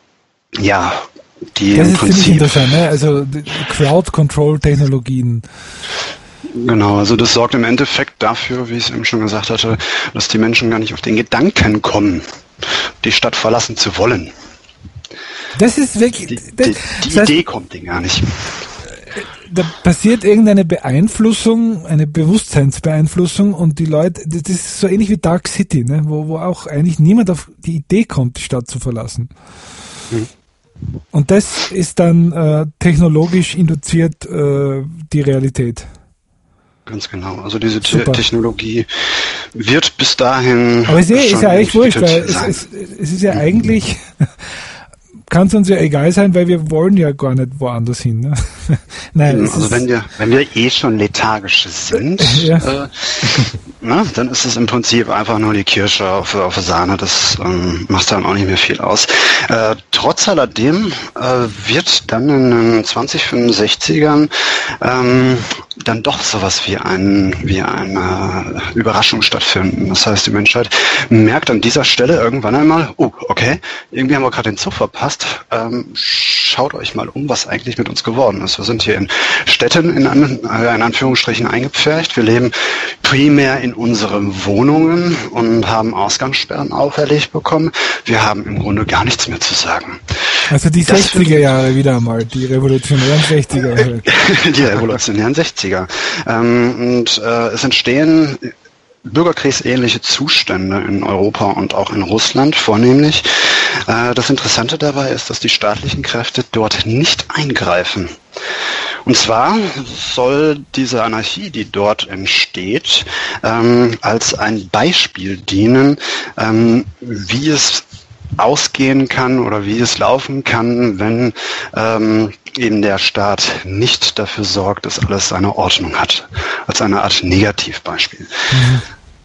ja, die das im ist Prinzip ziemlich interessant, ne? Also Crowd-Control-Technologien. Genau, also das sorgt im Endeffekt dafür, wie ich es eben schon gesagt hatte, dass die Menschen gar nicht auf den Gedanken kommen, die Stadt verlassen zu wollen. Das ist wirklich... Die, das, die, die das heißt, Idee kommt denen gar nicht. Da passiert irgendeine Beeinflussung, eine Bewusstseinsbeeinflussung und die Leute, das ist so ähnlich wie Dark City, ne? wo, wo auch eigentlich niemand auf die Idee kommt, die Stadt zu verlassen. Mhm. Und das ist dann äh, technologisch induziert äh, die Realität. Ganz genau. Also diese Te- Technologie wird bis dahin. Aber es ist, ist ja eigentlich wurscht, weil es, es, es ist ja mhm. eigentlich... kann es uns ja egal sein, weil wir wollen ja gar nicht woanders hin. Ne? Nein, also ist wenn wir wenn wir eh schon lethargisch sind, ja. äh, na, dann ist es im Prinzip einfach nur die Kirsche auf, auf der Sahne. Das ähm, macht dann auch nicht mehr viel aus. Äh, trotz alledem äh, wird dann in den zwanzig fünfundsechzigern ähm, dann doch sowas wie ein wie eine Überraschung stattfinden. Das heißt, die Menschheit merkt an dieser Stelle irgendwann einmal, oh, okay, irgendwie haben wir gerade den Zug verpasst. Ähm, schaut euch mal um, was eigentlich mit uns geworden ist. Wir sind hier in Städten in, an, äh, in Anführungsstrichen eingepfercht. Wir leben primär in unseren Wohnungen und haben Ausgangssperren auferlegt bekommen. Wir haben im Grunde gar nichts mehr zu sagen. Also die das sechziger Jahre wieder einmal, die revolutionären sechziger Jahre. Die revolutionären sechziger. Ähm, und äh, es entstehen bürgerkriegsähnliche Zustände in Europa und auch in Russland vornehmlich. Äh, das Interessante dabei ist, dass die staatlichen Kräfte dort nicht eingreifen. Und zwar soll diese Anarchie, die dort entsteht, ähm, als ein Beispiel dienen, ähm, wie es ausgehen kann oder wie es laufen kann, wenn ähm, eben der Staat nicht dafür sorgt, dass alles seine Ordnung hat, als eine Art Negativbeispiel. Mhm.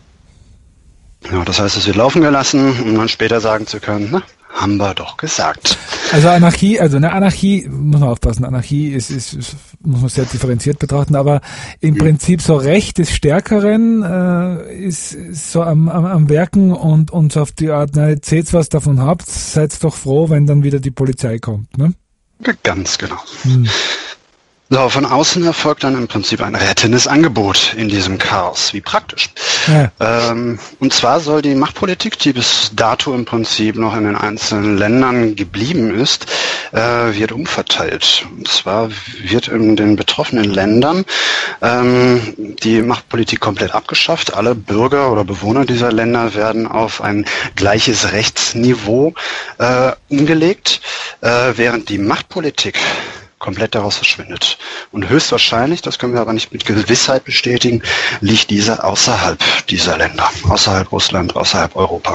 Ja, das heißt, es wird laufen gelassen, um dann später sagen zu können, na, haben wir doch gesagt. Also Anarchie, also eine Anarchie, muss man aufpassen, Anarchie ist, ist, ist muss man sehr differenziert betrachten, aber im mhm. Prinzip so Recht des Stärkeren äh, ist, ist so am, am, am Werken und, und so auf die Art, na, jetzt seht's, was davon habt, seid doch froh, wenn dann wieder die Polizei kommt, ne? Ganz genau. Mhm. So, von außen erfolgt dann im Prinzip ein rettendes Angebot in diesem Chaos. Wie praktisch. Ja. Ähm, und zwar soll die Machtpolitik, die bis dato im Prinzip noch in den einzelnen Ländern geblieben ist, äh, wird umverteilt. Und zwar wird in den betroffenen Ländern ähm, die Machtpolitik komplett abgeschafft. Alle Bürger oder Bewohner dieser Länder werden auf ein gleiches Rechtsniveau äh, umgelegt, äh, während die Machtpolitik komplett daraus verschwindet. Und höchstwahrscheinlich, das können wir aber nicht mit Gewissheit bestätigen, liegt diese außerhalb dieser Länder, außerhalb Russland, außerhalb Europa.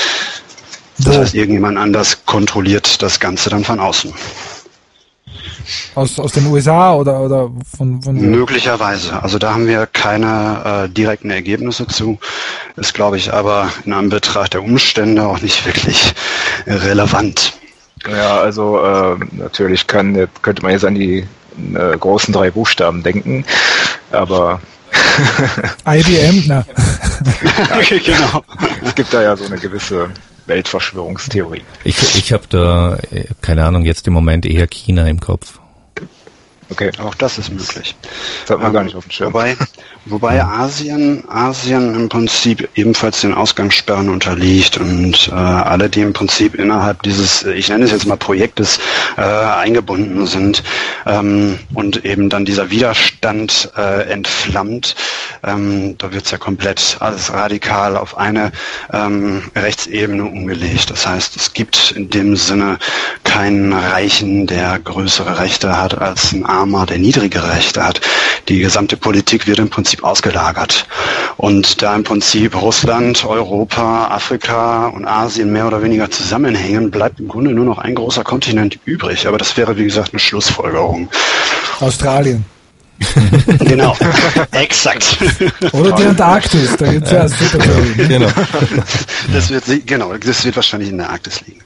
Das heißt, irgendjemand anders kontrolliert das Ganze dann von außen. Aus, aus den U S A oder, oder von, von... Möglicherweise. Also da haben wir keine äh, direkten Ergebnisse zu. Ist, glaube ich, aber in Anbetracht der Umstände auch nicht wirklich relevant. Ja, also äh, natürlich kann, könnte man jetzt an die äh, großen drei Buchstaben denken, aber I B M, na. Okay, genau. Es gibt da ja so eine gewisse Weltverschwörungstheorie. Ich, ich habe da, keine Ahnung, jetzt im Moment eher China im Kopf. Okay, auch das ist möglich. Das hat man ähm, gar nicht auf dem Schirm. Wobei, wobei Asien, Asien im Prinzip ebenfalls den Ausgangssperren unterliegt und äh, alle, die im Prinzip innerhalb dieses, ich nenne es jetzt mal Projektes, äh, eingebunden sind ähm, und eben dann dieser Widerstand äh, entflammt, ähm, da wird's ja komplett alles radikal auf eine ähm, Rechtsebene umgelegt. Das heißt, es gibt in dem Sinne keinen Reichen, der größere Rechte hat als ein Armer, der niedrigere Rechte hat. Die gesamte Politik wird im Prinzip ausgelagert. Und da im Prinzip Russland, Europa, Afrika und Asien mehr oder weniger zusammenhängen, bleibt im Grunde nur noch ein großer Kontinent übrig. Aber das wäre, wie gesagt, eine Schlussfolgerung. Australien. Genau, exakt. Oder die Antarktis, da gibt's ja super toll, ne? Genau. Das wird, genau, das wird wahrscheinlich in der Arktis liegen.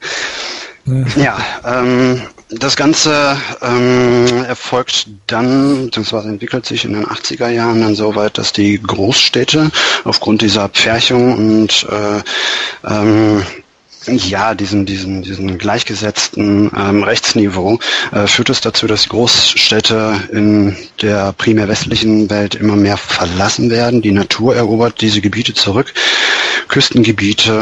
Ja, ähm, das Ganze ähm, erfolgt dann, beziehungsweise entwickelt sich in den achtziger Jahren dann so weit, dass die Großstädte aufgrund dieser Pferchung und äh, ähm, ja, diesen, diesen, diesen gleichgesetzten ähm, Rechtsniveau äh, führt es dazu, dass die Großstädte in der primär westlichen Welt immer mehr verlassen werden. Die Natur erobert diese Gebiete zurück. Küstengebiete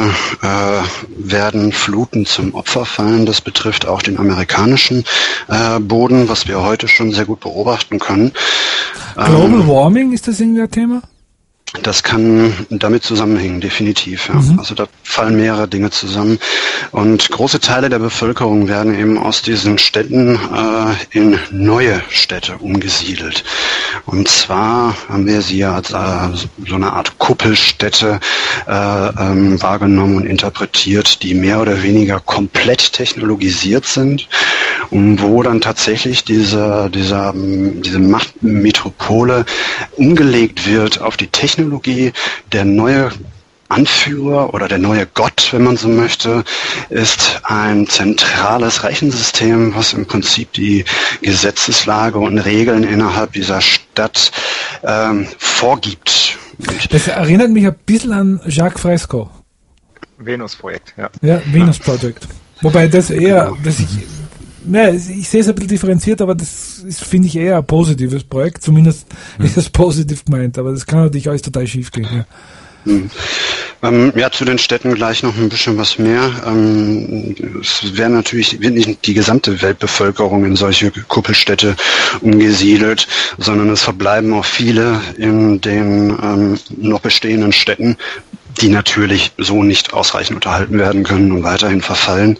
äh, werden Fluten zum Opfer fallen. Das betrifft auch den amerikanischen äh, Boden, was wir heute schon sehr gut beobachten können. Global Ähm, Warming, ist das irgendwie ein Thema? Das kann damit zusammenhängen, definitiv. Ja. Mhm. Also da fallen mehrere Dinge zusammen. Und große Teile der Bevölkerung werden eben aus diesen Städten äh, in neue Städte umgesiedelt. Und zwar haben wir sie ja als äh, so eine Art Kuppelstädte äh, ähm, wahrgenommen und interpretiert, die mehr oder weniger komplett technologisiert sind und wo dann tatsächlich diese, dieser, diese Machtmetropole umgelegt wird auf die Technologie. Der neue Anführer oder der neue Gott, wenn man so möchte, ist ein zentrales Rechensystem, was im Prinzip die Gesetzeslage und Regeln innerhalb dieser Stadt ähm, vorgibt. Das erinnert mich ein bisschen an Jacques Fresco. Venus-Projekt, ja. Ja, Venus Project. Wobei das eher, das ich, ja, ich sehe es ein bisschen differenziert, aber das ist, finde ich, eher ein positives Projekt. Zumindest hm. ist es positiv gemeint, aber das kann natürlich alles total schief gehen. Ja. Hm. Ähm, ja, zu den Städten gleich noch ein bisschen was mehr. Ähm, es werden natürlich wird nicht die gesamte Weltbevölkerung in solche Kuppelstädte umgesiedelt, sondern es verbleiben auch viele in den ähm, noch bestehenden Städten, die natürlich so nicht ausreichend unterhalten werden können und weiterhin verfallen.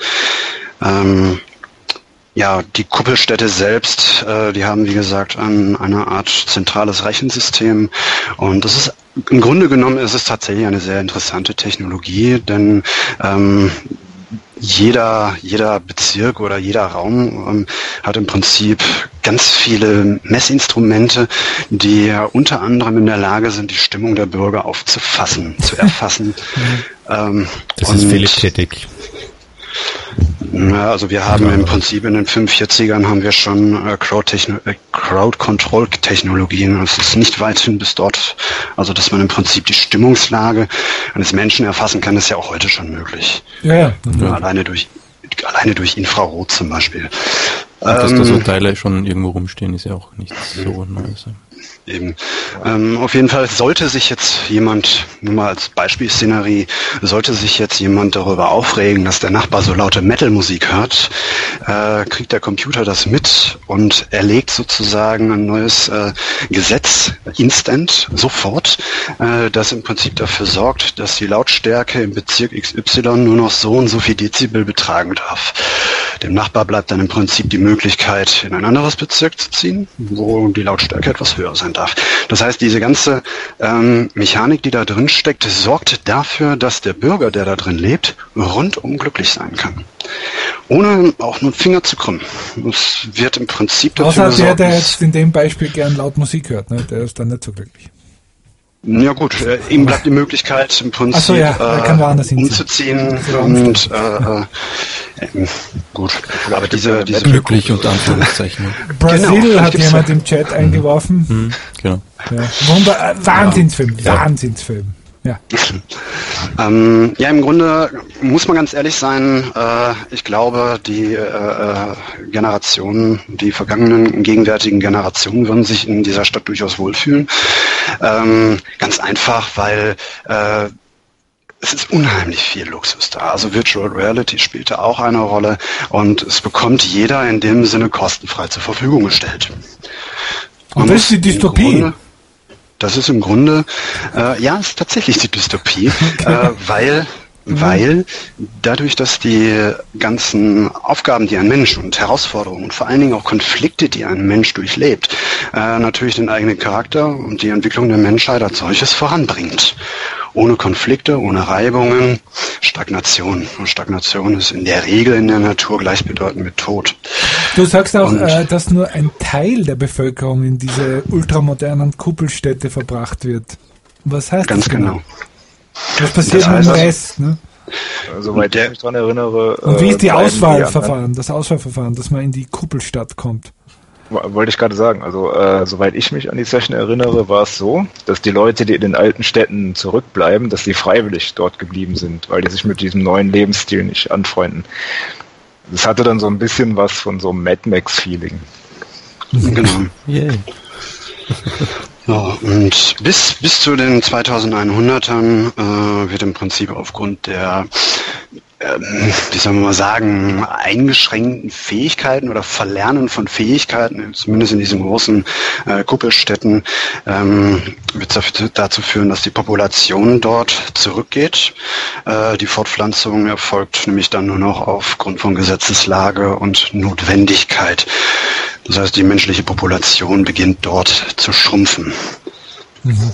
Ähm, Ja, die Kuppelstädte selbst, äh, die haben, wie gesagt, ein, eine Art zentrales Rechensystem. Und das ist, im Grunde genommen ist es tatsächlich eine sehr interessante Technologie, denn ähm, jeder, jeder Bezirk oder jeder Raum ähm, hat im Prinzip ganz viele Messinstrumente, die ja unter anderem in der Lage sind, die Stimmung der Bürger aufzufassen, zu erfassen. ähm, das ist Philipp Tettig. Ja, also wir haben im Prinzip in den fünfundvierzigern haben wir schon äh, Crowd-Control-Technologien. Es ist nicht weit hin bis dort, also dass man im Prinzip die Stimmungslage eines Menschen erfassen kann, ist ja auch heute schon möglich. Ja, ja. Ja, alleine durch alleine durch Infrarot zum Beispiel. Und dass ähm, da so Teile schon irgendwo rumstehen, ist ja auch nicht so Neues. Eben. Ähm, auf jeden Fall sollte sich jetzt jemand, nur mal als Beispielszenerie, sollte sich jetzt jemand darüber aufregen, dass der Nachbar so laute Metal-Musik hört, äh, kriegt der Computer das mit und erlegt sozusagen ein neues äh, Gesetz, instant, sofort, äh, das im Prinzip dafür sorgt, dass die Lautstärke im Bezirk X Y nur noch so und so viel Dezibel betragen darf. Dem Nachbar bleibt dann im Prinzip die Möglichkeit, in ein anderes Bezirk zu ziehen, wo die Lautstärke etwas höher sein darf. Das heißt, diese ganze ähm, Mechanik, die da drin steckt, sorgt dafür, dass der Bürger, der da drin lebt, rundum glücklich sein kann. Ohne auch nur einen Finger zu krümmen. Es wird im Prinzip dazu Außer gesorgt, der, der jetzt in dem Beispiel gern laut Musik hört, ne? Der ist dann nicht so glücklich. Ja gut, äh, ihm bleibt die Möglichkeit im Prinzip Ach so, ja, er kann woanders äh, hinziehen. umzuziehen und äh, äh, gut. Aber diese, diese glücklich unter Anführungszeichen. Brasil Genau, hat gibt's jemand ja. im Chat eingeworfen. Mhm, genau. Ja. Wunder, äh, Wahnsinnsfilm, Ja. Wahnsinnsfilm. Ja. Ähm, ja, im Grunde muss man ganz ehrlich sein, äh, ich glaube, die äh, Generationen, die vergangenen und gegenwärtigen Generationen würden sich in dieser Stadt durchaus wohlfühlen. Ähm, ganz einfach, weil äh, es ist unheimlich viel Luxus da. Also Virtual Reality spielte auch eine Rolle und es bekommt jeder in dem Sinne kostenfrei zur Verfügung gestellt. Und das ist die Dystopie. Grunde, Das ist im Grunde, äh, ja, ist tatsächlich die Dystopie, äh, weil Weil dadurch, dass die ganzen Aufgaben, die ein Mensch und Herausforderungen und vor allen Dingen auch Konflikte, die ein Mensch durchlebt, äh, natürlich den eigenen Charakter und die Entwicklung der Menschheit als solches voranbringt. Ohne Konflikte, ohne Reibungen, Stagnation. Und Stagnation ist in der Regel in der Natur gleichbedeutend mit Tod. Du sagst auch, äh, dass nur ein Teil der Bevölkerung in diese ultramodernen Kuppelstädte verbracht wird. Was heißt Ganz das genau? Was passiert mit dem Rest? Ne? Soweit ich mich daran erinnere. Und wie ist die äh, bleiben Auswahlverfahren, das Auswahlverfahren, dass man in die Kuppelstadt kommt? Wollte ich gerade sagen. Also, äh, soweit ich mich an die Session erinnere, war es so, dass die Leute, die in den alten Städten zurückbleiben, dass die freiwillig dort geblieben sind, weil die sich mit diesem neuen Lebensstil nicht anfreunden. Das hatte dann so ein bisschen was von so einem Mad Max-Feeling. Genau. Yay. Ja, und bis, bis zu den zweitausendeinhundertern äh, wird im Prinzip aufgrund der, ähm, wie soll man mal sagen, eingeschränkten Fähigkeiten oder Verlernen von Fähigkeiten, zumindest in diesen großen äh, Kuppelstädten, ähm, wird es dazu führen, dass die Population dort zurückgeht. Äh, die Fortpflanzung erfolgt nämlich dann nur noch aufgrund von Gesetzeslage und Notwendigkeit. Das heißt, die menschliche Population beginnt dort zu schrumpfen. Mhm.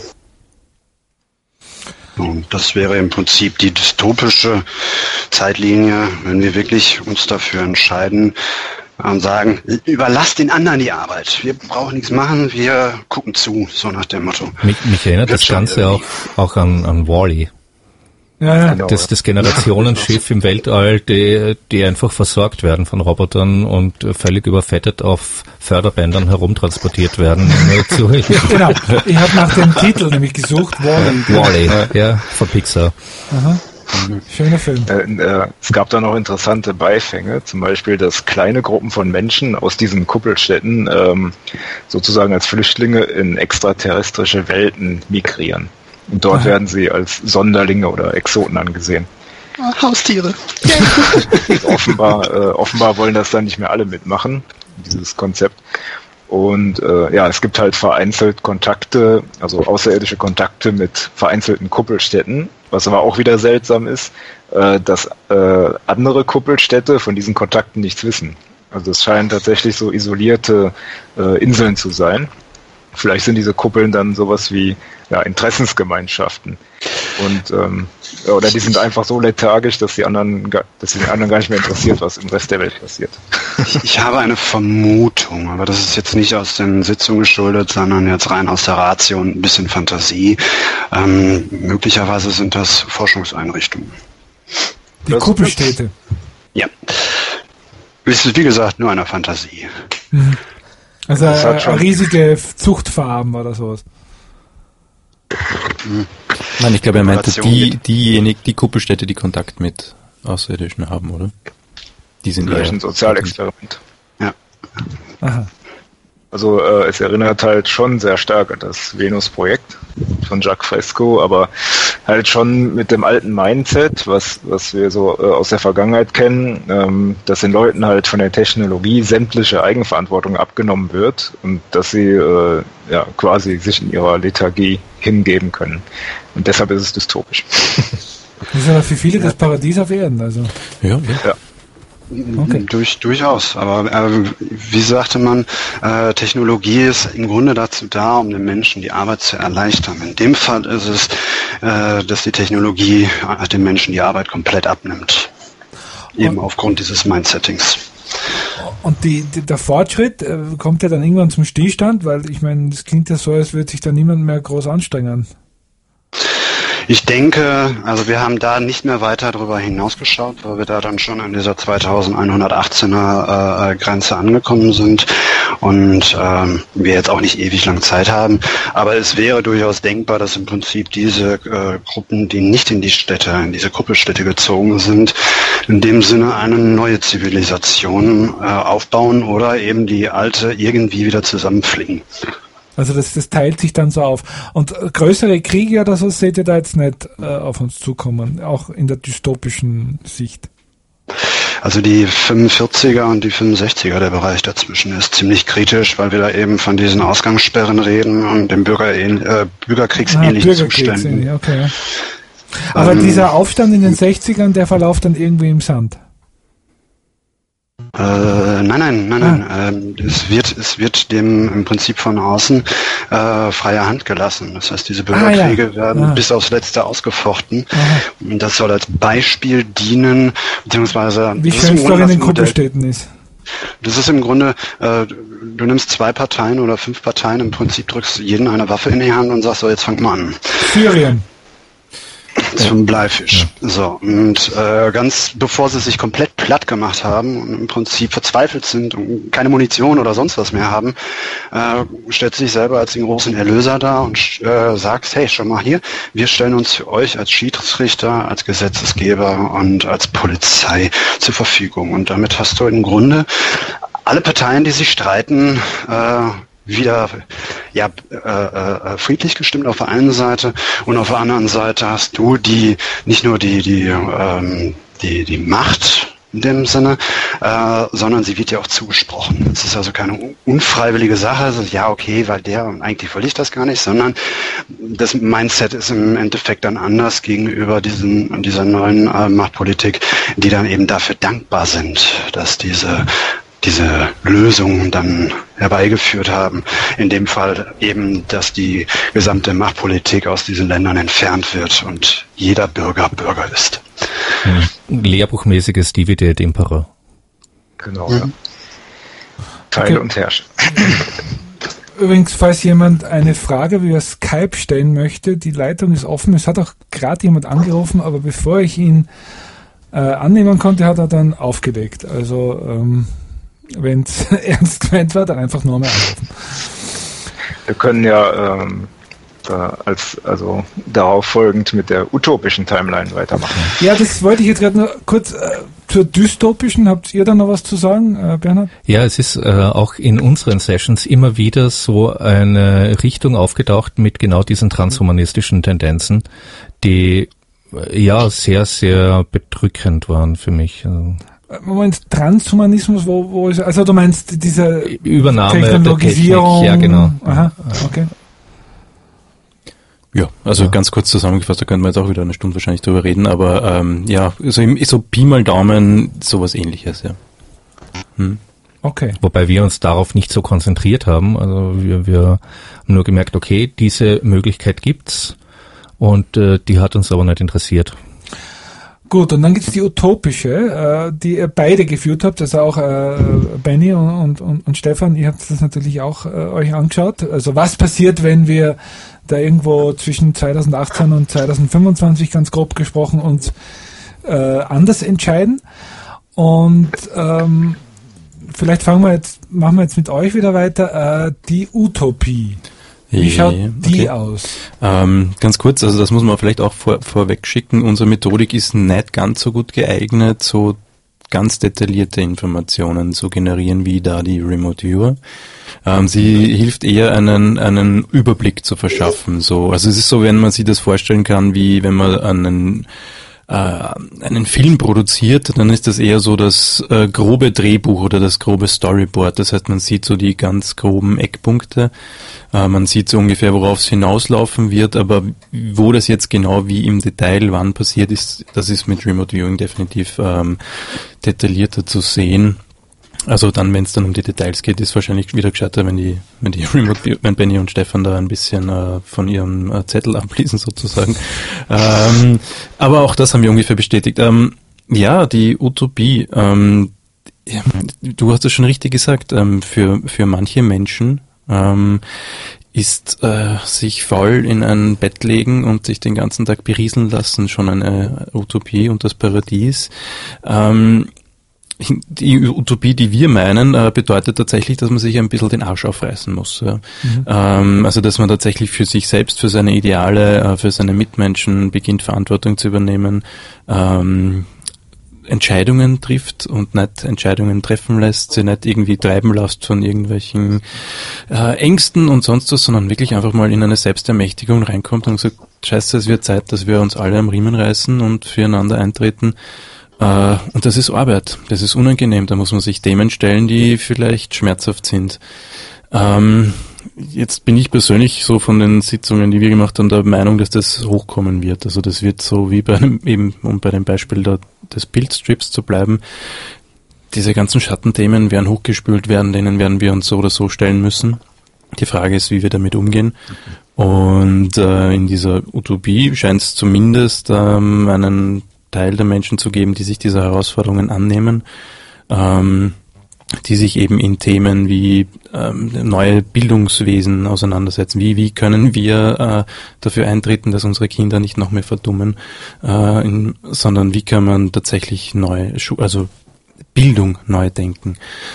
Und das wäre im Prinzip die dystopische Zeitlinie, wenn wir wirklich uns dafür entscheiden und sagen, überlasst den anderen die Arbeit. Wir brauchen nichts machen, wir gucken zu, so nach dem Motto. Mich, mich erinnert das Ganze auch, auch an, an Wall-E. Ja, ja. Genau, Das, das Generationenschiff im Weltall, die, die einfach versorgt werden von Robotern und völlig überfettet auf Förderbändern herumtransportiert werden. Zu Genau, ich habe nach dem Titel nämlich gesucht, Wall-E. Wall-E, ja, von Pixar. Aha. Schöner Film. Äh, äh, es gab da noch interessante Beifänge, zum Beispiel, dass kleine Gruppen von Menschen aus diesen Kuppelstädten ähm, sozusagen als Flüchtlinge in extraterrestrische Welten migrieren. Und dort Aha. werden sie als Sonderlinge oder Exoten angesehen. Haustiere. offenbar, äh, offenbar wollen das dann nicht mehr alle mitmachen, dieses Konzept. Und äh, ja, es gibt halt vereinzelt Kontakte, also außerirdische Kontakte mit vereinzelten Kuppelstädten, was aber auch wieder seltsam ist, äh, dass äh, andere Kuppelstädte von diesen Kontakten nichts wissen. Also es scheinen tatsächlich so isolierte äh, Inseln zu sein. Vielleicht sind diese Kuppeln dann sowas wie ja, Interessensgemeinschaften. Und ähm, oder die sind einfach so lethargisch, dass die anderen, dass die anderen gar nicht mehr interessiert, was im Rest der Welt passiert. Ich, ich habe eine Vermutung, aber das ist jetzt nicht aus den Sitzungen geschuldet, sondern jetzt rein aus der Ratio und ein bisschen Fantasie. Ähm, möglicherweise sind das Forschungseinrichtungen. Die das Kuppelstädte. Ja. Es ist wie gesagt nur eine Fantasie. Mhm. Also eine riesige Zuchtfarm oder sowas. Nein, ich glaube, er meinte die, diejenigen, die Kuppelstädte, die Kontakt mit Außerirdischen haben, oder? Die sind vielleicht ein Sozialexperiment. Ja. Aha. Also äh, es erinnert halt schon sehr stark an das Venus-Projekt von Jacques Fresco, aber halt schon mit dem alten Mindset, was was wir so äh, aus der Vergangenheit kennen, ähm, dass den Leuten halt von der Technologie sämtliche Eigenverantwortung abgenommen wird und dass sie äh, ja quasi sich in ihrer Lethargie hingeben können. Und deshalb ist es dystopisch. Das ist aber für viele das Paradies auf Erden, also. Ja, ja. ja. Okay. Durch, durchaus, aber äh, wie sagte man, äh, Technologie ist im Grunde dazu da, um den Menschen die Arbeit zu erleichtern. In dem Fall ist es, äh, dass die Technologie äh, den Menschen die Arbeit komplett abnimmt. Eben und, aufgrund dieses Mindsettings. Und die, die, der Fortschritt äh, kommt ja dann irgendwann zum Stillstand, weil ich meine, das klingt ja so, als würde sich da niemand mehr groß anstrengen. Ich denke, also wir haben da nicht mehr weiter darüber hinausgeschaut, weil wir da dann schon an dieser zweitausendeinhundertachtzehner äh, Grenze angekommen sind und ähm, wir jetzt auch nicht ewig lang Zeit haben. Aber es wäre durchaus denkbar, dass im Prinzip diese äh, Gruppen, die nicht in die Städte, in diese Kuppelstädte gezogen sind, in dem Sinne eine neue Zivilisation äh, aufbauen oder eben die alte irgendwie wieder zusammenflicken. Also das, das teilt sich dann so auf. Und größere Kriege oder so seht ihr da jetzt nicht äh, auf uns zukommen, auch in der dystopischen Sicht? Also die fünfundvierziger und die fünfundsechziger, der Bereich dazwischen ist ziemlich kritisch, weil wir da eben von diesen Ausgangssperren reden und dem Bürger, äh, Bürgerkriegsähnlichen ah, Bürgerkriegs Zuständen. Okay. Aber ähm, dieser Aufstand in den sechzigern, der verläuft dann irgendwie im Sand. Äh, nein, nein, nein, nein. Ah. Ähm, es wird, es wird dem im Prinzip von außen äh, freie Hand gelassen. Das heißt, diese Bürgerkriege ah, ja. werden ah. bis aufs Letzte ausgefochten. Aha. Und das soll als Beispiel dienen, beziehungsweise wie schön es doch in den Kuppenstädten ist. Das ist im Grunde, äh, du nimmst zwei Parteien oder fünf Parteien, im Prinzip drückst jeden eine Waffe in die Hand und sagst, so, jetzt fangt mal an. Syrien. Zum Bleifisch. Ja. So, und äh, ganz bevor sie sich komplett platt gemacht haben und im Prinzip verzweifelt sind und keine Munition oder sonst was mehr haben, äh, stellt sich selber als den großen Erlöser dar und äh, sagt, hey, schau mal hier, wir stellen uns für euch als Schiedsrichter, als Gesetzesgeber und als Polizei zur Verfügung. Und damit hast du im Grunde alle Parteien, die sich streiten, äh, wieder ja äh, äh, friedlich gestimmt auf der einen Seite und auf der anderen Seite hast du die nicht nur die die ähm, die die Macht in dem Sinne, äh, sondern sie wird ja auch zugesprochen. Es ist also keine unfreiwillige Sache, also, ja okay, weil der und eigentlich will ich das gar nicht, sondern das Mindset ist im Endeffekt dann anders gegenüber diesen dieser neuen äh, Machtpolitik, die dann eben dafür dankbar sind, dass diese diese Lösungen dann herbeigeführt haben. In dem Fall eben, dass die gesamte Machtpolitik aus diesen Ländern entfernt wird und jeder Bürger Bürger ist. Hm. Lehrbuchmäßiges Divide et Impera. Genau, mhm. ja. Teile okay. und herrsche. Übrigens, falls jemand eine Frage via Skype stellen möchte, die Leitung ist offen. Es hat auch gerade jemand angerufen, aber bevor ich ihn äh, annehmen konnte, hat er dann aufgelegt. Also ähm, wenn es ernst gemeint war, dann einfach nur mal anrufen. Wir können ja ähm, da als also darauf folgend mit der utopischen Timeline weitermachen. Ja, das wollte ich jetzt gerade nur kurz äh, zur dystopischen. Habt ihr da noch was zu sagen, äh, Bernhard? Ja, es ist äh, auch in unseren Sessions immer wieder so eine Richtung aufgetaucht mit genau diesen transhumanistischen Tendenzen, die äh, ja sehr, sehr bedrückend waren für mich. Also, Moment, Transhumanismus, wo, wo ist, also du meinst diese Übernahme Technologisierung? Der Technik, ja, genau. Aha, okay. Ja, also ja. ganz kurz zusammengefasst, da könnten wir jetzt auch wieder eine Stunde wahrscheinlich drüber reden, aber ähm, ja, so, so Pi mal Daumen, sowas Ähnliches, ja. Hm. Okay. Wobei wir uns darauf nicht so konzentriert haben, also wir, wir haben nur gemerkt, okay, diese Möglichkeit gibt's und äh, die hat uns aber nicht interessiert. Gut, und dann gibt's die utopische, äh, die ihr beide geführt habt, also auch äh, Benny und, und, und Stefan, ihr habt das natürlich auch äh, euch angeschaut. Also was passiert, wenn wir da irgendwo zwischen zwanzig achtzehn und zwanzig fünfundzwanzig ganz grob gesprochen uns äh, anders entscheiden? Und ähm, vielleicht fangen wir jetzt, machen wir jetzt mit euch wieder weiter, äh, die Utopie. Wie schaut die okay. aus? Ähm, ganz kurz, also das muss man vielleicht auch vor, vorweg schicken. Unsere Methodik ist nicht ganz so gut geeignet, so ganz detaillierte Informationen zu generieren wie da die Remote Viewer. Ähm, sie hilft eher einen einen Überblick zu verschaffen. So, also es ist so, wenn man sich das vorstellen kann, wie wenn man einen einen Film produziert, dann ist das eher so das äh, grobe Drehbuch oder das grobe Storyboard. Das heißt, man sieht so die ganz groben Eckpunkte, äh, man sieht so ungefähr, worauf es hinauslaufen wird, aber wo das jetzt genau wie im Detail wann passiert ist, das ist mit Remote Viewing definitiv ähm, detaillierter zu sehen. Also dann, wenn es dann um die Details geht, ist wahrscheinlich wieder gescheiter, wenn die, wenn die Remote, wenn Benny und Stefan da ein bisschen äh, von ihrem äh, Zettel ablesen sozusagen. ähm, aber auch das haben wir ungefähr bestätigt. Ähm, ja, die Utopie. Ähm, du hast es schon richtig gesagt. Ähm, für für manche Menschen ähm, ist äh, sich faul in ein Bett legen und sich den ganzen Tag berieseln lassen schon eine Utopie und das Paradies. Ähm, Die Utopie, die wir meinen, äh, bedeutet tatsächlich, dass man sich ein bisschen den Arsch aufreißen muss. Ja. Mhm. Ähm, also, dass man tatsächlich für sich selbst, für seine Ideale, äh, für seine Mitmenschen beginnt, Verantwortung zu übernehmen, ähm, Entscheidungen trifft und nicht Entscheidungen treffen lässt, sie nicht irgendwie treiben lässt von irgendwelchen äh, Ängsten und sonst was, sondern wirklich einfach mal in eine Selbstermächtigung reinkommt und sagt, scheiße, es wird Zeit, dass wir uns alle am Riemen reißen und füreinander eintreten. Uh, und das ist Arbeit, das ist unangenehm, da muss man sich Themen stellen, die vielleicht schmerzhaft sind. Ähm, jetzt bin ich persönlich so von den Sitzungen, die wir gemacht haben, der Meinung, dass das hochkommen wird. Also das wird so wie bei einem, eben, um bei dem Beispiel der, des Bildstrips zu bleiben, diese ganzen Schattenthemen werden hochgespült werden, denen werden wir uns so oder so stellen müssen. Die Frage ist, wie wir damit umgehen. Und äh, in dieser Utopie scheint es zumindest ähm, einen Teil der Menschen zu geben, die sich dieser Herausforderungen annehmen, ähm, die sich eben in Themen wie ähm, neue Bildungswesen auseinandersetzen. Wie wie können wir äh, dafür eintreten, dass unsere Kinder nicht noch mehr verdummen, äh, in, sondern wie kann man tatsächlich neue, Schu- also Bildung neu denken.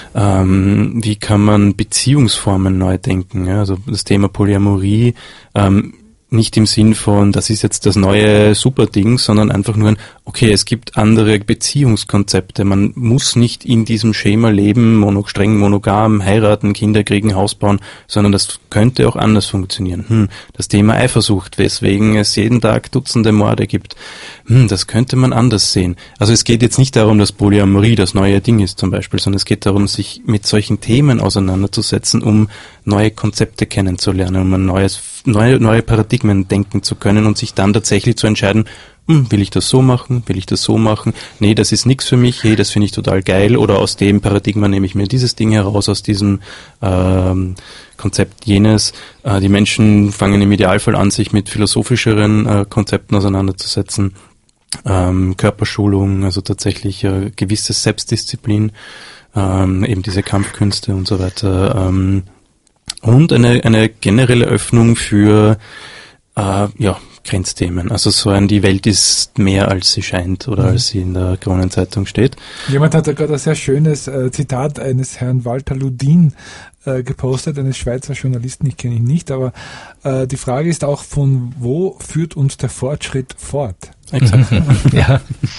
Ähm, wie kann man Beziehungsformen neu denken? Ja? Also das Thema Polyamorie, ähm, nicht im Sinn von, das ist jetzt das neue Superding, sondern einfach nur ein, okay, es gibt andere Beziehungskonzepte. Man muss nicht in diesem Schema leben, mono, streng monogam, heiraten, Kinder kriegen, Haus bauen, sondern das könnte auch anders funktionieren. Hm, das Thema Eifersucht, weswegen es jeden Tag Dutzende Morde gibt. Hm, das könnte man anders sehen. Also es geht jetzt nicht darum, dass Polyamorie das neue Ding ist zum Beispiel, sondern es geht darum, sich mit solchen Themen auseinanderzusetzen, um neue Konzepte kennenzulernen, um ein neues, neue, neue Paradigmen denken zu können und sich dann tatsächlich zu entscheiden, hm, will ich das so machen, will ich das so machen, nee, das ist nichts für mich, hey, das finde ich total geil, oder aus dem Paradigma nehme ich mir dieses Ding heraus, aus diesem ähm, Konzept jenes. Äh, die Menschen fangen im Idealfall an, sich mit philosophischeren äh, Konzepten auseinanderzusetzen. Ähm, Körperschulung, also tatsächlich äh, gewisse Selbstdisziplin, ähm, eben diese Kampfkünste und so weiter. Ähm, und eine, eine generelle Öffnung für äh, ja, Grenzthemen. Also so ein, die Welt ist mehr als sie scheint oder mhm. als sie in der Kronenzeitung steht. Jemand hat da gerade ein sehr schönes äh, Zitat eines Herrn Walter Ludin äh, gepostet, eines Schweizer Journalisten, ich kenne ihn nicht, aber äh, die Frage ist auch, von wo führt uns der Fortschritt fort? Exakt. Ja.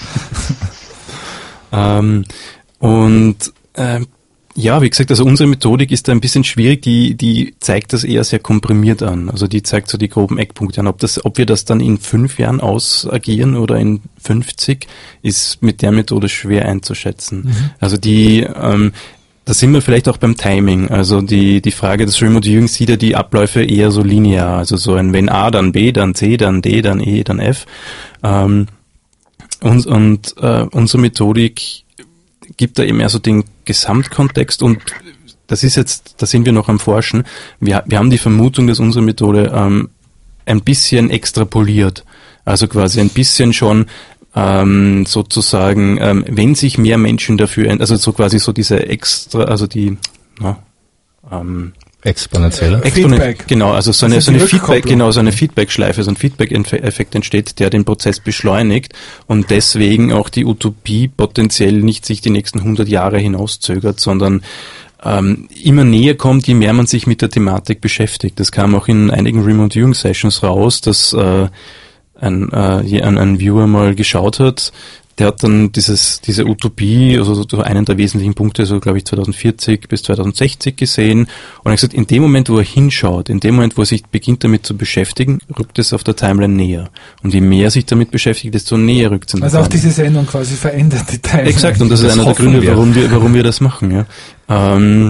ähm, und äh, ja, wie gesagt, also unsere Methodik ist da ein bisschen schwierig, die die zeigt das eher sehr komprimiert an. Also die zeigt so die groben Eckpunkte an. Ob das, ob wir das dann in fünf Jahren ausagieren oder in fünfzig, ist mit der Methode schwer einzuschätzen. Mhm. Also die, ähm, da sind wir vielleicht auch beim Timing. Also die die Frage des Remote Viewing sieht ja die Abläufe eher so linear. Also so ein wenn A, dann B, dann C, dann D, dann E, dann F. Ähm, und und äh, unsere Methodik gibt da eben eher so den Gesamtkontext, und das ist jetzt, da sind wir noch am Forschen. Wir, wir haben die Vermutung, dass unsere Methode ähm, ein bisschen extrapoliert, also quasi ein bisschen schon ähm, sozusagen, ähm, wenn sich mehr Menschen dafür, also so quasi so diese extra, also die, na, ähm, Exponentielle. Exponen- Feedback. Genau, also so eine, so eine Feedback, genau, so eine Feedback-Schleife, so ein Feedback-Effekt entsteht, der den Prozess beschleunigt und deswegen auch die Utopie potenziell nicht sich die nächsten hundert Jahre hinauszögert, sondern ähm, immer näher kommt, je mehr man sich mit der Thematik beschäftigt. Das kam auch in einigen Remote Viewing Sessions raus, dass äh, ein, äh, ein, ein Viewer mal geschaut hat. Der hat dann dieses, diese Utopie, also so einen der wesentlichen Punkte, so glaube ich zweitausendvierzig bis zweitausendsechzig gesehen. Und er hat gesagt, in dem Moment, wo er hinschaut, in dem Moment, wo er sich beginnt damit zu beschäftigen, rückt es auf der Timeline näher. Und je mehr er sich damit beschäftigt, desto näher rückt es in der Also Timeline. auch diese Sendung quasi verändert die Timeline. Exakt, und das, das ist einer der Gründe, wir. warum wir, warum wir das machen, ja. Ähm,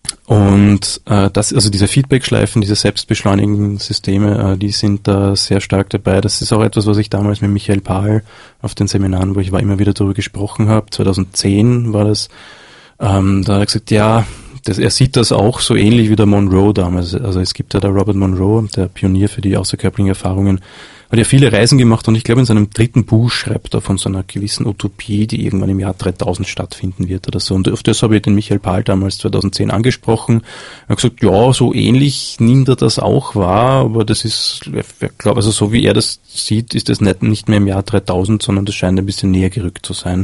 Und äh, das, also diese Feedback-Schleifen, diese selbstbeschleunigenden Systeme, äh, die sind da sehr stark dabei. Das ist auch etwas, was ich damals mit Michael Pahl auf den Seminaren, wo ich war, immer wieder darüber gesprochen habe. zweitausendzehn war das. Ähm, da hat er gesagt, ja, das, er sieht das auch so ähnlich wie der Monroe damals. Also es gibt ja der Robert Monroe, der Pionier für die außerkörperlichen Erfahrungen, hat ja viele Reisen gemacht, und ich glaube in seinem dritten Buch schreibt er von so einer gewissen Utopie, die irgendwann im Jahr dreitausend stattfinden wird oder so. Und auf das habe ich den Michael Pahl damals zweitausendzehn angesprochen. Er hat gesagt, ja, so ähnlich nimmt er das auch wahr, aber das ist, ich glaube, also so wie er das sieht, ist das nicht, nicht mehr im Jahr dreitausend, sondern das scheint ein bisschen näher gerückt zu sein.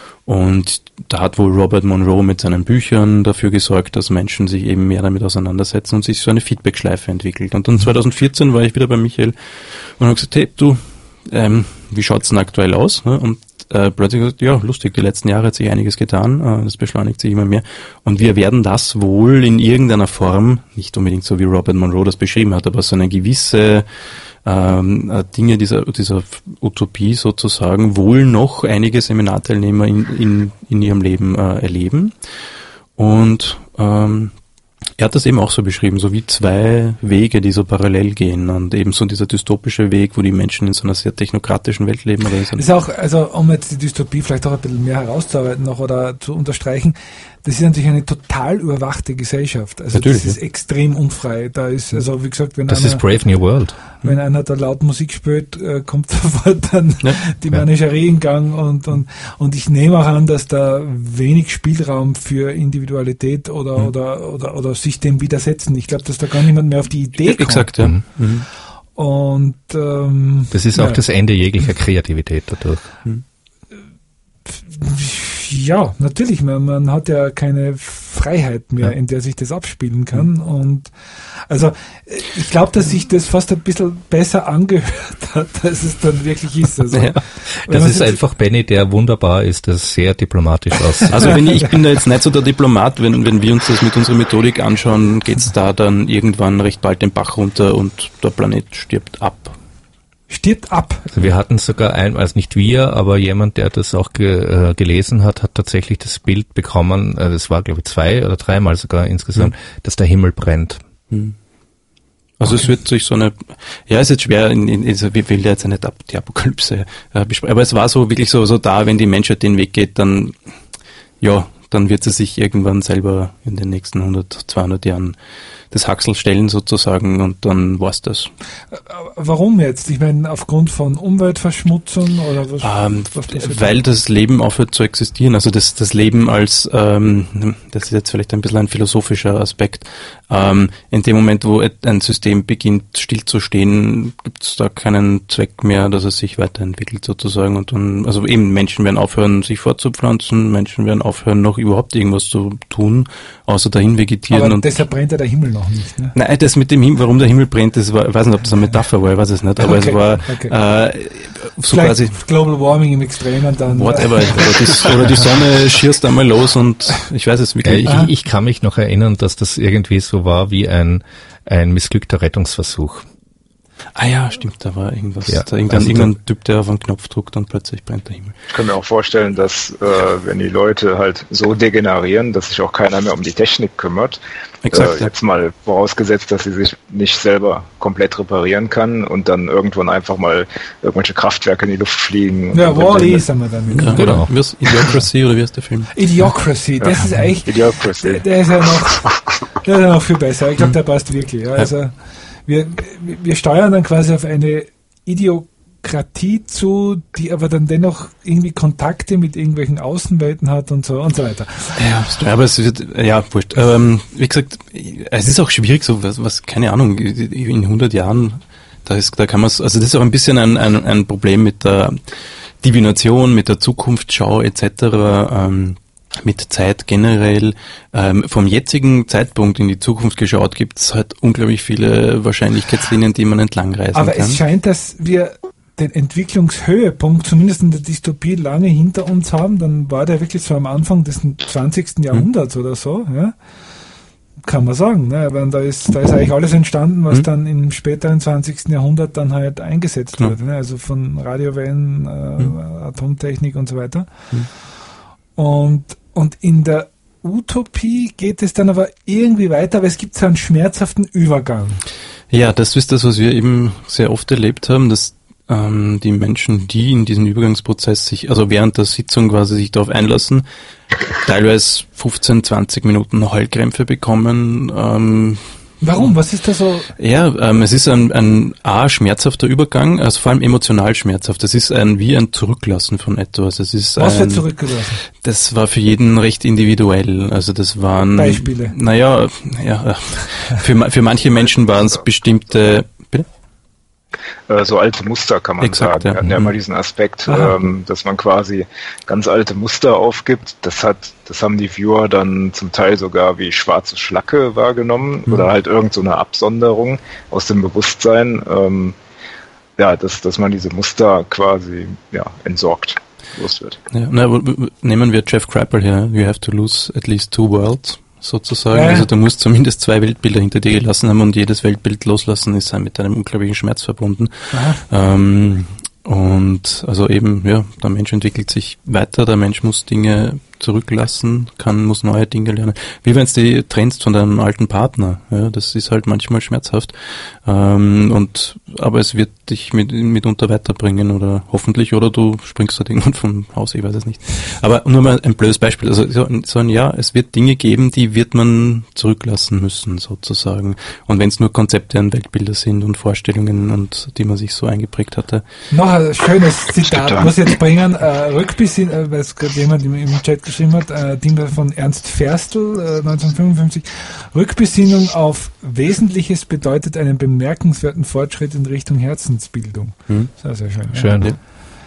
Und da hat wohl Robert Monroe mit seinen Büchern dafür gesorgt, dass Menschen sich eben mehr damit auseinandersetzen und sich so eine Feedback-Schleife entwickelt. Und dann zweitausendvierzehn war ich wieder bei Michael und habe gesagt, hey, du, ähm, wie schaut's denn aktuell aus? Und äh, plötzlich gesagt, ja, lustig, die letzten Jahre hat sich einiges getan, äh, das beschleunigt sich immer mehr. Und wir werden das wohl in irgendeiner Form, nicht unbedingt so wie Robert Monroe das beschrieben hat, aber so eine gewisse ähm, Dinge dieser, dieser Utopie sozusagen wohl noch einige Seminarteilnehmer in, in, in ihrem Leben äh, erleben. Und ähm, er hat das eben auch so beschrieben, so wie zwei Wege, die so parallel gehen und eben so dieser dystopische Weg, wo die Menschen in so einer sehr technokratischen Welt leben. Oder so. Ist auch, also um jetzt die Dystopie vielleicht auch ein bisschen mehr herauszuarbeiten noch oder zu unterstreichen, das ist natürlich eine total überwachte Gesellschaft. Also natürlich, das ist ja. extrem unfrei. Da ist, also wie gesagt, wenn Das einer, ist Brave New World. wenn einer da laut Musik spielt, äh, kommt sofort dann Ja. die Menagerie in Gang und, und, und ich nehme auch an, dass da wenig Spielraum für Individualität oder, mhm. oder, oder, oder sich dem widersetzen. Ich glaube, dass da gar niemand mehr auf die Idee kommt. Exakt, ja. Mhm. Mhm. Und, ähm, Das ist auch ja. das Ende jeglicher Kreativität dadurch. Mhm. Ja, natürlich. Man, man hat ja keine Freiheit mehr, ja. in der sich das abspielen kann. Mhm. Und also ich glaube, dass sich das fast ein bisschen besser angehört hat, als es dann wirklich ist. Also, ja, das ist einfach Benny, der wunderbar ist, das sehr diplomatisch aussieht. Also wenn ich, ich bin da jetzt nicht so der Diplomat, wenn, wenn wir uns das mit unserer Methodik anschauen, geht's da dann irgendwann recht bald den Bach runter und der Planet stirbt ab. Stirbt ab. Also wir hatten sogar ein, also nicht wir, aber jemand, der das auch ge, äh, gelesen hat, hat tatsächlich das Bild bekommen, äh, das war glaube ich zwei oder dreimal sogar insgesamt, mhm. dass der Himmel brennt. Mhm. Also okay. Es wird durch so eine, ja, ist jetzt schwer, in, in, also wir will jetzt nicht ab die Apokalypse äh, besprechen, aber es war so wirklich so, so da, wenn die Menschheit den Weg geht, dann, ja, dann wird sie sich irgendwann selber in den nächsten hundert, zweihundert Jahren das Haxel stellen sozusagen und dann war's das. Warum jetzt? Ich meine, aufgrund von Umweltverschmutzung oder was? Ähm, was weil das Leben aufhört zu existieren. Also das, das Leben als, ähm, das ist jetzt vielleicht ein bisschen ein philosophischer Aspekt, ähm, in dem Moment, wo ein System beginnt stillzustehen, gibt's da keinen Zweck mehr, dass es sich weiterentwickelt sozusagen und dann, also eben Menschen werden aufhören, sich fortzupflanzen, Menschen werden aufhören, noch überhaupt irgendwas zu tun, außer dahin vegetieren. Aber und deshalb brennt ja der Himmel noch nicht, ne? Nein, das mit dem Himmel, warum der Himmel brennt, das war, ich weiß nicht, ob das eine Metapher war, ich weiß es nicht, aber okay, es war okay. äh, so Vielleicht quasi Global Warming im Extremen dann. whatever, oder die, oder die Sonne schießt einmal los und ich weiß es wirklich. Äh, ich, ich kann mich noch erinnern, dass das irgendwie so war wie ein, ein missglückter Rettungsversuch. Ah ja, stimmt, da war irgendwas, ja, da irgendein, also irgendein da, Typ, der auf einen Knopf drückt und plötzlich brennt der Himmel. Ich kann mir auch vorstellen, dass äh, wenn die Leute halt so degenerieren, dass sich auch keiner mehr um die Technik kümmert, Exakt, äh, jetzt mal vorausgesetzt, dass sie sich nicht selber komplett reparieren kann und dann irgendwann einfach mal irgendwelche Kraftwerke in die Luft fliegen. Ja, Wall-E sind wir damit. Ja, genau. Wie ist Idiocracy oder wie ist der Film? Idiocracy, das ja. ist eigentlich, Idiocracy. Der, der ist ja noch, der ist ja noch viel besser. Ich glaube, der passt wirklich. Ja. Also, Wir, wir steuern dann quasi auf eine Idiokratie zu, die aber dann dennoch irgendwie Kontakte mit irgendwelchen Außenwelten hat und so und so weiter. Ja, aber es wird, ja, wurscht. Ähm, wie gesagt, es ist auch schwierig, so was, was keine Ahnung, in hundert Jahren, da ist, da kann man also das ist auch ein bisschen ein, ein, ein Problem mit der Divination, mit der Zukunftsschau et cetera, ähm, mit Zeit generell. Ähm, vom jetzigen Zeitpunkt in die Zukunft geschaut gibt es halt unglaublich viele Wahrscheinlichkeitslinien, die man entlangreisen Aber kann. Aber es scheint, dass wir den Entwicklungshöhepunkt zumindest in der Dystopie lange hinter uns haben. Dann war der wirklich so am Anfang des zwanzigsten Jahrhunderts hm. oder so. Ja? Kann man sagen. Ne? Aber da ist, da ist eigentlich alles entstanden, was hm. dann im späteren zwanzigsten Jahrhundert dann halt eingesetzt hm. wurde. Ne? Also von Radiowellen, äh, hm. Atomtechnik und so weiter. Hm. Und Und in der Utopie geht es dann aber irgendwie weiter, aber es gibt so einen schmerzhaften Übergang. Ja, das ist das, was wir eben sehr oft erlebt haben, dass ähm, die Menschen, die in diesem Übergangsprozess sich, also während der Sitzung quasi sich darauf einlassen, teilweise fünfzehn, zwanzig Minuten Heulkrämpfe bekommen. Ähm, Warum? Was ist da so? Ja, ähm, es ist ein, ein A, schmerzhafter Übergang, also vor allem emotional schmerzhaft. Es ist ein wie ein Zurücklassen von etwas. Es ist Was ein, wird zurückgelassen? Das war für jeden recht individuell. Also das waren Beispiele. Naja, ja, für für manche Menschen waren es bestimmte. Bitte? So alte Muster kann man Exakt, sagen. Ja. Wir hatten ja immer diesen Aspekt, ähm, dass man quasi ganz alte Muster aufgibt. Das hat, das haben die Viewer dann zum Teil sogar wie schwarze Schlacke wahrgenommen mhm. oder halt irgend so eine Absonderung aus dem Bewusstsein. Ähm, ja, dass, dass man diese Muster quasi ja entsorgt, los wird. Ja, na, nehmen wir Jeff Kripal her. You have to lose at least two worlds. Sozusagen, ja. Also du musst zumindest zwei Weltbilder hinter dir gelassen haben und jedes Weltbild loslassen ist mit einem unglaublichen Schmerz verbunden. Ähm, und also eben, ja, der Mensch entwickelt sich weiter, der Mensch muss Dinge zurücklassen kann, muss neue Dinge lernen. Wie wenn du die trennst von deinem alten Partner. Ja, das ist halt manchmal schmerzhaft. Ähm, und aber es wird dich mit, mitunter weiterbringen oder hoffentlich, oder du springst halt irgendwann vom Haus, ich weiß es nicht. Aber nur mal ein blödes Beispiel. Also so ein, so ein ja, es wird Dinge geben, die wird man zurücklassen müssen, sozusagen. Und wenn es nur Konzepte und Weltbilder sind und Vorstellungen und die man sich so eingeprägt hatte. Noch ein schönes Zitat, muss ich jetzt bringen, äh, Rückbesinn, äh, weil es gerade jemand im, im Chat geschrieben hat, äh, Ding von Ernst Ferstel, äh, neunzehnhundertfünfundfünfzig. Rückbesinnung auf Wesentliches bedeutet einen bemerkenswerten Fortschritt in Richtung Herzensbildung. Hm. Sehr, sehr schön. Schön, ja.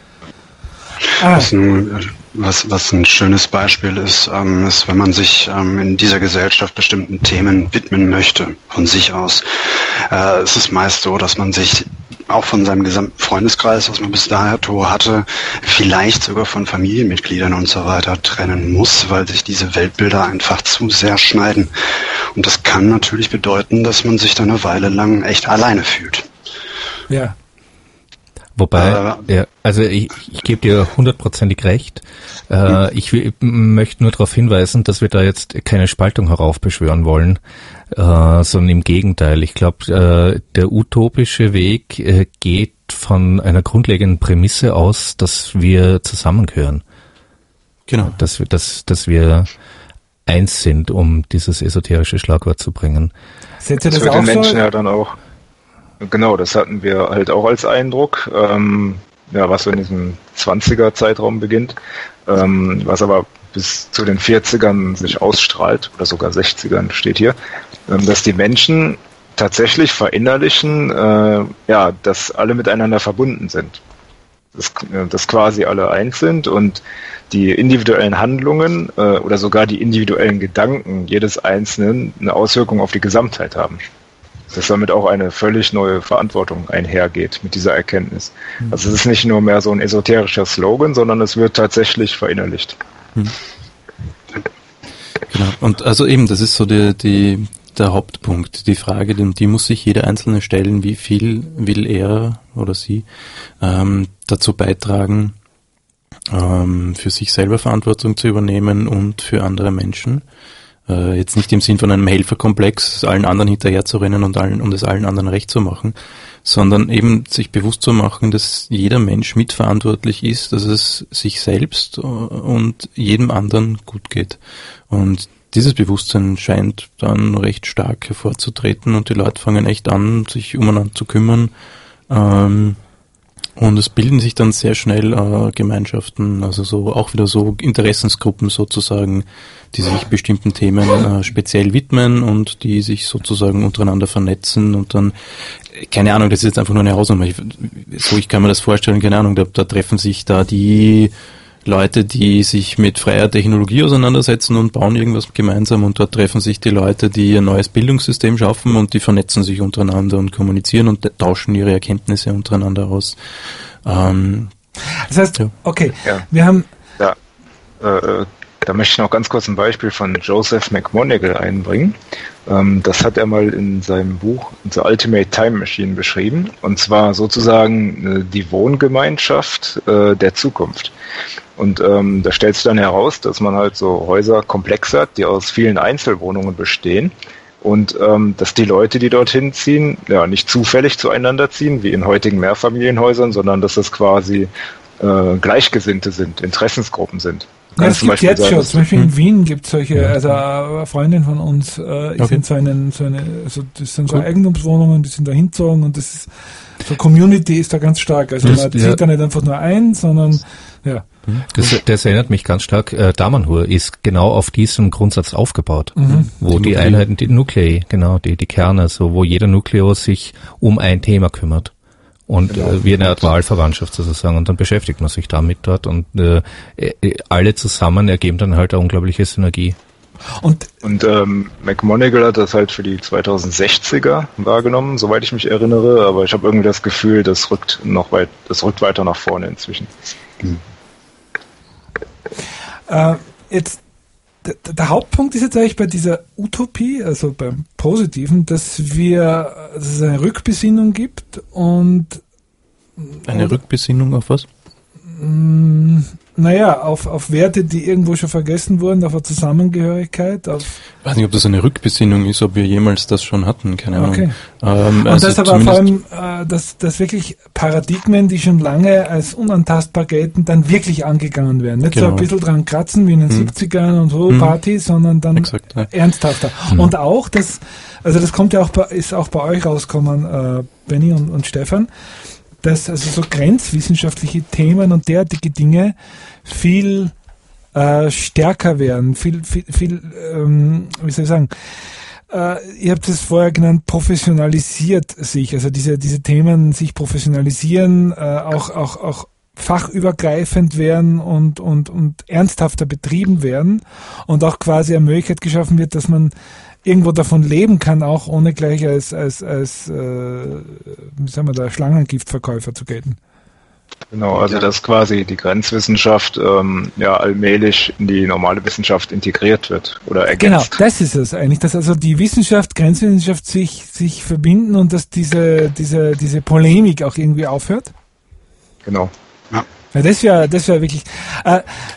Ah. Was, ein, was, was ein schönes Beispiel ist, ähm, ist, wenn man sich ähm, in dieser Gesellschaft bestimmten Themen widmen möchte, von sich aus. Äh, es ist meist so, dass man sich auch von seinem gesamten Freundeskreis, was man bis dato hatte, vielleicht sogar von Familienmitgliedern und so weiter trennen muss, weil sich diese Weltbilder einfach zu sehr schneiden. Und das kann natürlich bedeuten, dass man sich dann eine Weile lang echt alleine fühlt. Ja. Wobei, äh, ja, also ich, ich gebe dir hundertprozentig recht. Äh, ich will, möchte nur darauf hinweisen, dass wir da jetzt keine Spaltung heraufbeschwören wollen, äh, sondern im Gegenteil. Ich glaube, äh, der utopische Weg äh, geht von einer grundlegenden Prämisse aus, dass wir zusammengehören. Genau. Dass wir, dass, dass wir eins sind, um dieses esoterische Schlagwort zu bringen. Seht ihr das, das auch den Menschen so? Ja dann auch. Genau, das hatten wir halt auch als Eindruck, ähm, ja, was so in diesem zwanziger-Zeitraum beginnt, ähm, was aber bis zu den vierzigern sich ausstrahlt, oder sogar sechzigern steht hier, ähm, dass die Menschen tatsächlich verinnerlichen, äh, ja, dass alle miteinander verbunden sind. Dass, äh, dass quasi alle eins sind und die individuellen Handlungen äh, oder sogar die individuellen Gedanken jedes Einzelnen eine Auswirkung auf die Gesamtheit haben. Dass damit auch eine völlig neue Verantwortung einhergeht mit dieser Erkenntnis. Also es ist nicht nur mehr so ein esoterischer Slogan, sondern es wird tatsächlich verinnerlicht. Hm. Genau. Und also eben, das ist so die, die, der Hauptpunkt. Die Frage, die, die muss sich jeder Einzelne stellen, wie viel will er oder sie ähm, dazu beitragen, ähm, für sich selber Verantwortung zu übernehmen und für andere Menschen. Äh, jetzt nicht im Sinn von einem Helferkomplex, allen anderen hinterher zu rennen und, allen, und es allen anderen recht zu machen, sondern eben sich bewusst zu machen, dass jeder Mensch mitverantwortlich ist, dass es sich selbst und jedem anderen gut geht. Und dieses Bewusstsein scheint dann recht stark hervorzutreten und die Leute fangen echt an, sich umeinander zu kümmern. Ähm, Und es bilden sich dann sehr schnell äh, Gemeinschaften, also so auch wieder so Interessensgruppen sozusagen, die sich bestimmten Themen äh, speziell widmen und die sich sozusagen untereinander vernetzen und dann, keine Ahnung, das ist jetzt einfach nur eine Hausnummer. Ich, so ich kann mir das vorstellen, keine Ahnung, da, da treffen sich da die Leute, die sich mit freier Technologie auseinandersetzen und bauen irgendwas gemeinsam und dort treffen sich die Leute, die ein neues Bildungssystem schaffen und die vernetzen sich untereinander und kommunizieren und tauschen ihre Erkenntnisse untereinander aus. Ähm, das heißt, ja. okay, ja. wir haben... Ja, äh, da möchte ich noch ganz kurz ein Beispiel von Joseph McMoneagle einbringen. Ähm, das hat er mal in seinem Buch The Ultimate Time Machine beschrieben, und zwar sozusagen äh, die Wohngemeinschaft äh, der Zukunft. Und ähm, da stellt sich dann heraus, dass man halt so Häuserkomplexe hat, die aus vielen Einzelwohnungen bestehen und ähm, dass die Leute, die dorthin ziehen, ja nicht zufällig zueinander ziehen, wie in heutigen Mehrfamilienhäusern, sondern dass das quasi äh, Gleichgesinnte sind, Interessensgruppen sind. Ja, es gibt jetzt schon, zum Beispiel in Wien gibt es solche, also eine Freundin von uns äh, ist okay. in so einen, so eine, also das sind so cool. Eigentumswohnungen, die sind da hingezogen und das ist, so Community ist da ganz stark, also das, man zieht ja. da nicht einfach nur ein, sondern, ja. Das, das erinnert mich ganz stark, äh, Damanhur ist genau auf diesem Grundsatz aufgebaut, mhm. wo die, die Einheiten, die Nuklei, genau, die, die Kerne, so, wo jeder Nukleus sich um ein Thema kümmert. Und genau. äh, wie eine Art Wahlverwandtschaft sozusagen. Und dann beschäftigt man sich damit dort und äh, alle zusammen ergeben dann halt eine unglaubliche Synergie. Und, und ähm, McMoneagle hat das halt für die zweitausendsechziger wahrgenommen, soweit ich mich erinnere, aber ich habe irgendwie das Gefühl, das rückt noch weit, das rückt weiter nach vorne inzwischen. Hm. Äh, jetzt der, der Hauptpunkt ist jetzt eigentlich bei dieser Utopie, also beim Positiven, dass wir, dass es eine Rückbesinnung gibt und eine und, Rückbesinnung auf was? mh, naja, auf, auf Werte, die irgendwo schon vergessen wurden, auf eine Zusammengehörigkeit, auf... Ich weiß nicht, ob das eine Rückbesinnung ist, ob wir jemals das schon hatten, keine Ahnung. Okay. Ähm, Und also das aber vor allem, äh, dass, dass wirklich Paradigmen, die schon lange als unantastbar gelten, dann wirklich angegangen werden. Nicht genau. so ein bisschen dran kratzen wie in den hm. siebzigern und so hm. Party, sondern dann Exakt, ja. ernsthafter. Hm. Und auch, das, also das kommt ja auch bei, ist auch bei euch rausgekommen, äh, Benny und, und Stefan, dass also so grenzwissenschaftliche Themen und derartige Dinge viel äh, stärker werden, viel, viel, viel, ähm, wie soll ich sagen, äh, ihr habt es vorher genannt, professionalisiert sich, also diese, diese Themen sich professionalisieren, äh, auch, auch, auch fachübergreifend werden und, und, und ernsthafter betrieben werden und auch quasi eine Möglichkeit geschaffen wird, dass man irgendwo davon leben kann, auch ohne gleich als, als, als äh, wie sagen wir da, Schlangengiftverkäufer zu gelten. Genau, also dass quasi die Grenzwissenschaft ähm, ja allmählich in die normale Wissenschaft integriert wird oder ergänzt. Genau, das ist es eigentlich, dass also die Wissenschaft, Grenzwissenschaft sich, sich verbinden und dass diese, diese, diese Polemik auch irgendwie aufhört. Genau. Ja, ja das wäre das wäre wirklich äh,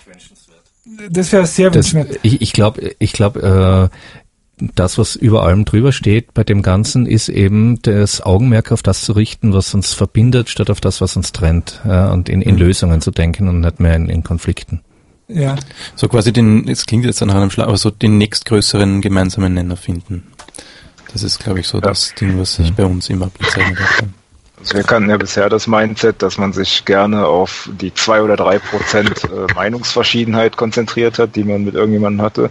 das wäre sehr wünschenswert. Ich, ich glaube, ich glaube, äh, das, was über allem drüber steht bei dem Ganzen, ist eben das Augenmerk auf das zu richten, was uns verbindet, statt auf das, was uns trennt, ja, und in, in mhm. Lösungen zu denken und nicht mehr in, in Konflikten. Ja. So quasi den, es klingt jetzt nach einem Schlag, aber so den nächstgrößeren gemeinsamen Nenner finden. Das ist, glaube ich, so ja. das Ding, was sich bei uns immer abgezeichnet hat. Also wir kannten ja bisher das Mindset, dass man sich gerne auf die zwei oder drei Prozent äh, Meinungsverschiedenheit konzentriert hat, die man mit irgendjemandem hatte.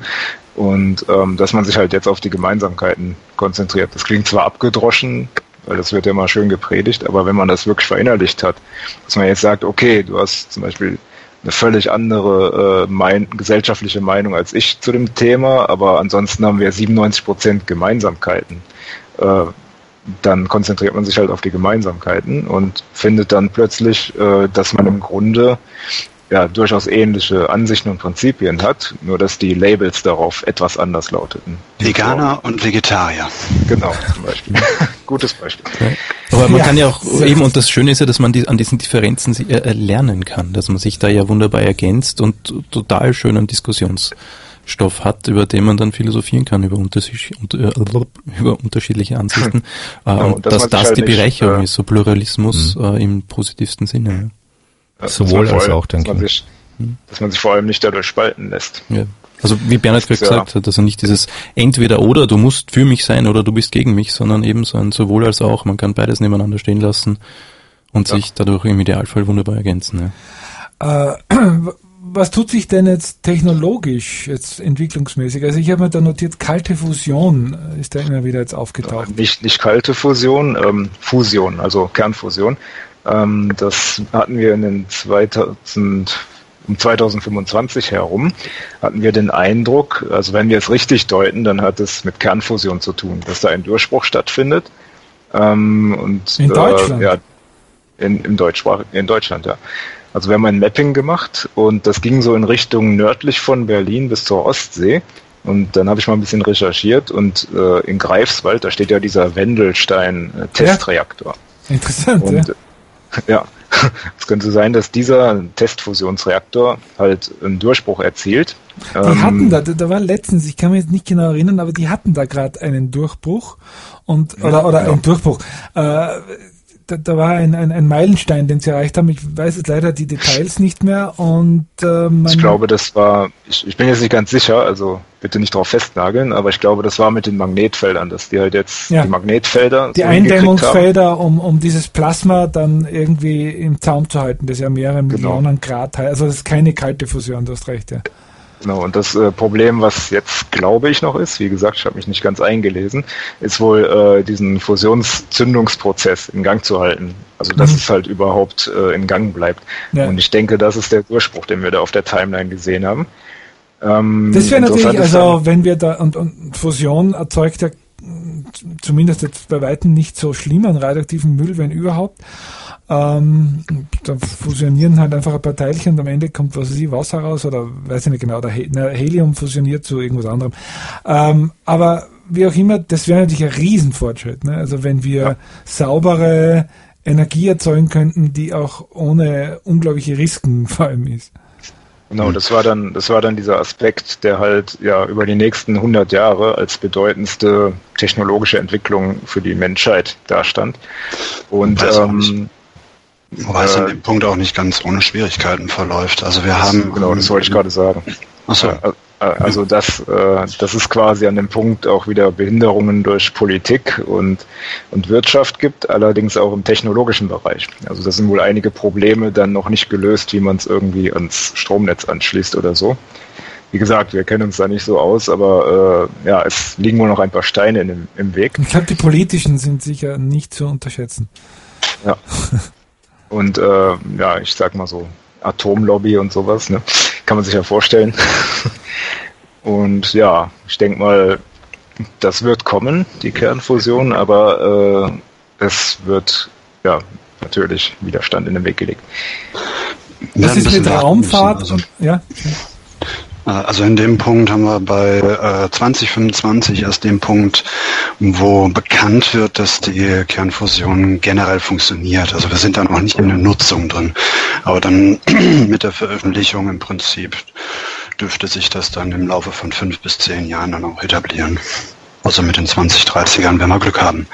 Und ähm, dass man sich halt jetzt auf die Gemeinsamkeiten konzentriert. Das klingt zwar abgedroschen, weil das wird ja mal schön gepredigt, aber wenn man das wirklich verinnerlicht hat, dass man jetzt sagt, okay, du hast zum Beispiel eine völlig andere äh, mein, gesellschaftliche Meinung als ich zu dem Thema, aber ansonsten haben wir siebenundneunzig Prozent Gemeinsamkeiten. Äh, dann konzentriert man sich halt auf die Gemeinsamkeiten und findet dann plötzlich, äh, dass man im Grunde ja durchaus ähnliche Ansichten und Prinzipien hat, nur dass die Labels darauf etwas anders lauteten. Veganer und Vegetarier. Genau, zum Beispiel. Gutes Beispiel. Ja. Aber man ja. kann ja auch eben, und das Schöne ist ja, dass man die, an diesen Differenzen äh, lernen kann, dass man sich da ja wunderbar ergänzt und total schönen Diskussionsstoff hat, über den man dann philosophieren kann, über, unterschied, unter, über unterschiedliche Ansichten. Äh, ja, und dass das halt die Bereicherung nicht, ist, so Pluralismus äh, im positivsten Sinne. Ja. Ja, sowohl als auch, denke ich. Sich, dass man sich vor allem nicht dadurch spalten lässt. Ja. Also wie Bernhard gerade gesagt ja. hat, also nicht dieses entweder oder, du musst für mich sein oder du bist gegen mich, sondern eben so ein sowohl als auch, man kann beides nebeneinander stehen lassen und ja. sich dadurch im Idealfall wunderbar ergänzen. Ja. Äh, was tut sich denn jetzt technologisch, jetzt entwicklungsmäßig? Also ich habe mir da notiert, kalte Fusion ist da immer wieder jetzt aufgetaucht. Ja, nicht, nicht kalte Fusion, ähm, Fusion, also Kernfusion. Ähm, das hatten wir in den zweitausend, um zweitausendfünfundzwanzig herum, hatten wir den Eindruck, also wenn wir es richtig deuten, dann hat es mit Kernfusion zu tun, dass da ein Durchbruch stattfindet. Ähm, und, in Deutschland? Äh, ja, in, im Deutschsprach, in Deutschland, ja. Also wir haben ein Mapping gemacht und das ging so in Richtung nördlich von Berlin bis zur Ostsee. Und dann habe ich mal ein bisschen recherchiert und äh, in Greifswald, da steht ja dieser Wendelstein-Testreaktor. Ja. Interessant, und, ja. Ja, es könnte sein, dass dieser Testfusionsreaktor halt einen Durchbruch erzielt. Die ähm, hatten da, da war letztens, ich kann mich jetzt nicht genau erinnern, aber die hatten da gerade einen Durchbruch und oder ja, oder genau. einen Durchbruch. Äh, da, da war ein, ein, ein Meilenstein, den sie erreicht haben. Ich weiß jetzt leider die Details nicht mehr. Und äh, man ich glaube, das war, ich, ich bin jetzt nicht ganz sicher, also bitte nicht drauf festnageln, aber ich glaube, das war mit den Magnetfeldern, dass die halt jetzt ja. die Magnetfelder die so Eindämmungsfelder, um, um dieses Plasma dann irgendwie im Zaum zu halten, das ja mehrere genau. Millionen Grad hat. Also das ist keine kalte Fusion, du hast recht, ja. Genau, und das äh, Problem, was jetzt, glaube ich, noch ist, wie gesagt, ich habe mich nicht ganz eingelesen, ist wohl äh, diesen Fusionszündungsprozess in Gang zu halten. Also, dass mhm. es halt überhaupt äh, in Gang bleibt. Ja. Und ich denke, das ist der Durchbruch, den wir da auf der Timeline gesehen haben. Ähm, das wäre natürlich, also wenn wir da, und, und Fusion erzeugt ja zumindest jetzt bei weitem nicht so schlimm an radioaktiven Müll, wenn überhaupt. Ähm, da fusionieren halt einfach ein paar Teilchen und am Ende kommt, was weiß ich, Wasser raus oder weiß ich nicht genau, der He- na, Helium fusioniert zu irgendwas anderem. Ähm, aber wie auch immer, das wäre natürlich ein Riesenfortschritt. Ne? Also wenn wir ja. saubere Energie erzeugen könnten, die auch ohne unglaubliche Risiken vor allem ist. Genau, das war dann, das war dann dieser Aspekt, der halt ja über die nächsten hundert Jahre als bedeutendste technologische Entwicklung für die Menschheit dastand. Und ähm, wobei es an dem Punkt auch nicht ganz ohne Schwierigkeiten verläuft. Also wir haben genau, das wollte ich gerade sagen. Ach so. Also das, äh, das ist quasi an dem Punkt auch wieder Behinderungen durch Politik und, und Wirtschaft gibt, allerdings auch im technologischen Bereich. Also das sind wohl einige Probleme dann noch nicht gelöst, wie man es irgendwie ans Stromnetz anschließt oder so. Wie gesagt, wir kennen uns da nicht so aus, aber äh, ja, es liegen wohl noch ein paar Steine in dem, im Weg. Ich glaube, die politischen sind sicher nicht zu unterschätzen. Ja. Und äh, ja, ich sag mal so, Atomlobby und sowas, ne? Kann man sich ja vorstellen. Und ja, ich denke mal, das wird kommen, die Kernfusion, aber äh, es wird ja natürlich Widerstand in den Weg gelegt. Was ist mit Raumfahrt? Also, und, ja. Also in dem Punkt haben wir bei äh, zwanzig fünfundzwanzig erst den Punkt, wo bekannt wird, dass die Kernfusion generell funktioniert. Also wir sind da noch nicht in der Nutzung drin. Aber dann mit der Veröffentlichung im Prinzip dürfte sich das dann im Laufe von fünf bis zehn Jahren dann auch etablieren. Also mit den zwanzig dreißigern, wenn wir Glück haben.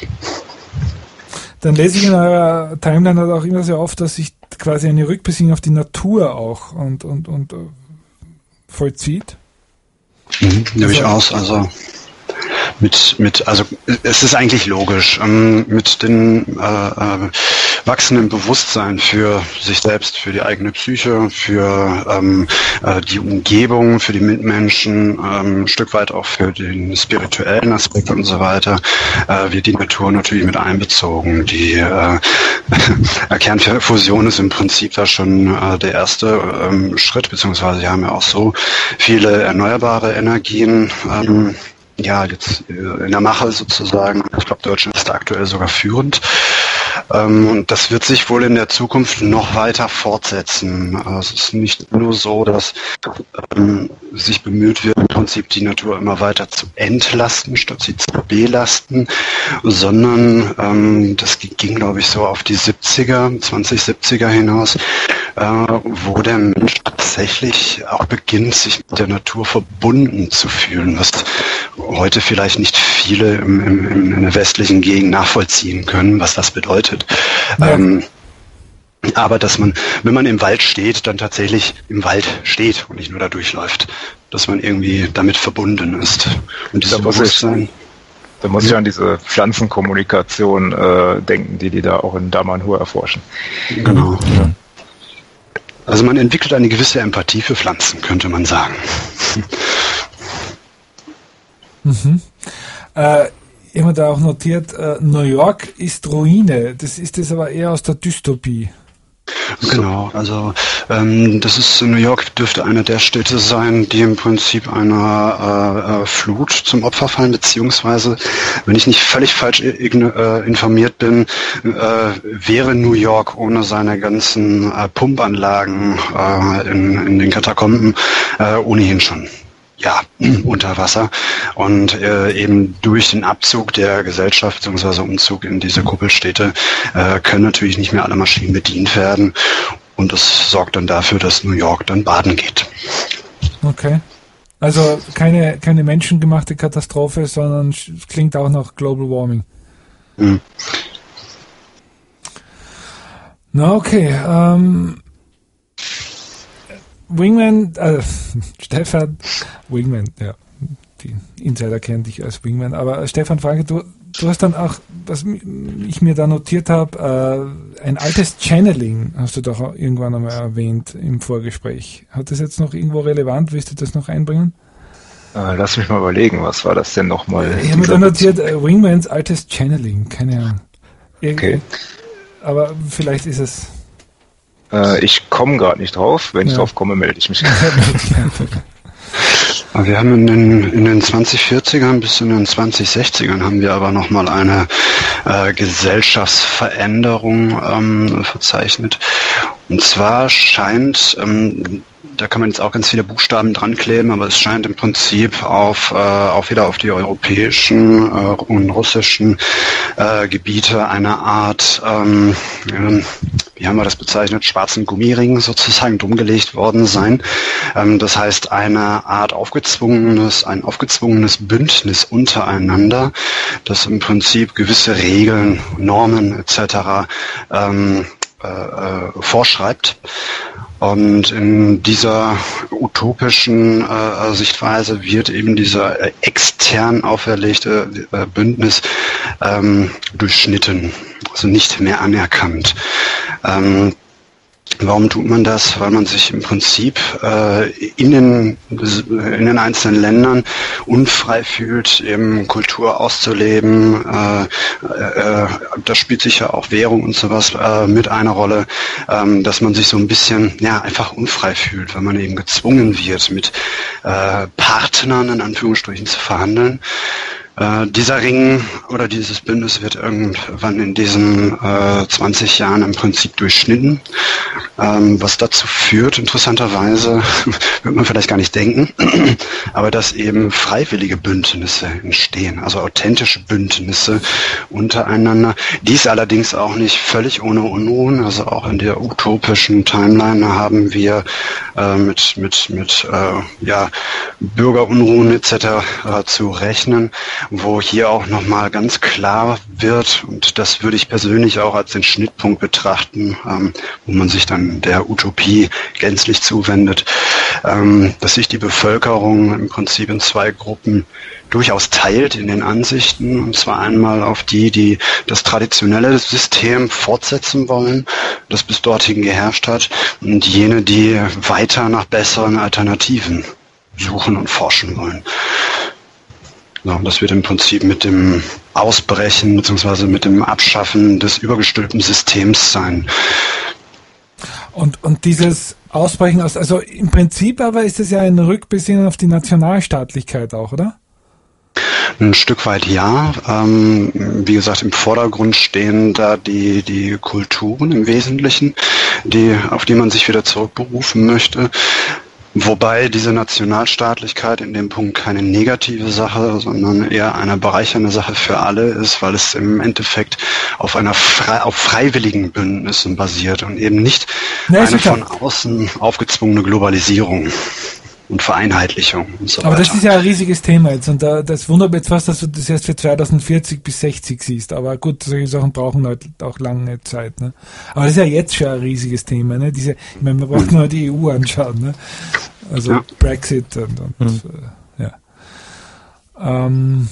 Dann lese ich in eurer Timeline halt auch immer sehr oft, dass sich quasi eine Rückbesinnung auf die Natur auch und, und, und vollzieht. Mhm, durchaus, also mit, mit, also es ist eigentlich logisch, ähm, mit dem äh, äh, wachsenden Bewusstsein für sich selbst, für die eigene Psyche, für ähm, äh, die Umgebung, für die Mitmenschen, ähm, ein Stück weit auch für den spirituellen Aspekt und so weiter, äh, wird die Natur natürlich mit einbezogen. Die äh, Kernfusion ist im Prinzip da schon äh, der erste ähm, Schritt, beziehungsweise wir haben ja auch so viele erneuerbare Energien, ähm, ja, jetzt in der Mache sozusagen. Ich glaube, Deutschland ist da aktuell sogar führend. Ähm, und das wird sich wohl in der Zukunft noch weiter fortsetzen. Also es ist nicht nur so, dass ähm, sich bemüht wird, im Prinzip die Natur immer weiter zu entlasten, statt sie zu belasten, sondern ähm, das ging, glaube ich, so auf die siebziger, zwanzig siebziger hinaus, äh, wo der Mensch tatsächlich auch beginnt, sich mit der Natur verbunden zu fühlen, was heute vielleicht nicht viele im, im, in der westlichen Gegend nachvollziehen können, was das bedeutet. Ja. Ähm, aber dass man, wenn man im Wald steht, dann tatsächlich im Wald steht und nicht nur da durchläuft. Dass man irgendwie damit verbunden ist. Und dieses Bewusstsein... Da muss ich an diese Pflanzenkommunikation äh, denken, die die da auch in Damanhur erforschen. Genau. Ja. Also man entwickelt eine gewisse Empathie für Pflanzen, könnte man sagen. Mhm. Äh, jemand da auch notiert, äh, New York ist Ruine. Das ist das aber eher aus der Dystopie. Genau, also ähm, das ist New York dürfte eine der Städte sein, die im Prinzip einer äh, Flut zum Opfer fallen, beziehungsweise, wenn ich nicht völlig falsch äh, informiert bin, äh, wäre New York ohne seine ganzen äh, Pumpanlagen äh, in, in den Katakomben äh, ohnehin schon ja, unter Wasser und äh, eben durch den Abzug der Gesellschaft bzw. Umzug in diese Kuppelstädte äh, können natürlich nicht mehr alle Maschinen bedient werden und das sorgt dann dafür, dass New York dann baden geht. Okay. Also keine, keine menschengemachte Katastrophe, sondern es klingt auch nach Global Warming. Hm. Na okay, ähm Wingman, äh, Stefan, Wingman, ja, die Insider kennen dich als Wingman, aber Stefan, Frage, du, du hast dann auch, was ich mir da notiert habe, äh, ein altes Channeling hast du doch irgendwann einmal erwähnt im Vorgespräch. Hat das jetzt noch irgendwo relevant? Willst du das noch einbringen? Äh, lass mich mal überlegen, was war das denn nochmal? Ich habe mir da notiert, äh, Wingmans altes Channeling, keine Ahnung. Irgend- Okay. Aber vielleicht ist es... Ich komme gerade nicht drauf. Wenn ich Ja. drauf komme, melde ich mich. Wir haben in den, in den zwanzig vierzigern bis in den zwanzig sechzigern haben wir aber nochmal eine äh, Gesellschaftsveränderung ähm, verzeichnet. Und zwar scheint ähm, da kann man jetzt auch ganz viele Buchstaben dran kleben, aber es scheint im Prinzip auf, äh, auch wieder auf die europäischen äh, und russischen äh, Gebiete eine Art, ähm, äh, wie haben wir das bezeichnet, schwarzen Gummiring sozusagen drumgelegt worden sein. Ähm, das heißt, eine Art aufgezwungenes, ein aufgezwungenes Bündnis untereinander, das im Prinzip gewisse Regeln, Normen et cetera ähm, äh, äh, vorschreibt. Und in dieser utopischen äh, Sichtweise wird eben dieser äh, extern auferlegte äh, Bündnis ähm, durchschnitten, also nicht mehr anerkannt. Ähm, Warum tut man das? Weil man sich im Prinzip äh, in den in den einzelnen Ländern unfrei fühlt, eben Kultur auszuleben. Äh, äh, da spielt sicher auch Währung und sowas äh, mit einer Rolle, ähm, dass man sich so ein bisschen ja einfach unfrei fühlt, weil man eben gezwungen wird, mit äh, Partnern in Anführungsstrichen zu verhandeln. Äh, dieser Ring oder dieses Bündnis wird irgendwann in diesen äh, zwanzig Jahren im Prinzip durchschnitten, ähm, was dazu führt, interessanterweise, wird man vielleicht gar nicht denken, aber dass eben freiwillige Bündnisse entstehen, also authentische Bündnisse untereinander. Dies allerdings auch nicht völlig ohne Unruhen, also auch in der utopischen Timeline haben wir äh, mit mit mit äh, ja Bürgerunruhen et cetera zu rechnen, wo hier auch nochmal ganz klar wird, und das würde ich persönlich auch als den Schnittpunkt betrachten, ähm, wo man sich dann der Utopie gänzlich zuwendet, ähm, dass sich die Bevölkerung im Prinzip in zwei Gruppen durchaus teilt in den Ansichten, und zwar einmal auf die, die das traditionelle System fortsetzen wollen, das bis dorthin geherrscht hat, und jene, die weiter nach besseren Alternativen suchen und forschen wollen. Ja, das wird im Prinzip mit dem Ausbrechen bzw. mit dem Abschaffen des übergestülpten Systems sein. Und, und dieses Ausbrechen aus, also im Prinzip aber ist es ja ein Rückbesinnen auf die Nationalstaatlichkeit auch, oder? Ein Stück weit ja. Ähm, wie gesagt, im Vordergrund stehen da die, die Kulturen im Wesentlichen, die, auf die man sich wieder zurückberufen möchte. Wobei diese Nationalstaatlichkeit in dem Punkt keine negative Sache, sondern eher eine bereichernde Sache für alle ist, weil es im Endeffekt auf einer frei, auf freiwilligen Bündnissen basiert und eben nicht ja, eine von außen aufgezwungene Globalisierung und Vereinheitlichung und so weiter. Aber das ist ja ein riesiges Thema jetzt, und da, das wundert mich jetzt fast, dass du das erst für zweitausendvierzig bis sechzig siehst, aber gut, solche Sachen brauchen halt auch lange Zeit, ne? Aber das ist ja jetzt schon ein riesiges Thema, ne? Diese, ich meine, man braucht mhm. nur die E U anschauen, ne? Also ja. Brexit und, und mhm. äh, ja. Ähm,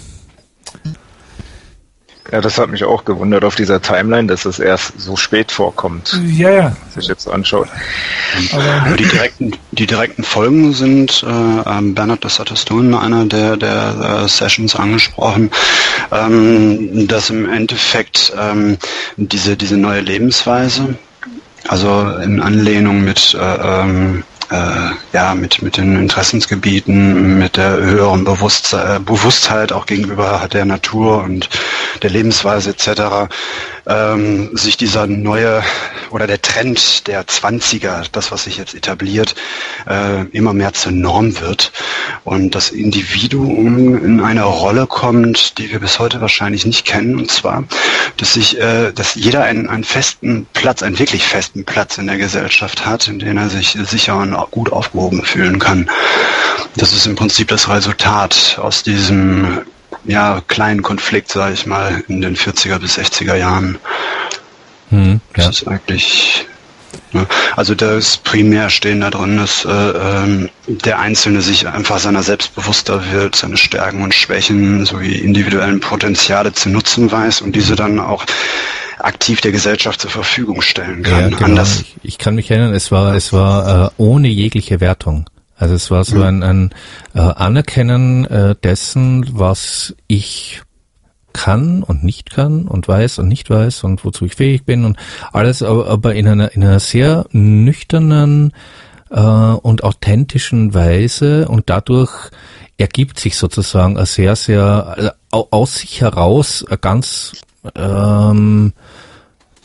Ja, das hat mich auch gewundert auf dieser Timeline, dass es erst so spät vorkommt. Ja, ja. Sich jetzt so anschaut. Aber die direkten, die direkten Folgen sind, äh, Bernhard, das hattest du in einer der, der äh, Sessions angesprochen, ähm, dass im Endeffekt ähm, diese, diese neue Lebensweise, also in Anlehnung mit äh, ähm, Äh, ja, mit, mit den Interessensgebieten, mit der höheren Bewusstheit, Bewusstheit auch gegenüber der Natur und der Lebensweise et cetera, ähm, sich dieser neue oder der Trend der Zwanziger, das, was sich jetzt etabliert, äh, immer mehr zur Norm wird und das Individuum in eine Rolle kommt, die wir bis heute wahrscheinlich nicht kennen, und zwar, dass sich, äh, dass jeder einen, einen festen Platz, einen wirklich festen Platz in der Gesellschaft hat, in dem er sich sicher und auch gut aufgehoben fühlen kann. Das ist im Prinzip das Resultat aus diesem ja, kleinen Konflikt, sage ich mal, in den vierziger bis sechziger Jahren. Hm, ja. Das ist eigentlich, ne, also das primär stehen da drin, dass äh, ähm, der Einzelne sich einfach seiner selbst bewusster wird, seine Stärken und Schwächen sowie individuellen Potenziale zu nutzen weiß und diese dann auch aktiv der Gesellschaft zur Verfügung stellen kann. Ja, genau. Anders. Ich, ich kann mich erinnern, es war es war äh, ohne jegliche Wertung. Also es war so mhm. ein, ein äh, Anerkennen äh, dessen, was ich kann und nicht kann und weiß und nicht weiß und wozu ich fähig bin und alles, aber, aber in einer in einer sehr nüchternen äh, und authentischen Weise, und dadurch ergibt sich sozusagen ein sehr, sehr, also aus sich heraus ein ganz ähm,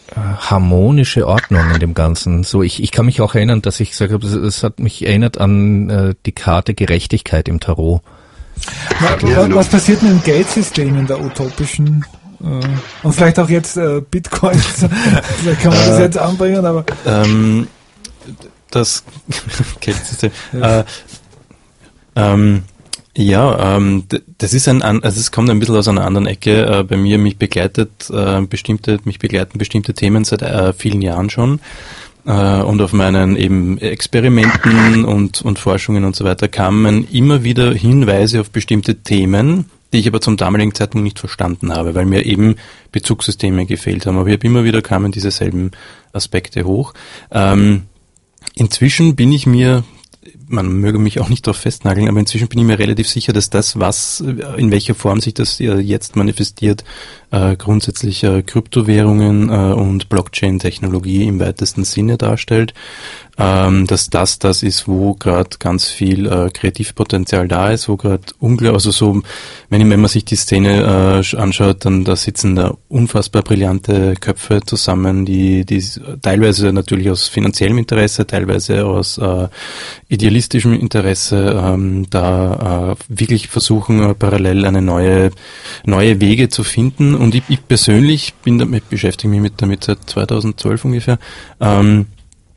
harmonische Ordnung in dem Ganzen. So, ich, ich kann mich auch erinnern, dass ich gesagt habe, es hat mich erinnert an äh, die Karte Gerechtigkeit im Tarot. Was, was passiert mit dem Geldsystem in der utopischen äh, und vielleicht auch jetzt äh, Bitcoins? Vielleicht kann man das jetzt anbringen, aber ähm, das Geldsystem. Ja. Äh, ähm, Ja, ähm, das ist ein, also es kommt ein bisschen aus einer anderen Ecke. Äh, bei mir mich begleitet äh, bestimmte, mich begleiten bestimmte Themen seit äh, vielen Jahren schon. Äh, und auf meinen eben Experimenten und und Forschungen und so weiter kamen immer wieder Hinweise auf bestimmte Themen, die ich aber zum damaligen Zeitpunkt nicht verstanden habe, weil mir eben Bezugssysteme gefehlt haben. Aber ich habe immer wieder kamen diese selben Aspekte hoch. Ähm, inzwischen bin ich mir man möge mich auch nicht darauf festnageln, aber inzwischen bin ich mir relativ sicher, dass das, was, in welcher Form sich das jetzt manifestiert, äh, grundsätzlich äh, Kryptowährungen äh, und Blockchain-Technologie im weitesten Sinne darstellt, ähm, dass das das ist, wo gerade ganz viel äh, Kreativpotenzial da ist, wo gerade unglaublich, also so, wenn, wenn man sich die Szene äh, anschaut, dann da sitzen da unfassbar brillante Köpfe zusammen, die, die teilweise natürlich aus finanziellem Interesse, teilweise aus äh, idealistischem Interesse ähm, da äh, wirklich versuchen, äh, parallel eine neue neue Wege zu finden. Und ich, ich persönlich bin damit, beschäftige mich mit damit seit zweitausendzwölf ungefähr, ähm,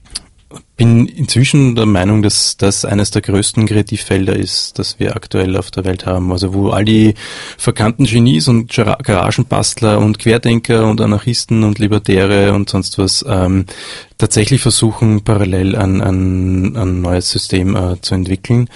bin inzwischen der Meinung, dass das eines der größten Kreativfelder ist, das wir aktuell auf der Welt haben. Also wo all die verkannten Genies und Garagenbastler und Querdenker und Anarchisten und Libertäre und sonst was ähm, tatsächlich versuchen, parallel ein, ein, ein neues System äh, zu entwickeln.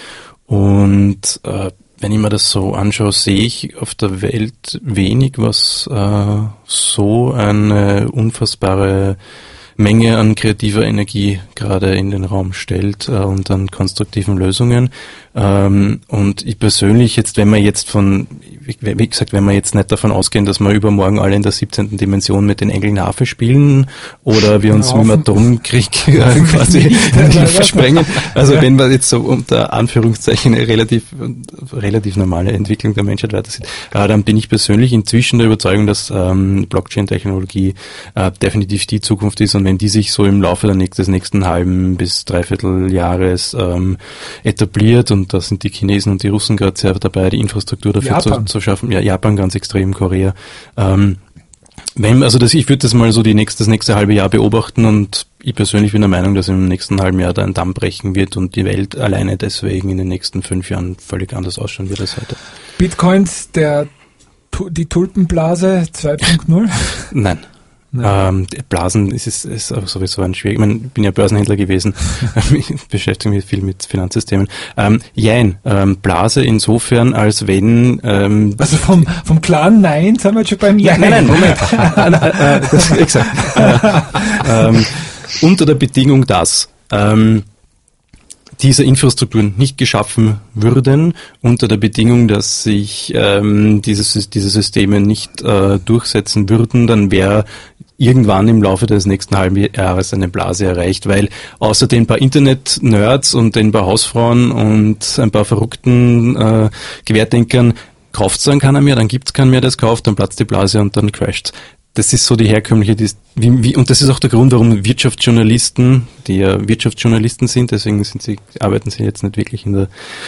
Und äh, wenn ich mir das so anschaue, sehe ich auf der Welt wenig, was äh, so eine unfassbare Menge an kreativer Energie gerade in den Raum stellt äh, und an konstruktiven Lösungen. Ähm, und ich persönlich jetzt, wenn man jetzt von, wie, wie gesagt, wenn wir jetzt nicht davon ausgehen, dass wir übermorgen alle in der siebzehnten Dimension mit den Engeln Harfe spielen oder wir uns mit dem Atomkrieg äh, quasi versprengen. Also wenn wir jetzt so unter Anführungszeichen eine relativ, relativ normale Entwicklung der Menschheit weiter sieht, äh, dann bin ich persönlich inzwischen der Überzeugung, dass ähm, Blockchain-Technologie äh, definitiv die Zukunft ist. Und wenn die sich so im Laufe der nächsten, des nächsten halben bis dreiviertel Jahres ähm, etabliert, und da sind die Chinesen und die Russen gerade sehr dabei, die Infrastruktur dafür zu, zu schaffen. Ja, Japan ganz extrem, Korea. Ähm, wenn, also das, ich würde das mal so die nächste, das nächste halbe Jahr beobachten, und ich persönlich bin der Meinung, dass im nächsten halben Jahr da ein Damm brechen wird und die Welt alleine deswegen in den nächsten fünf Jahren völlig anders ausschauen wird als heute. Bitcoins, der die Tulpenblase zwei Punkt null? Nein. Ähm, Blasen ist, ist, ist sowieso ein schwierig. Ich meine, ich bin ja Börsenhändler gewesen, ich beschäftige mich viel mit Finanzsystemen. Ähm, jein, ähm, Blase insofern, als wenn... Ähm, also vom, vom klaren Nein sind wir jetzt schon beim Jein. Nein, nein, Moment. äh, äh, das, exakt. Äh, ähm, unter der Bedingung, dass ähm, diese Infrastrukturen nicht geschaffen würden, unter der Bedingung, dass sich ähm, diese, diese Systeme nicht äh, durchsetzen würden, dann wäre irgendwann im Laufe des nächsten halben Jahres eine Blase erreicht, weil außer den paar Internet-Nerds und den paar Hausfrauen und ein paar verrückten äh, Querdenkern kauft's dann keiner mehr, dann gibt's keinen mehr, der es kauft, dann platzt die Blase und dann crasht's. Das ist so die herkömmliche, die, wie, wie, und das ist auch der Grund, warum Wirtschaftsjournalisten, die ja Wirtschaftsjournalisten sind, deswegen sind sie, arbeiten sie jetzt nicht wirklich in der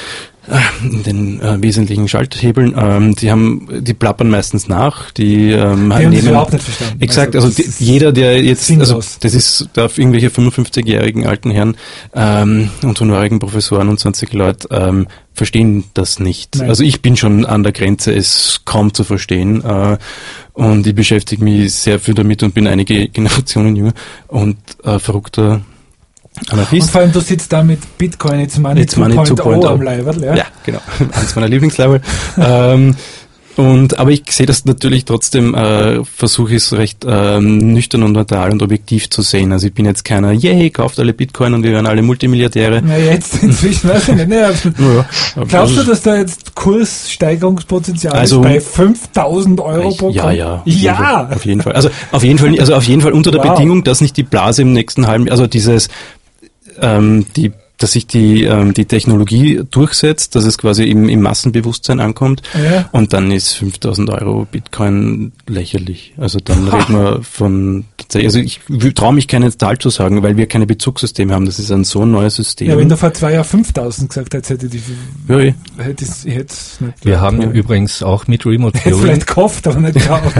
in den äh, wesentlichen Schalthebeln. Ähm, die haben, die plappern meistens nach. Die, ähm, die haben nehmen, überhaupt nicht verstanden. Exakt, also, also die, jeder, der jetzt, also das ist da irgendwelche fünfundfünfzigjährigen alten Herren ähm, und honorigen Professoren und sonstige Leute ähm, verstehen das nicht. Nein. Also ich bin schon an der Grenze, es kaum zu verstehen. Äh, und ich beschäftige mich sehr viel damit und bin einige Generationen jünger und äh, verrückter Anarchist. Und vor allem, du sitzt da mit Bitcoin, jetzt Money zwei Punkt null am Level. Ja, ja, genau. Eines meiner Lieblingslevel. ähm, und, aber ich sehe das natürlich trotzdem, äh, versuche ich es recht ähm, nüchtern und neutral und objektiv zu sehen. Also ich bin jetzt keiner, yay, kauft alle Bitcoin und wir werden alle Multimilliardäre. Na jetzt, inzwischen weiß ich nicht. Ne, ja, glaubst du, dass da jetzt Kurssteigerungspotenzial also, ist bei fünftausend Euro pro Ja, ja. Auf ja! Auf jeden Fall. Also auf jeden Fall, also auf jeden Fall unter der wow. Bedingung, dass nicht die Blase im nächsten halben, also dieses, ähm, die dass sich die, ähm, die Technologie durchsetzt, dass es quasi im, im Massenbewusstsein ankommt Ja. und dann ist fünftausend Euro Bitcoin lächerlich. Also dann reden wir von, also ich traue mich keine Zahl zu sagen, weil wir keine Bezugssysteme haben. Das ist ein so neues System. Ja, wenn du vor zwei Jahren fünftausend gesagt hättest, hätte ich, ja, ich. hätte ich, ich hätte es nicht. Wir haben Ja. übrigens auch mit Remote Hätte Viewing, vielleicht gehofft, aber nicht gekauft.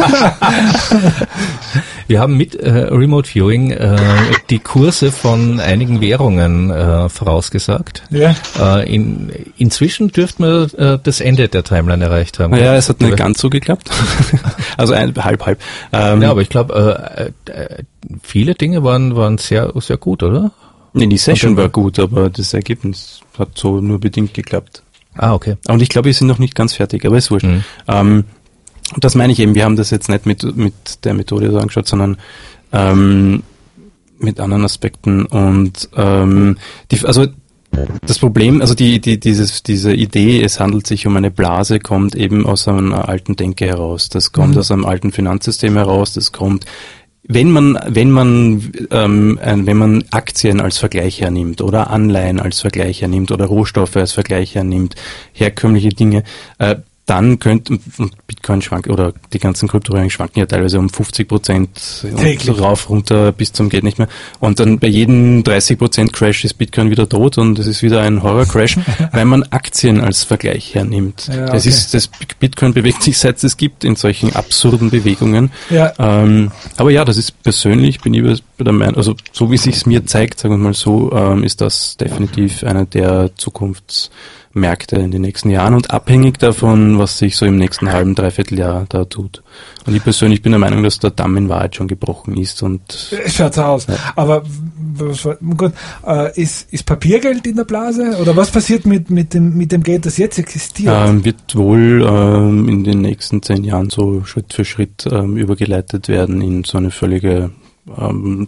wir haben mit äh, Remote Viewing äh, die Kurse von einigen Währungen äh, vorausgesagt. Ja. Äh, in, inzwischen dürften wir äh, das Ende der Timeline erreicht haben. Naja, es hat nicht ganz so geklappt. Also ein, halb, halb. Ähm, Ja, aber ich glaube, äh, äh, viele Dinge waren waren sehr sehr gut, oder? nee, die Session war gut, aber das Ergebnis hat so nur bedingt geklappt. Ah, okay. Und ich glaube, wir sind noch nicht ganz fertig, aber ist wurscht. Mhm. Ähm, und das meine ich eben, wir haben das jetzt nicht mit, mit der Methode so angeschaut, sondern ähm, mit anderen Aspekten. Und ähm, die, also das Problem, also die, die, dieses, diese Idee, es handelt sich um eine Blase, kommt eben aus einer alten Denke heraus. Das kommt Mhm. aus einem alten Finanzsystem heraus. Das kommt, wenn man, wenn man, ähm, ein, wenn man Aktien als Vergleich hernimmt oder Anleihen als Vergleich hernimmt oder Rohstoffe als Vergleich hernimmt, herkömmliche Dinge, äh, dann könnte, und Bitcoin schwankt, oder die ganzen Kryptowährungen schwanken ja teilweise um fünfzig Prozent Täglich. so rauf, runter, bis zum geht nicht mehr. Und dann bei jedem dreißig Prozent Crash ist Bitcoin wieder tot und es ist wieder ein Horror-Crash, weil man Aktien als Vergleich hernimmt. Ja, Das okay. ist, das Bitcoin bewegt sich, seit es gibt, in solchen absurden Bewegungen. Ja. Ähm, aber ja, das ist persönlich, bin ich bei der Meinung, also so wie es sich mir zeigt, sagen wir mal so, ähm, ist das definitiv einer der Zukunftsmärkte in den nächsten Jahren und abhängig davon, was sich so im nächsten halben, dreiviertel Jahr da tut. Und ich persönlich bin der Meinung, dass der Damm in Wahrheit schon gebrochen ist und Es schaut so aus. Aber was war, gut, äh, ist, ist Papiergeld in der Blase? Oder was passiert mit, mit, dem, mit dem Geld, das jetzt existiert? ähm, wird wohl ähm, in den nächsten zehn Jahren so Schritt für Schritt ähm, übergeleitet werden in so eine völlige ähm,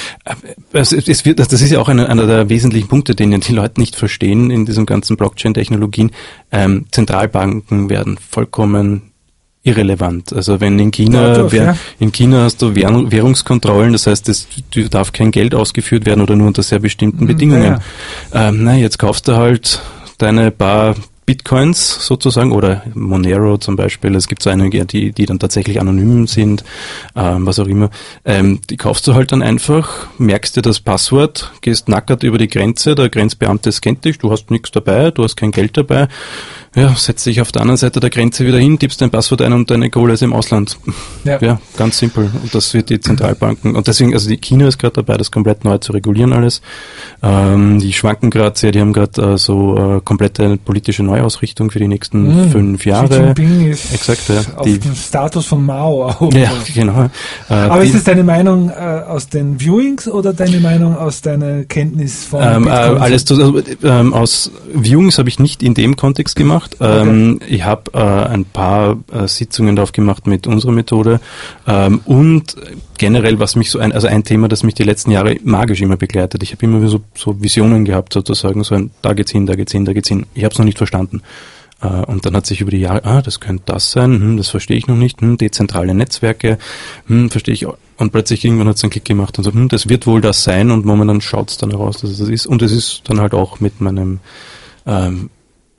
es, es wird, das ist ja auch einer, einer der wesentlichen Punkte, den die Leute nicht verstehen in diesem ganzen Blockchain-Technologien. Ähm, Zentralbanken werden vollkommen irrelevant. Also wenn in China, Ja, doch, wer, ja. in China hast du Währung, Währungskontrollen, das heißt, es du darf kein Geld ausgeführt werden oder nur unter sehr bestimmten Mhm, Bedingungen. Ähm, na, jetzt kaufst du halt deine paar Bitcoins sozusagen oder Monero zum Beispiel. Es gibt so einige, die, die dann tatsächlich anonym sind, ähm, was auch immer. Ähm, die kaufst du halt dann einfach, merkst dir das Passwort, gehst nackert über die Grenze, der Grenzbeamte scannt dich, du hast nichts dabei, du hast kein Geld dabei. Ja, setzt dich auf der anderen Seite der Grenze wieder hin, tippst dein Passwort ein und deine Kohle ist im Ausland. Ja. Ja, ganz simpel. Und das wird die Zentralbanken. Und deswegen, also die China ist gerade dabei, das komplett neu zu regulieren alles. Ähm, die schwanken gerade sehr, die haben gerade äh, so äh, komplette politische Neuausrichtung für die nächsten Mhm. fünf Xi Jahre. Jinping ist Exakt, ja. auf Die- dem Status von Mao auch. Ja, genau. Äh, Aber die, ist das deine Meinung äh, aus den Viewings oder deine Meinung aus deiner Kenntnis von Ähm, äh, Bitcoin? alles zu, also, ähm, aus Viewings habe ich nicht in dem Kontext gemacht. Ähm, Ich habe äh, ein paar äh, Sitzungen drauf gemacht mit unserer Methode ähm, und generell, was mich so ein, also ein Thema, das mich die letzten Jahre magisch immer begleitet. Ich habe immer so, so Visionen gehabt, sozusagen, so ein, da geht's hin, da geht's hin, da geht's hin. Ich habe es noch nicht verstanden. Äh, und dann hat sich über die Jahre, ah, das könnte das sein, hm, das verstehe ich noch nicht, hm, dezentrale Netzwerke, hm, verstehe ich auch. Und plötzlich irgendwann hat es einen Klick gemacht und so, hm, das wird wohl das sein und momentan schaut es dann heraus, dass es das ist. Und es ist dann halt auch mit meinem ähm,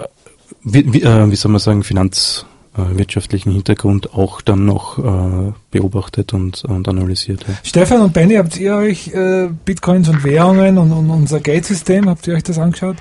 wie, wie, äh, wie soll man sagen, finanzwirtschaftlichen Hintergrund auch dann noch äh, beobachtet und, und analysiert. Ja. Stefan und Benny, habt ihr euch äh, Bitcoins und Währungen und, und unser Geldsystem, habt ihr euch das angeschaut?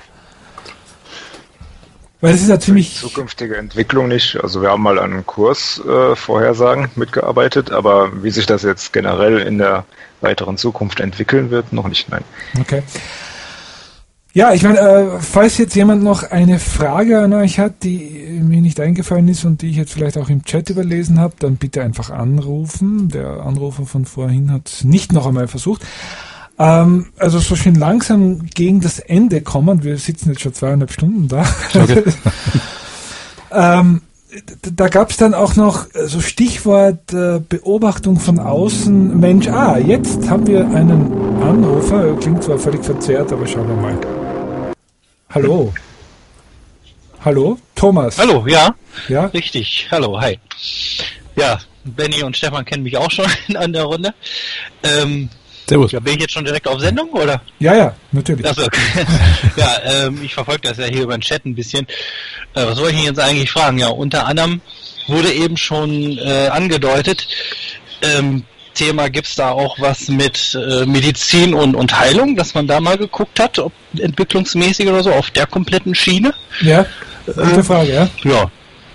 Weil es ist ja ziemlich... Zukünftige Entwicklung nicht. Also wir haben mal an Kursvorhersagen äh, mitgearbeitet, aber wie sich das jetzt generell in der weiteren Zukunft entwickeln wird, noch nicht, nein. Okay. Ja, ich meine, äh, falls jetzt jemand noch eine Frage an euch hat, die mir nicht eingefallen ist und die ich jetzt vielleicht auch im Chat überlesen habe, dann bitte einfach anrufen. Der Anrufer von vorhin hat es nicht noch einmal versucht. Ähm, also so schön langsam gegen das Ende kommen. Wir sitzen jetzt schon zweieinhalb Stunden da. Okay. ähm, da gab es dann auch noch so Stichwort äh, Beobachtung von außen. Mensch, ah, jetzt haben wir einen Anrufer. Klingt zwar völlig verzerrt, aber schauen wir mal. Hallo. Hallo, Thomas. Hallo, ja, Ja, richtig. Hallo, hi. Ja, Benny und Stefan kennen mich auch schon an der Runde. Ähm, Servus. Ja, bin ich jetzt schon direkt auf Sendung, oder? Ja, ja, natürlich. Achso, okay. Ja, ähm, ich verfolge das ja hier über den Chat ein bisschen. Äh, was soll ich Ihnen jetzt eigentlich fragen? Ja, unter anderem wurde eben schon äh, angedeutet, ähm, Thema, gibt's da auch was mit äh, Medizin und, und Heilung, dass man da mal geguckt hat, ob entwicklungsmäßig oder so, auf der kompletten Schiene? Ja, gute Frage, ja. Ja.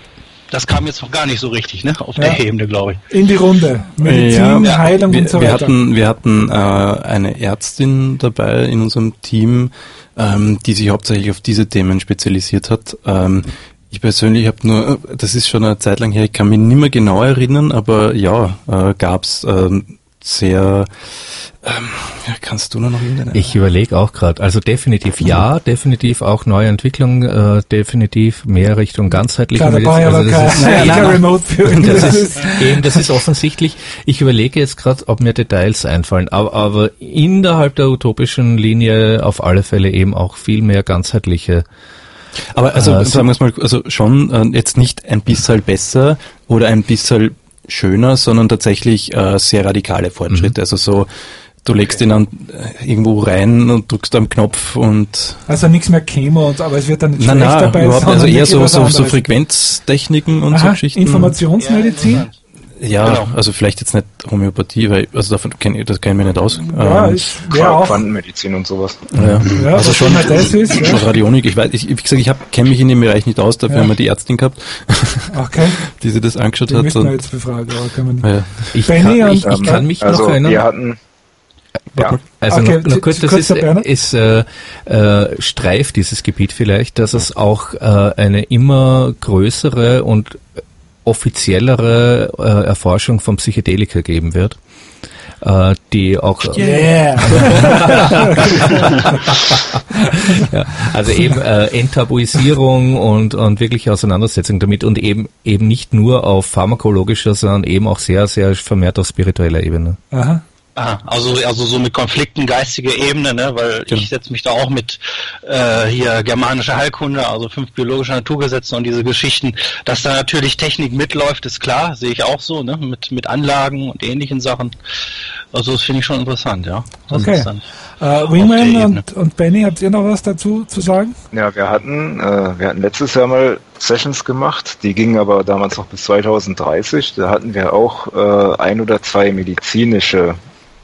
Das kam jetzt noch gar nicht so richtig, ne? Auf ja. der Ebene, glaube ich. In die Runde. Medizin, ja, Heilung wir, und so wir weiter. Hatten, wir hatten äh, eine Ärztin dabei in unserem Team, ähm, die sich hauptsächlich auf diese Themen spezialisiert hat. Ähm, ich persönlich habe nur, das ist schon eine Zeit lang her, ich kann mich nicht mehr genau erinnern, aber ja, äh, gab's ähm, sehr... Ähm, ja, kannst du noch irgendeine? Ich überlege auch gerade. Also definitiv ja, definitiv auch neue Entwicklung, äh, definitiv mehr Richtung ganzheitliche Medizin. Also das ist, nein, nein, Remote das ist eben, das ist offensichtlich. Ich überlege jetzt gerade, ob mir Details einfallen, aber, aber innerhalb der utopischen Linie auf alle Fälle eben auch viel mehr ganzheitliche. Aber also äh, sagen wir es mal, also schon äh, jetzt nicht ein bisschen besser oder ein bisschen schöner, sondern tatsächlich äh, sehr radikale Fortschritte. Mhm. Also so, du legst ihn dann irgendwo rein und drückst am Knopf und... Also nichts mehr Chemo, und, aber es wird dann nicht nein, schlecht nein, dabei. Überhaupt, also eher so, so, so Frequenztechniken und Aha, so Geschichten. Informationsmedizin? Ja, genau. Also vielleicht jetzt nicht Homöopathie, weil also davon kenn ich, das kenne ich mir nicht aus. Ja, ähm, ich ja auch. Quantenmedizin und sowas. Ja, ja also schon, das ist, schon ja. Radionik. Ich weiß, ich, wie gesagt, ich hab, kenne mich in dem Bereich nicht aus, dafür ja. haben wir die Ärztin gehabt, okay. die sich das angeschaut die hat. müssen wir jetzt befragen, aber können wir nicht. Ja. Ich, kann, ich, ich kann mich also noch erinnern. Wir hatten Ja. Also okay, noch, noch kurz, das ist, ist äh, äh, streift dieses Gebiet vielleicht, dass es auch äh, eine immer größere und offiziellere äh, Erforschung von Psychedelika geben wird, äh, die auch yeah. ja, also eben äh, Enttabuisierung und und wirkliche Auseinandersetzung damit und eben eben nicht nur auf pharmakologischer, sondern eben auch sehr sehr vermehrt auf spiritueller Ebene. Aha. Ah, also also so mit Konflikten geistiger Ebene, ne, weil genau. ich setze mich da auch mit äh, hier germanische Heilkunde, also fünf biologische Naturgesetze und diese Geschichten, dass da natürlich Technik mitläuft, ist klar, sehe ich auch so, ne, mit mit Anlagen und ähnlichen Sachen. Also das finde ich schon interessant, ja. Das okay. Uh, Wingman und, und Benny, habt ihr noch was dazu zu sagen? Ja, wir hatten äh, wir hatten letztes Jahr mal Sessions gemacht, die gingen aber damals noch bis zwanzig dreißig. Da hatten wir auch äh, ein oder zwei medizinische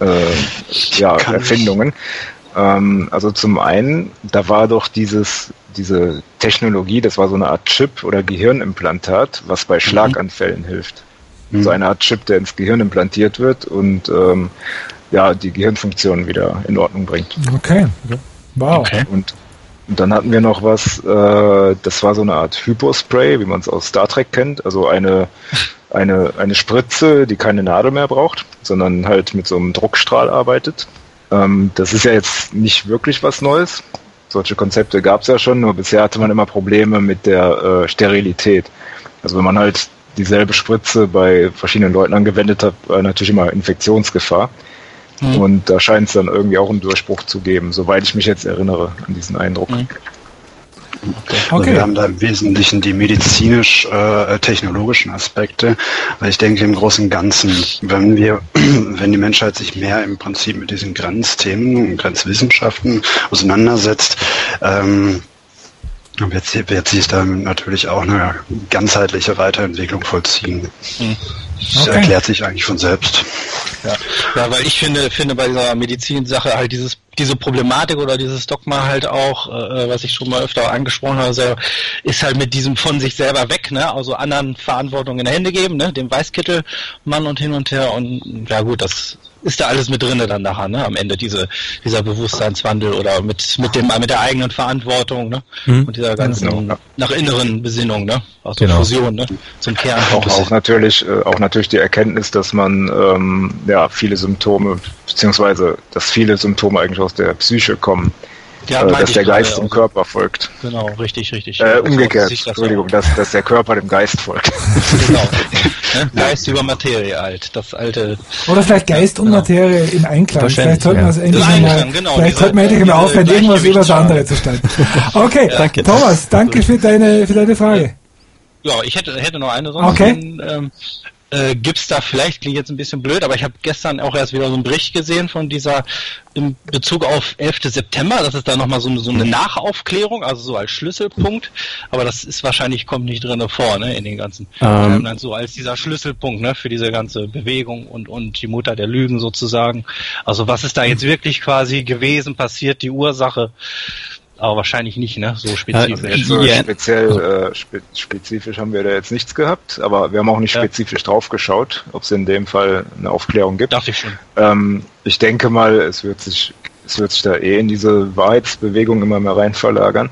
Äh, ja, Erfindungen. Ähm, also zum einen, da war doch dieses, diese Technologie, das war so eine Art Chip oder Gehirnimplantat, was bei Schlaganfällen mhm. hilft. Mhm. So eine Art Chip, der ins Gehirn implantiert wird und ähm, ja, die Gehirnfunktion wieder in Ordnung bringt. Okay. Wow. Okay. Und, und dann hatten wir noch was, äh, das war so eine Art Hypospray, wie man es aus Star Trek kennt, also eine Eine, eine Spritze, die keine Nadel mehr braucht, sondern halt mit so einem Druckstrahl arbeitet. Ähm, das ist ja jetzt nicht wirklich was Neues. Solche Konzepte gab es ja schon, nur bisher hatte man immer Probleme mit der äh, Sterilität. Also wenn man halt dieselbe Spritze bei verschiedenen Leuten angewendet hat, war natürlich immer Infektionsgefahr. Mhm. Und da scheint es dann irgendwie auch einen Durchbruch zu geben, soweit ich mich jetzt erinnere an diesen Eindruck. Mhm. Okay. Also wir haben da im Wesentlichen die medizinisch-technologischen äh, Aspekte, weil ich denke im Großen und Ganzen, wenn wir, wenn die Menschheit sich mehr im Prinzip mit diesen Grenzthemen und Grenzwissenschaften auseinandersetzt, ähm, wird, wird sich dann natürlich auch eine ganzheitliche Weiterentwicklung vollziehen. Mhm. Das okay. erklärt sich eigentlich von selbst. Ja, ja, weil ich finde, finde bei dieser Medizinsache halt dieses, diese Problematik oder dieses Dogma halt auch, äh, was ich schon mal öfter angesprochen habe, selber, ist halt mit diesem von sich selber weg, ne, also anderen Verantwortung in die Hände geben, ne, dem Weißkittelmann und hin und her und ja gut, das ist da alles mit drinne dann nachher, ne, am Ende diese, dieser Bewusstseinswandel oder mit, mit dem, mit der eigenen Verantwortung, ne, mhm. und dieser ganzen, genau. nach inneren Besinnung, ne, also genau. Fusion, ne, zum Kern. Auch, auch natürlich, äh, auch natürlich die Erkenntnis, dass man, ähm, ja, viele Symptome, beziehungsweise, dass viele Symptome eigentlich aus der Psyche kommen. Ja, äh, dass der Geist dem Körper folgt. Genau, richtig, richtig. Äh, umgekehrt, das Entschuldigung, dass, dass der Körper dem Geist folgt. Genau. Ne? Geist über Materie alt, das alte... Oder vielleicht Geist und genau. Materie im Einklang. Vielleicht sollten wir es endlich mal, genau, vielleicht sollten wir endlich mal aufhören, irgendwas über das andere zu stellen. Okay, ja, danke. Thomas, danke für deine, für deine Frage. Ja, ich hätte, hätte noch eine Sache. Okay. Ähm, Äh, gibt's da vielleicht, klingt jetzt ein bisschen blöd, aber ich habe gestern auch erst wieder so einen Bericht gesehen von dieser, in Bezug auf elften September, das ist da nochmal so, so eine Nachaufklärung, also so als Schlüsselpunkt, aber das ist wahrscheinlich, kommt nicht drin vor, ne, in den ganzen, Ähm. dann so als dieser Schlüsselpunkt, ne, für diese ganze Bewegung und, und die Mutter der Lügen sozusagen. Also was ist da jetzt wirklich quasi gewesen, passiert, die Ursache? Aber wahrscheinlich nicht, ne? So spezifisch. Jetzt so Ja. speziell, äh, spe spezifisch haben wir da jetzt nichts gehabt, aber wir haben auch nicht Ja. spezifisch drauf geschaut, ob es in dem Fall eine Aufklärung gibt. Dachte ich schon. Ähm, ich denke mal, es wird sich, es wird sich da eh in diese Wahrheitsbewegung immer mehr rein verlagern.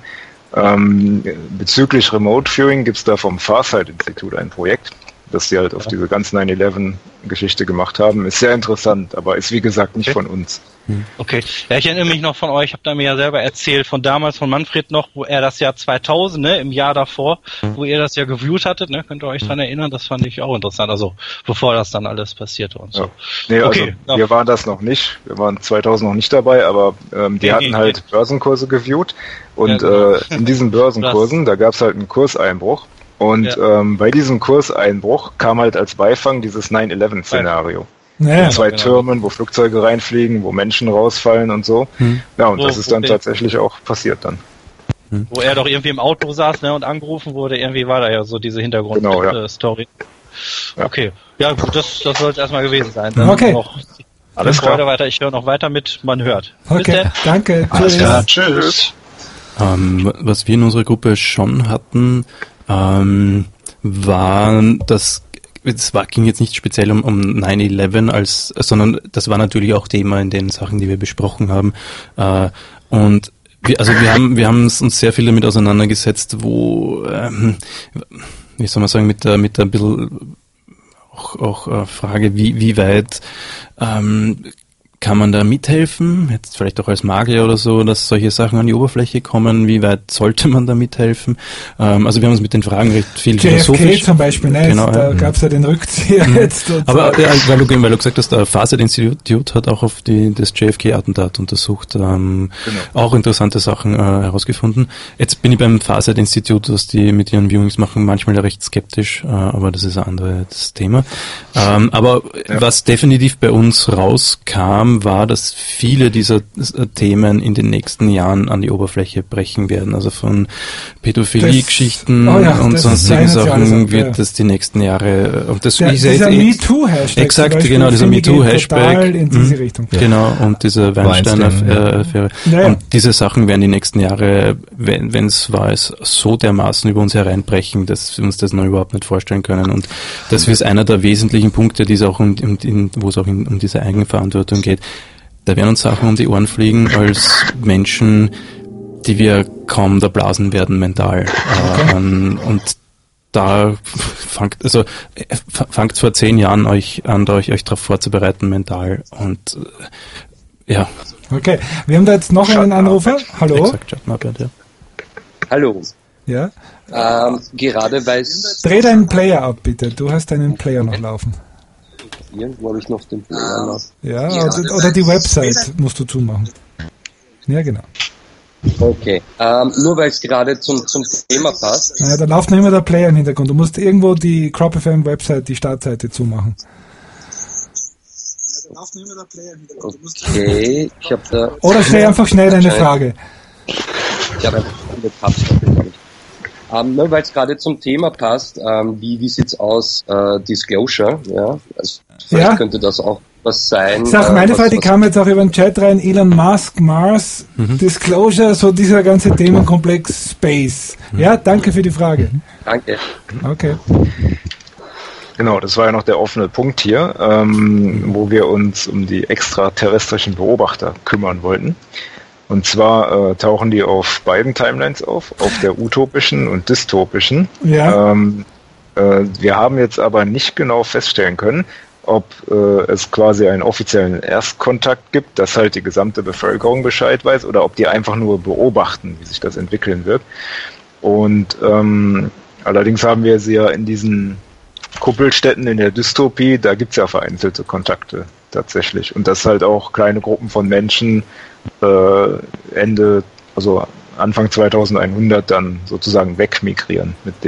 Ähm, bezüglich Remote Viewing gibt es da vom Farsight-Institut ein Projekt, das sie halt auf diese ganze nine eleven Geschichte gemacht haben. Ist sehr interessant, aber ist wie gesagt nicht Okay. von uns. Okay. Ja, ich erinnere mich noch von euch, ich habe da mir ja selber erzählt, von damals von Manfred noch, wo er das Jahr zweitausend, ne, im Jahr davor, wo ihr das ja geviewt hattet, ne, könnt ihr euch dran erinnern, das fand ich auch interessant, also bevor das dann alles passierte und so. Ja. Nee, Okay, also ja. wir waren das noch nicht. Wir waren zweitausend noch nicht dabei, aber ähm, die Nee, hatten nee, halt nee. Börsenkurse geviewt und Ja, genau. äh, in diesen Börsenkursen, da gab es halt einen Kurseinbruch und Ja. ähm, bei diesem Kurseinbruch kam halt als Beifang dieses nine eleven Szenario. Naja. Mit zwei genau. Türmen, wo Flugzeuge reinfliegen, wo Menschen rausfallen und so. Ja, und Wo- das ist wo dann bin- tatsächlich auch passiert dann. Wo er doch irgendwie im Auto saß, ne, und angerufen wurde, irgendwie war da ja so diese Genau, ja. Hintergrund-Story. Ja. Okay. Ja, gut, das, das soll es erstmal gewesen sein. Dann Okay. Noch Alles Freude klar. weiter, ich höre noch weiter mit, man hört. Bis Okay, dann. danke. Alles Tschüss. klar, tschüss. Ähm, was wir in unserer Gruppe schon hatten, ähm, war das, es war, ging jetzt nicht speziell um, um nine eleven, als, sondern das war natürlich auch Thema in den Sachen, die wir besprochen haben. Äh, und wir, also wir haben, wir haben uns sehr viel damit auseinandergesetzt, wo, ähm, wie soll man sagen, mit der, mit der ein bisschen auch, auch äh, Frage, wie, wie weit ähm, kann man da mithelfen, jetzt vielleicht auch als Magier oder so, dass solche Sachen an die Oberfläche kommen, wie weit sollte man da mithelfen? Ähm, also wir haben uns mit den Fragen recht viel J F K philosophisch... zum Beispiel, ne? Genau, da ja. gab es ja den Rückzieher jetzt. Und Aber so. äh, weil, du, weil du gesagt hast, der Farsight-Institut hat auch auf die, das J F K-Attentat untersucht, ähm, Genau. auch interessante Sachen äh, herausgefunden. Jetzt bin ich beim Farsight-Institut, was die mit ihren Viewings machen, manchmal recht skeptisch, äh, aber das ist ein anderes Thema. Ähm, aber Ja. was definitiv bei uns rauskam, war, dass viele dieser äh, Themen in den nächsten Jahren an die Oberfläche brechen werden. Also von Pädophilie-Geschichten Das- oh ja, und das sonstigen ist eine Sachen Sache, wird ja. das die nächsten Jahre, und das Der, ist dieser eh- MeToo-Hashtag. Exakt, zum Beispiel, genau, dieser finde ich, geht MeToo-Hashtag. total in diese Mhm. Richtung. Genau, und diese Weinstein-Affäre. Ja, ja. Und diese Sachen werden die nächsten Jahre, wenn es war, es so dermaßen über uns hereinbrechen, dass wir uns das noch überhaupt nicht vorstellen können. Und das ist einer der wesentlichen Punkte, die es auch um, um, in, wo es auch in, um diese Eigenverantwortung geht. Da werden uns Sachen um die Ohren fliegen als Menschen, die wir kaum da blasen werden mental. Äh, an, und da fangt, also äh, fangt vor zehn Jahren euch an, da euch, euch darauf vorzubereiten mental. Und äh, ja, Okay, wir haben da jetzt noch einen Anrufer. Hallo? exakt, Schattenarbeit, ja. Hallo. Ja. Ähm, gerade weil es Dreh deinen Player ab, bitte. Du hast deinen Player noch laufen. irgendwo habe ich noch den Player noch. Ja, oder, oder die Website musst du zumachen. Ja, genau. Okay. Ähm, nur weil es gerade zum, zum Thema passt. Naja, da läuft noch immer der Player im Hintergrund. Du musst irgendwo die Crop F M Website, die Startseite zumachen. Okay, ich habe da. Oder stell einfach schnell deine Frage. Ich habe einfach eine Tabs glaube ich. Ähm, nur weil es gerade zum Thema passt, ähm, wie, wie sieht's aus, äh, Disclosure, ja? Also vielleicht Ja. könnte das auch was sein. Das ist auch äh, meine was- Frage, die was- kam jetzt auch über den Chat rein. Elon Musk, Mars, Disclosure, so dieser ganze Themenkomplex Space. Ja, danke für die Frage. Danke. Okay. Genau, das war ja noch der offene Punkt hier, ähm, wo wir uns um die extraterrestrischen Beobachter kümmern wollten. Und zwar äh, tauchen die auf beiden Timelines auf, auf der utopischen und dystopischen. Ja. Ähm, äh, wir haben jetzt aber nicht genau feststellen können, ob äh, es quasi einen offiziellen Erstkontakt gibt, dass halt die gesamte Bevölkerung Bescheid weiß, oder ob die einfach nur beobachten, wie sich das entwickeln wird. Und ähm, allerdings haben wir sie ja in diesen Kuppelstädten in der Dystopie, da gibt's ja vereinzelte Kontakte tatsächlich. Und dass halt auch kleine Gruppen von Menschen äh, Ende, also Anfang zweitausendeinhundert dann sozusagen wegmigrieren mit denen.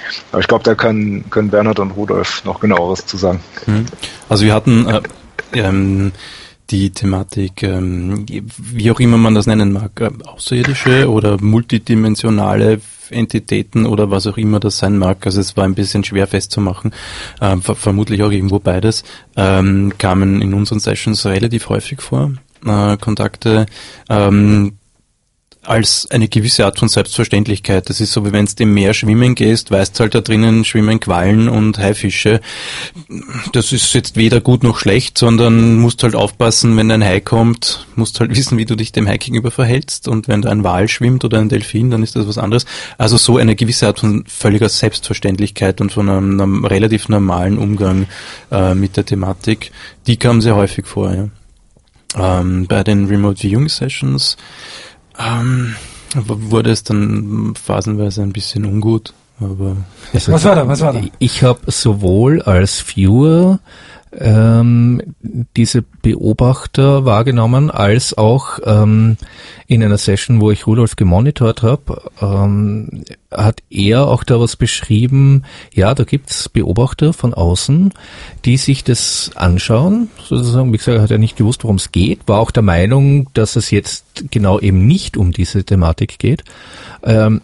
Aber ich glaube, da können, können Bernhard und Rudolf noch genaueres zu sagen. Also wir hatten äh, ähm, die Thematik, ähm, wie auch immer man das nennen mag, äh, außerirdische oder multidimensionale Entitäten oder was auch immer das sein mag. Also es war ein bisschen schwer festzumachen. Ähm, ver- vermutlich auch irgendwo beides. Ähm, kamen in unseren Sessions relativ häufig vor. Äh, Kontakte ähm, als eine gewisse Art von Selbstverständlichkeit. Das ist so, wie wenn du im Meer schwimmen gehst, weißt halt, da drinnen schwimmen Quallen und Haifische. Das ist jetzt weder gut noch schlecht, sondern musst halt aufpassen, wenn ein Hai kommt, musst halt wissen, wie du dich dem Hai gegenüber verhältst, und wenn da ein Wal schwimmt oder ein Delfin, dann ist das was anderes. Also so eine gewisse Art von völliger Selbstverständlichkeit und von einem, einem relativ normalen Umgang äh, mit der Thematik, die kam sehr häufig vor. Ja. Ähm, bei den Remote Viewing Sessions Ähm, wurde es dann phasenweise ein bisschen ungut, aber... Also was war da, was war da? Ich habe sowohl als Viewer ähm, diese Beobachter wahrgenommen, als auch ähm, in einer Session, wo ich Rudolf gemonitort habe, ähm, hat er auch da was beschrieben, ja, da gibt's Beobachter von außen, die sich das anschauen, sozusagen, wie gesagt, hat er nicht gewusst, worum es geht, war auch der Meinung, dass es jetzt genau eben nicht um diese Thematik geht. Ähm,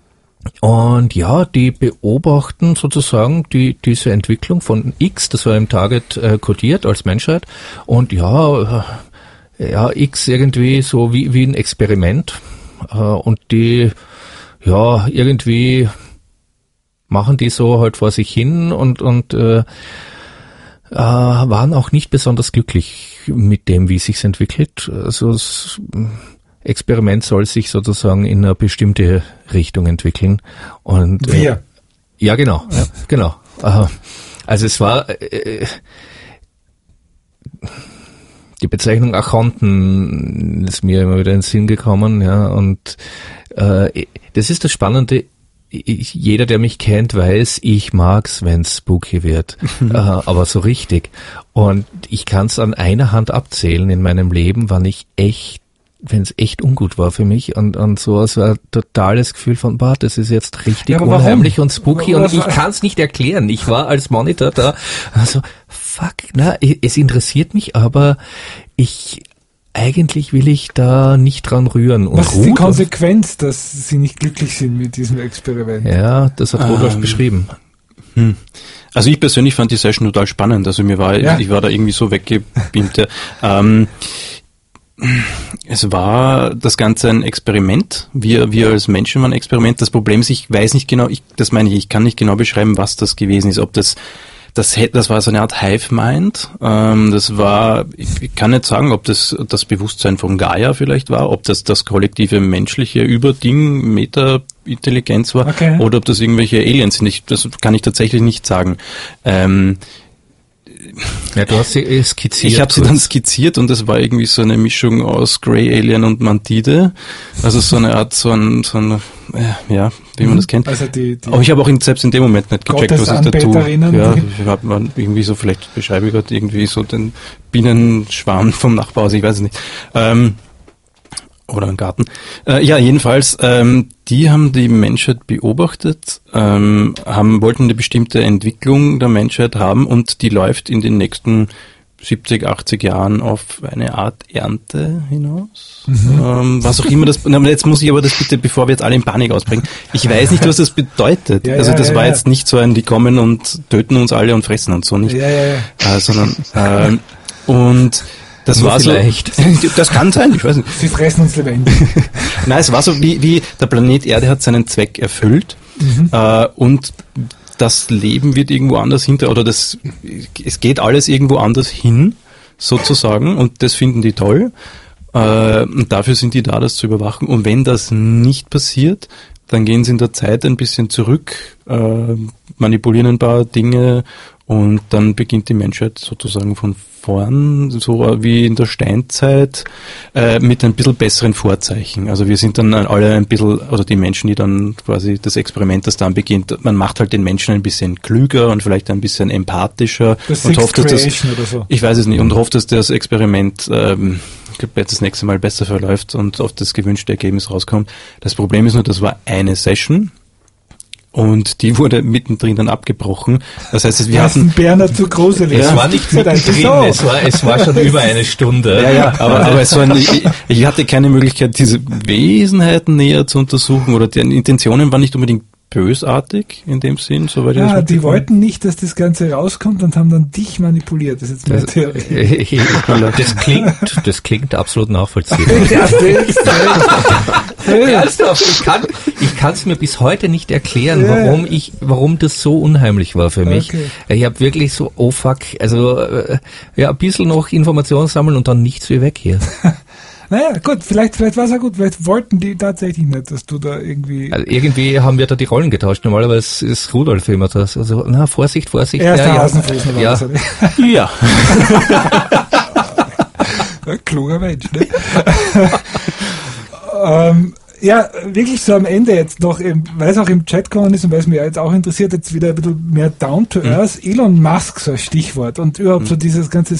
Und ja, die beobachten sozusagen die diese Entwicklung von X, das war im Target äh, kodiert als Menschheit, und ja, äh, ja X irgendwie so wie wie ein Experiment, äh, und die ja irgendwie machen die so halt vor sich hin und und äh, äh, waren auch nicht besonders glücklich mit dem, wie sich's entwickelt. Also es, Experiment soll sich sozusagen in eine bestimmte Richtung entwickeln. Und Wir. Äh, ja, genau, ja, genau. Also es war äh, die Bezeichnung Archonten ist mir immer wieder in den Sinn gekommen, ja, und äh, das ist das Spannende. Ich, jeder, der mich kennt, weiß, ich mag's, wenn's spooky wird, äh, aber so richtig. Und ich kann's an einer Hand abzählen in meinem Leben, wann ich echt wenn es echt ungut war für mich, und, und so, es war ein totales Gefühl von, bah, das ist jetzt richtig ja, unheimlich und spooky, warum? Und ich kann es nicht erklären. Ich war als Monitor da, also fuck, na, es interessiert mich, aber ich, eigentlich will ich da nicht dran rühren. Und was ist die Rudolf, Konsequenz, dass sie nicht glücklich sind mit diesem Experiment? Ja, das hat Rudolf ähm, beschrieben. Hm. Also ich persönlich fand die Session total spannend, also mir war, ja. ich war da irgendwie so weggebeamt. Ja. ähm, Es war das Ganze ein Experiment. Wir, wir als Menschen waren ein Experiment. Das Problem ist, ich weiß nicht genau, ich, das meine ich, ich kann nicht genau beschreiben, was das gewesen ist. Ob das, das, das war so eine Art Hive-Mind. Ähm, das war, ich, ich kann nicht sagen, ob das das Bewusstsein von Gaia vielleicht war, ob das das kollektive menschliche Überding, Meta-Intelligenz war, okay. oder ob das irgendwelche Aliens sind. Ich, das kann ich tatsächlich nicht sagen. Ähm, Ja, du hast sie skizziert. Ich habe sie dann skizziert, und das war irgendwie so eine Mischung aus Grey Alien und Mantide. Also so eine Art, so ein, so ein äh, ja, wie man das kennt. Also die, die Aber ich habe auch in, selbst in dem Moment nicht gecheckt, was ich da tue. Gottesanbeterinnen. Ja, ich habe irgendwie so, vielleicht beschreibe ich gerade irgendwie so den Bienenschwarm vom Nachbarhaus, ich weiß es nicht. Ähm, oder einen Garten. Äh, ja, jedenfalls, ähm, die haben die Menschheit beobachtet, ähm, haben, wollten eine bestimmte Entwicklung der Menschheit haben, und die läuft in den nächsten siebzig, achtzig Jahren auf eine Art Ernte hinaus. Mhm. Ähm, was auch immer das, na, jetzt muss ich aber das bitte, bevor wir jetzt alle in Panik ausbrechen, ich weiß nicht, was das bedeutet. Ja, also ja, das ja, war ja. jetzt nicht so ein, die kommen und töten uns alle und fressen uns so nicht. Ja, ja, ja. Äh, sondern, ähm, und das Nur war vielleicht. so, das kann sein, ich weiß nicht. Sie fressen uns lebendig. Nein, es war so, wie, wie der Planet Erde hat seinen Zweck erfüllt, Mhm. äh, und das Leben wird irgendwo anders hinter, oder das, es geht alles irgendwo anders hin, sozusagen, und das finden die toll, äh, und dafür sind die da, das zu überwachen, und wenn das nicht passiert, dann gehen sie in der Zeit ein bisschen zurück, äh, manipulieren ein paar Dinge, und dann beginnt die Menschheit sozusagen von vorn, so wie in der Steinzeit, äh, mit ein bisschen besseren Vorzeichen. Also wir sind dann alle ein bisschen, oder die Menschen, die dann quasi das Experiment, das dann beginnt, man macht halt den Menschen ein bisschen klüger und vielleicht ein bisschen empathischer. Das und Sixth hofft, dass das, Creation oder so. ich weiß es nicht, und hofft, dass das Experiment ähm, das nächste Mal besser verläuft und auf das gewünschte Ergebnis rauskommt. Das Problem ist nur, das war eine Session. und die wurde mittendrin dann abgebrochen. Das heißt, wir Das ist hatten... ein Berner zu große. Es war nicht mittendrin, so. es war, es war schon über eine Stunde. Ja, ja, aber, aber es war ein, ich, ich hatte keine Möglichkeit, diese Wesenheiten näher zu untersuchen, oder deren Intentionen waren nicht unbedingt bösartig in dem Sinn, soweit ich das Ja, die mitbekommen wollten nicht, dass das Ganze rauskommt und haben dann dich manipuliert. Das ist jetzt meine Das, Theorie. das klingt, das klingt absolut nachvollziehbar. Ja, das- Ernsthaft, ich kann, ich kann es mir bis heute nicht erklären, Ja. warum ich, warum das so unheimlich war für mich. Okay. Ich habe wirklich so, oh fuck, also äh, ja, ein bisschen noch Informationen sammeln und dann nichts wie weg hier. Naja, gut, vielleicht, vielleicht war es ja gut, vielleicht wollten die tatsächlich nicht, dass du da irgendwie... Also irgendwie haben wir da die Rollen getauscht. Normalerweise ist Rudolf immer das. Also, na, Vorsicht, Vorsicht. Erster ja, Hasenfuß, war ja. das, oder? Ja. Ein kluger Mensch, ne? ähm, ja, wirklich so am Ende jetzt noch, weil es auch im Chat gekommen ist und weil es mich jetzt auch interessiert, jetzt wieder ein bisschen mehr down to earth. Mhm. Elon Musk, so ein Stichwort, und überhaupt mhm. so dieses ganze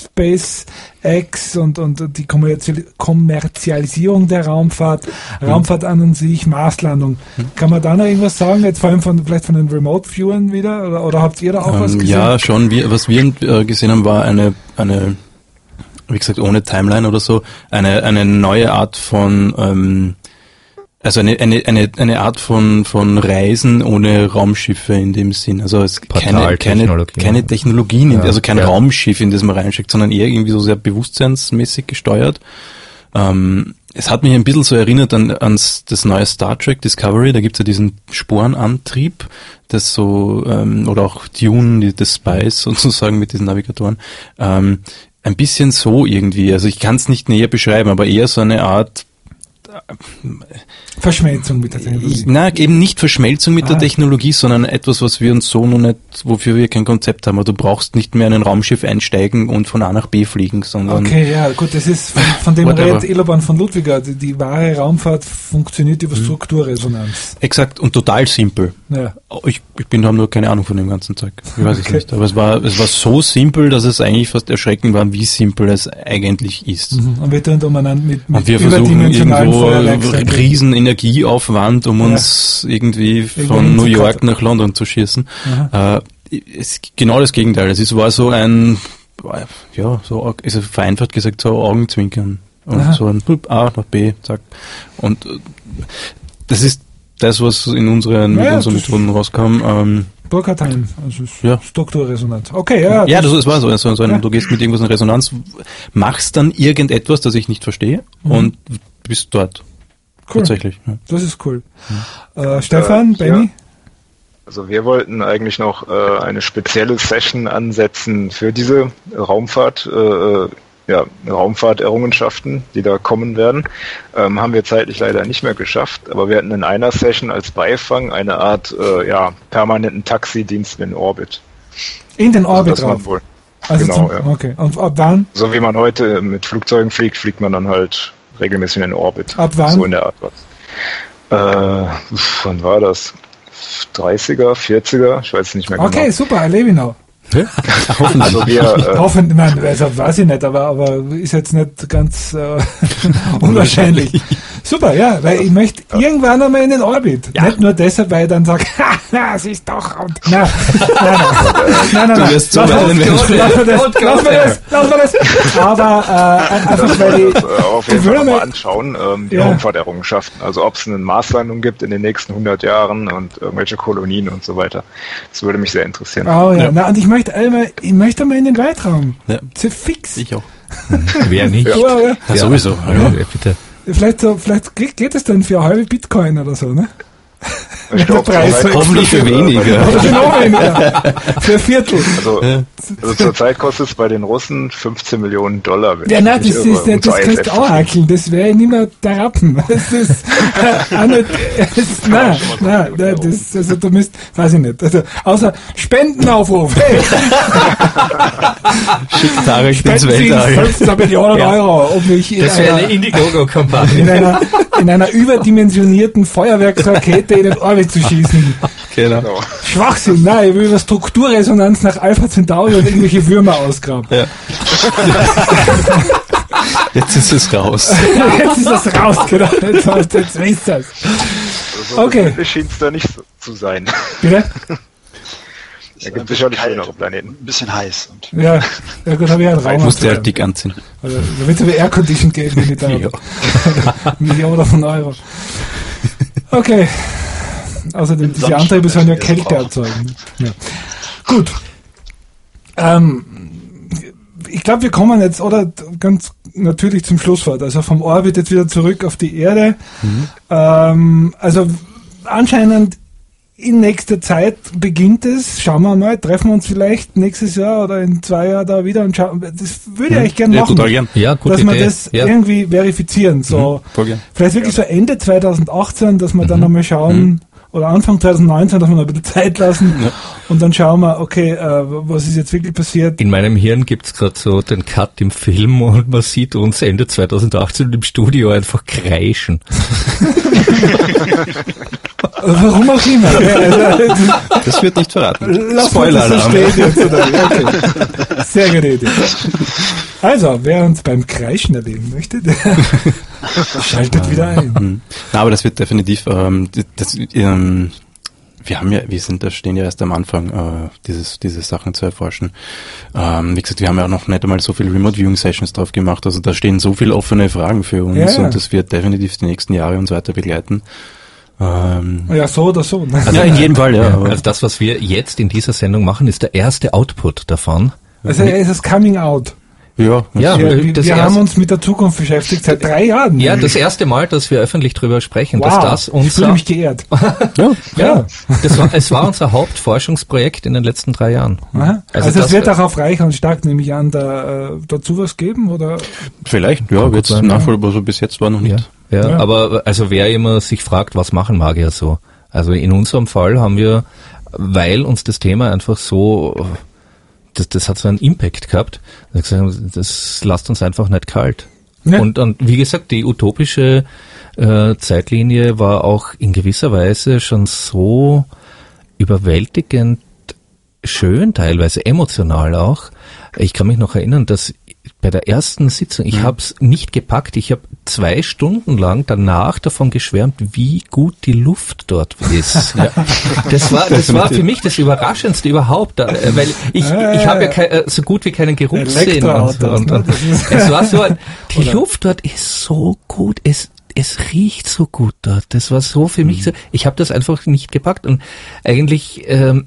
SpaceX und, und die Kommerzial- Kommerzialisierung der Raumfahrt, mhm. Raumfahrt an und sich, Marslandung. Mhm. Kann man da noch irgendwas sagen, jetzt vor allem von, vielleicht von den Remote-Viewern wieder, oder, oder habt ihr da auch ähm, was gesehen? Ja, schon. Wir, was wir äh, gesehen haben, war eine, eine, wie gesagt, ohne Timeline oder so, eine, eine neue Art von, ähm, also eine, eine, eine, eine Art von, von Reisen ohne Raumschiffe in dem Sinn. Also es keine, keine, keine Technologien, ja, also kein ja. Raumschiff, in das man reinsteckt, sondern eher irgendwie so sehr bewusstseinsmäßig gesteuert. Ähm, es hat mich ein bisschen so erinnert an, an das neue Star Trek Discovery, da gibt's ja diesen Sporenantrieb, das so, ähm, oder auch Dune, das Spice sozusagen mit diesen Navigatoren. Ähm, ein bisschen so irgendwie, also ich kann es nicht näher beschreiben, aber eher so eine Art Verschmelzung mit der Technologie. Na, eben nicht Verschmelzung mit ah. der Technologie, sondern etwas, was wir uns so noch nicht, wofür wir kein Konzept haben. Also du brauchst nicht mehr in ein Raumschiff einsteigen und von A nach B fliegen, sondern... Okay, ja, gut, das ist, von, von dem redet Eloban von Ludwiger, die, die wahre Raumfahrt funktioniert über Strukturresonanz. Exakt, und total simpel. Ja. Ich, ich bin, habe nur keine Ahnung von dem ganzen Zeug. Ich weiß es okay. nicht. Aber es war, es war so simpel, dass es eigentlich fast erschreckend war, wie simpel es eigentlich ist. Mhm. Und wir tun umeinander mit, mit und wir versuchen irgendwo riesen Energieaufwand, um ja. uns irgendwie von irgendwie New York nach London zu schießen. Äh, es, genau das Gegenteil. Es war so ein, ja, so, also vereinfacht gesagt, so Augenzwinkern. Und Aha. so ein A nach B, zack. Und das ist das, was in unseren, ja, mit unseren Methoden rauskam. Ähm, Burkhardt-Heim, also ja. Strukturresonanz. Okay, ja. Ja, das, das war so. Also, so ein, ja. Du gehst mit irgendwas in Resonanz, machst dann irgendetwas, das ich nicht verstehe, mhm. und bist dort. Cool. Tatsächlich. Ja. Das ist cool. Mhm. Äh, Stefan, äh, Benny? Ja. Also wir wollten eigentlich noch äh, eine spezielle Session ansetzen für diese Raumfahrt, äh, ja, Raumfahrterrungenschaften, die da kommen werden. Ähm, haben wir zeitlich leider nicht mehr geschafft, aber wir hatten in einer Session als Beifang eine Art äh, ja, permanenten Taxidienst in Orbit. In den Orbit also, drauf? Wohl, also genau, zum, ja. Okay. Und ab wann? So wie man heute mit Flugzeugen fliegt, fliegt man dann halt regelmäßig in den Orbit. Ab wann? So in der Art was. Äh, wann war das? dreißiger, vierziger? Ich weiß nicht mehr genau. Okay, super, erlebe ich noch. Also wir, äh, Hoffentlich, nein, also weiß ich nicht, aber, aber ist jetzt nicht ganz äh, unwahrscheinlich. Super, ja, weil ich möchte ja. irgendwann einmal in den Orbit. Ja. Nicht nur deshalb, weil ich dann sage, ha, es ist doch. Und, nein, nein, nein, nein, nein, du wirst so weit lass mal das, lass mal das, lass mal das. Aber äh, einfach, weil ich, das, äh, auf jeden ich Fall würde mal mal anschauen, ähm, die ja. Raumfahrterrungenschaften. Also ob es eine Marslandung gibt in den nächsten hundert Jahren und irgendwelche Kolonien und so weiter. Das würde mich sehr interessieren. Oh ja, ja. Na, und ich möchte einmal, ich möchte mal in den Weltraum. Ja. So fix. Ich auch. Wer nicht? Ja, ja. Ja, ja sowieso. Ja. Ja, bitte. Vielleicht so, vielleicht geht, geht es dann für eine halbe Bitcoin oder so, ne? Ich glaub, Preis so hoffentlich für weniger. Oder für noch weniger. Für ein Viertel. Also, also zurzeit kostet es bei den Russen fünfzehn Millionen Dollar. Wenn Ja, nein, das, irre, ist, das, das kannst du auch hackeln. Das wäre nicht mehr der Rappen. Das ist, auch nicht, das, nein, nein, nein, das, also du müsst, weiß ich nicht. Also, außer Spendenaufruf. Hey. Schickt Tarek ins Spenden Sie Weltall. fünfzehn Millionen Ja. Euro, um mich in Das wäre einer, eine Indiegogo-Kampagne. in einer, in einer überdimensionierten Feuerwerksrakete in den Orbit zu schießen. Genau. Genau. Schwachsinn, nein, ich will über Strukturresonanz nach Alpha Centauri und irgendwelche Würmer ausgraben. Ja. Jetzt ist es raus. Jetzt ist das raus, genau. Jetzt, jetzt wisst ihr es. so okay. Wirklich schien es da nicht so zu sein. Bitte? Da gibt es sicherlich schönere Planeten. Ein bisschen heiß. Und Ja, ja gut, habe ich einen Raum. Musst du halt dick anziehen. Also, da wird es aber Air-Condition geben, wenn ich da Ja. Millionen von Euro. Okay. Außerdem, diese Antriebe sollen ja Kälte erzeugen. Ja. Gut. Ähm, ich glaube, wir kommen jetzt, oder ganz natürlich zum Schlusswort. Also vom Orbit jetzt wieder zurück auf die Erde. Mhm. Ähm, also anscheinend in nächster Zeit beginnt es. Schauen wir mal, treffen wir uns vielleicht nächstes Jahr oder in zwei Jahren da wieder und schauen. Das würde ich eigentlich gerne Ja, machen. total gern. Ja, gute dass wir Idee. das Ja. irgendwie verifizieren. So, Mhm, voll gern. vielleicht wirklich so Ende zwanzig achtzehn, dass wir Mhm. dann nochmal schauen, Mhm. oder Anfang zwanzig neunzehn, dass wir noch ein bisschen Zeit lassen Ja. und dann schauen wir, okay, äh, was ist jetzt wirklich passiert. In meinem Hirn gibt's gerade so den Cut im Film und man sieht uns Ende zwanzig achtzehn im Studio einfach kreischen. Warum auch immer. Ja, also, Das wird nicht verraten. lass mal das so Spoiler-Alarm. stehen jetzt, oder? Okay. Sehr gute Idee. Also, wer uns beim Kreischen erleben möchte, der schaltet wieder ein. Mhm. Na, aber das wird definitiv, ähm, das, ähm, wir haben ja, wir sind, da stehen ja erst am Anfang, äh, dieses, diese Sachen zu erforschen. Ähm, wie gesagt, wir haben ja auch noch nicht einmal so viele Remote Viewing Sessions drauf gemacht, also da stehen so viele offene Fragen für uns Ja, ja. und das wird definitiv die nächsten Jahre uns weiter begleiten. Ähm, Ja, so oder so. Ne? ja, in jedem Fall, ja. Ja, aber- also das, was wir jetzt in dieser Sendung machen, ist der erste Output davon. Also es ist Coming Out. Ja, Ja, Wir, wir, das wir haben erste- uns mit der Zukunft beschäftigt, seit drei Jahren. Ja, das erste Mal, dass wir öffentlich drüber sprechen, wow, dass das ich fühle unser, mich geehrt. ja. ja, das war, es war unser Hauptforschungsprojekt in den letzten drei Jahren. Aha. Also, Also es das- wird auch auf Reich und Stark, nehme ich an, da, äh, dazu was geben, oder? Vielleicht, ja, wird es sein, nachvollziehbar, so bis jetzt war noch Ja, nicht. ja, Ja. aber also wer immer sich fragt, was machen Magier so? Also in unserem Fall haben wir, weil uns das Thema einfach so, das, das hat so einen Impact gehabt, das lasst uns einfach nicht kalt. Ja. Und, und wie gesagt, die utopische äh, Zeitlinie war auch in gewisser Weise schon so überwältigend schön, teilweise emotional auch. Ich kann mich noch erinnern, dass bei der ersten Sitzung, ich Mhm. habe es nicht gepackt, ich habe zwei Stunden lang danach davon geschwärmt, wie gut die Luft dort ist. Ja. Das war das war für mich das Überraschendste überhaupt, da, äh, weil ich ich habe ja kein, äh, so gut wie keinen Geruchssinn. Und, so. und, und es war so, ein- die Luft dort ist so gut, es es riecht so gut dort. Das war so für mich so, ich habe das einfach nicht gepackt und eigentlich ähm,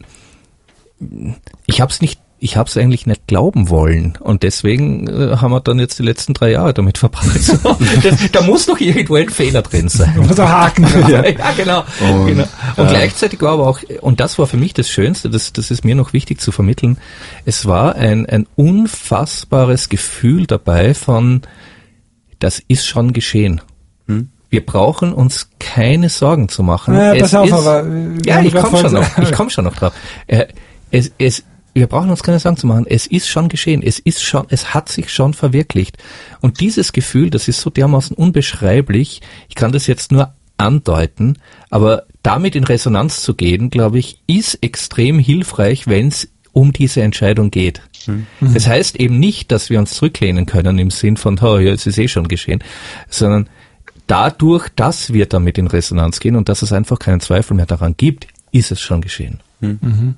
ich habe es nicht Ich habe es eigentlich nicht glauben wollen und deswegen äh, haben wir dann jetzt die letzten drei Jahre damit verbracht. So, das, da muss doch irgendwo ein Fehler drin sein. Oder Haken. Ja, ja genau. Und, genau. und gleichzeitig war aber auch, und das war für mich das Schönste, das, das ist mir noch wichtig zu vermitteln, es war ein, ein unfassbares Gefühl dabei von, das ist schon geschehen. Hm? Wir brauchen uns keine Sorgen zu machen. Ja, es pass auf, ist, aber, wir ja, haben ich grad komme schon voll- noch. Ich komme schon noch drauf. Äh, es, es, wir brauchen uns keine Sorgen zu machen. Es ist schon geschehen. Es ist schon, es hat sich schon verwirklicht. Und dieses Gefühl, das ist so dermaßen unbeschreiblich. Ich kann das jetzt nur andeuten, aber damit in Resonanz zu gehen, glaube ich, ist extrem hilfreich, wenn es um diese Entscheidung geht. Mhm. Das heißt eben nicht, dass wir uns zurücklehnen können im Sinn von, oh, ja, es ist eh schon geschehen, sondern dadurch, dass wir damit in Resonanz gehen und dass es einfach keinen Zweifel mehr daran gibt, ist es schon geschehen. Mhm.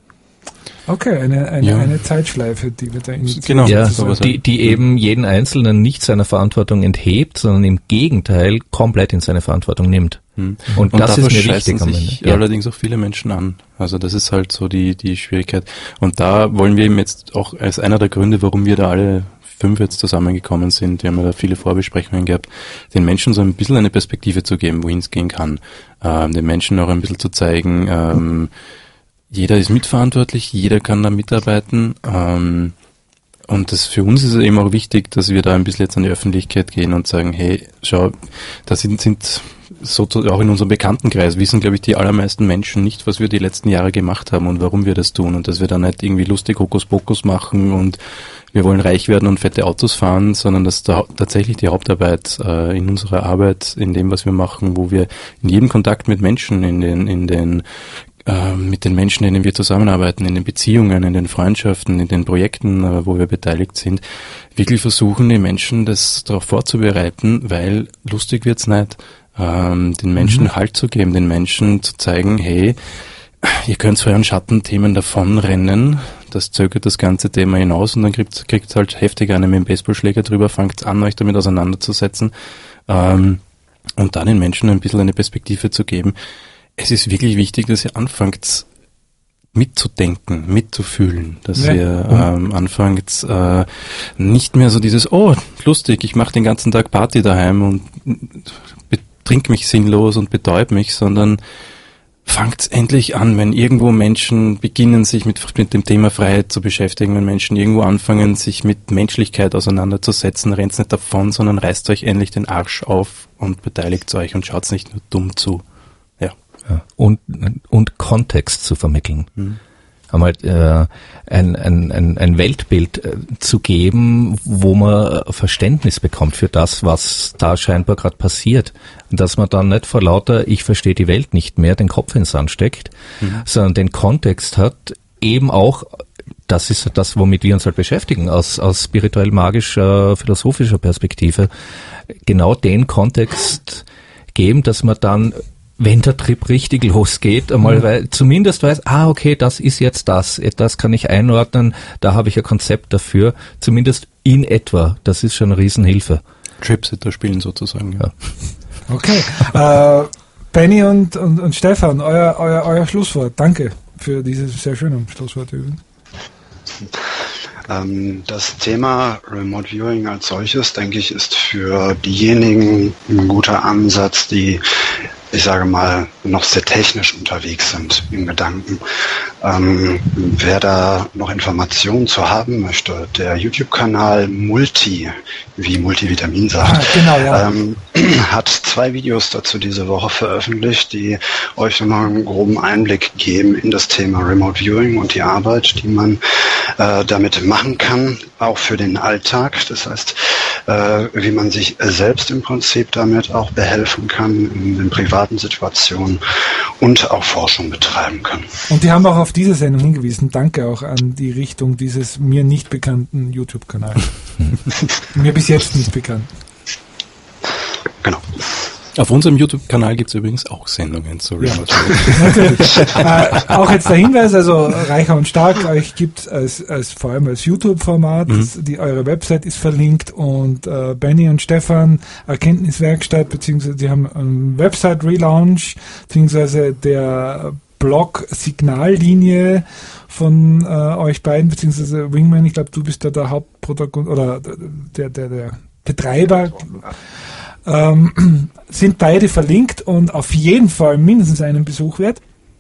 Okay, eine, eine, Ja. eine Zeitschleife, die wir da initiieren. Genau. Ja, sowas die, die eben jeden Einzelnen nicht seiner Verantwortung enthebt, sondern im Gegenteil komplett in seine Verantwortung nimmt. Hm. Und, Und das ist davor mir scheißen wichtig am sich Ende. Ja. allerdings auch viele Menschen an. Also das ist halt so die, die Schwierigkeit. Und da wollen wir eben jetzt auch als einer der Gründe, warum wir da alle fünf jetzt zusammengekommen sind, wir haben ja da viele Vorbesprechungen gehabt, den Menschen so ein bisschen eine Perspektive zu geben, wohin es gehen kann. Ähm, den Menschen auch ein bisschen zu zeigen, ähm, jeder ist mitverantwortlich, jeder kann da mitarbeiten. Ähm, und das für uns ist es eben auch wichtig, dass wir da ein bisschen jetzt an die Öffentlichkeit gehen und sagen, hey, schau, da sind, sind so auch in unserem Bekanntenkreis wissen, glaube ich, die allermeisten Menschen nicht, was wir die letzten Jahre gemacht haben und warum wir das tun und dass wir da nicht irgendwie lustig Hokuspokus machen und wir wollen reich werden und fette Autos fahren, sondern dass da tatsächlich die Hauptarbeit äh, in unserer Arbeit, in dem, was wir machen, wo wir in jedem Kontakt mit Menschen, in den, in den äh, mit den Menschen, in denen wir zusammenarbeiten, in den Beziehungen, in den Freundschaften, in den Projekten, äh, wo wir beteiligt sind, wirklich versuchen, die Menschen das darauf vorzubereiten, weil lustig wird's nicht. ähm, den Menschen mhm. Halt zu geben, den Menschen zu zeigen, hey, ihr könnt zu euren Schattenthemen davonrennen, das zögert das ganze Thema hinaus und dann kriegt kriegt halt heftig eine mit dem Baseballschläger drüber, fangt an, euch damit auseinanderzusetzen ähm, und dann den Menschen ein bisschen eine Perspektive zu geben. Es ist wirklich wichtig, dass ihr anfangt mitzudenken, mitzufühlen, dass ja. ihr ähm, anfangt äh, nicht mehr so dieses, oh, lustig, ich mache den ganzen Tag Party daheim und betrink mich sinnlos und betäub mich, sondern fangt's endlich an, wenn irgendwo Menschen beginnen, sich mit, mit dem Thema Freiheit zu beschäftigen, wenn Menschen irgendwo anfangen, sich mit Menschlichkeit auseinanderzusetzen, rennt's nicht davon, sondern reißt euch endlich den Arsch auf und beteiligt euch und schaut's nicht nur dumm zu. Ja. Ja. Und, und Kontext zu vermitteln. Mhm. Einmal äh, ein, ein, ein, ein Weltbild äh, zu geben, wo man Verständnis bekommt für das, was da scheinbar gerade passiert. Und dass man dann nicht vor lauter ich verstehe die Welt nicht mehr den Kopf ins Sand steckt, mhm. sondern den Kontext hat, eben auch, das ist das, womit wir uns halt beschäftigen, aus, aus spirituell-magischer, philosophischer Perspektive, genau den Kontext geben, dass man dann, wenn der Trip richtig losgeht, einmal mhm. weil, zumindest weiß, ah, okay, das ist jetzt das, das kann ich einordnen, da habe ich ein Konzept dafür, zumindest in etwa, das ist schon eine Riesenhilfe. Tripsitter spielen sozusagen, ja. Okay, äh, Benny und, und, und Stefan, euer, euer, euer Schlusswort, danke für dieses sehr schöne Schlusswort übrigens. Das Thema Remote Viewing als solches, denke ich, ist für diejenigen ein guter Ansatz, die, ich sage mal, noch sehr technisch unterwegs sind in Gedanken. Ähm, wer da noch Informationen zu haben möchte, der YouTube-Kanal Multi, wie Multivitamin sagt, ah, genau, ja. ähm, hat zwei Videos dazu diese Woche veröffentlicht, die euch nochmal einen groben Einblick geben in das Thema Remote Viewing und die Arbeit, die man äh, damit machen kann, auch für den Alltag. Das heißt, äh, wie man sich selbst im Prinzip damit auch behelfen kann in den privaten Situationen und auch Forschung betreiben kann. Und die haben auch auf diese Sendung hingewiesen. Danke auch an die Richtung dieses mir nicht bekannten YouTube-Kanals. Mir bis jetzt nicht bekannt. Genau. Auf unserem YouTube-Kanal gibt es übrigens auch Sendungen zu Remote. Ja, natürlich. äh, auch jetzt der Hinweis, also Reicher und Stark, euch gibt als, als vor allem als YouTube-Format, mhm. die eure Website ist verlinkt und äh, Benny und Stefan, Erkenntniswerkstatt, beziehungsweise die haben einen Website-Relaunch, beziehungsweise der Blog Signallinie von äh, euch beiden, beziehungsweise Wingman, ich glaube, du bist da der Hauptprotagonist oder der, der, der Betreiber. Ähm, sind beide verlinkt und auf jeden Fall mindestens einen Besuch wert.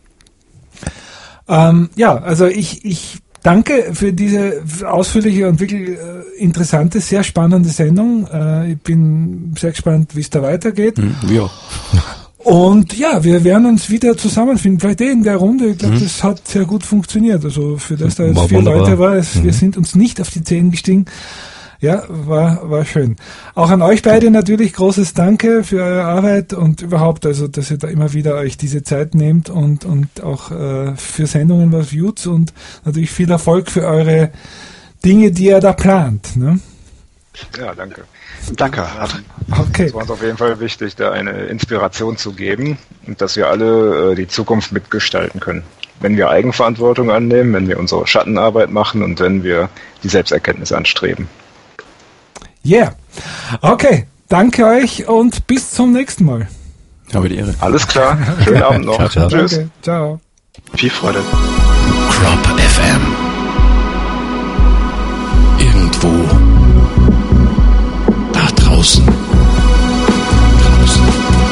Ähm, ja, also ich, ich danke für diese ausführliche und wirklich äh, interessante, sehr spannende Sendung. Äh, ich bin sehr gespannt, wie es da weitergeht. Mhm, ja. Und ja, wir werden uns wieder zusammenfinden. Vielleicht eh in der Runde. Ich glaube, mhm. das hat sehr gut funktioniert. Also für das da jetzt war vier wunderbar. Leute war, es, mhm. wir sind uns nicht auf die Zehen gestiegen. Ja, war, war schön. Auch an euch beide natürlich großes Danke für eure Arbeit und überhaupt, also, dass ihr da immer wieder euch diese Zeit nehmt und, und auch äh, für Sendungen was viewt und natürlich viel Erfolg für eure Dinge, die ihr da plant. Ne? Ja, danke. Danke. Okay. Es war uns auf jeden Fall wichtig, da eine Inspiration zu geben und dass wir alle äh, die Zukunft mitgestalten können. Wenn wir Eigenverantwortung annehmen, wenn wir unsere Schattenarbeit machen und wenn wir die Selbsterkenntnis anstreben. Yeah. Okay, danke euch und bis zum nächsten Mal. Habe die Ehre. Alles klar. Schönen Abend noch. Ciao, ciao. Tschüss. Danke. Ciao. Viel Freude. Crop F M. Irgendwo da draußen. Draußen.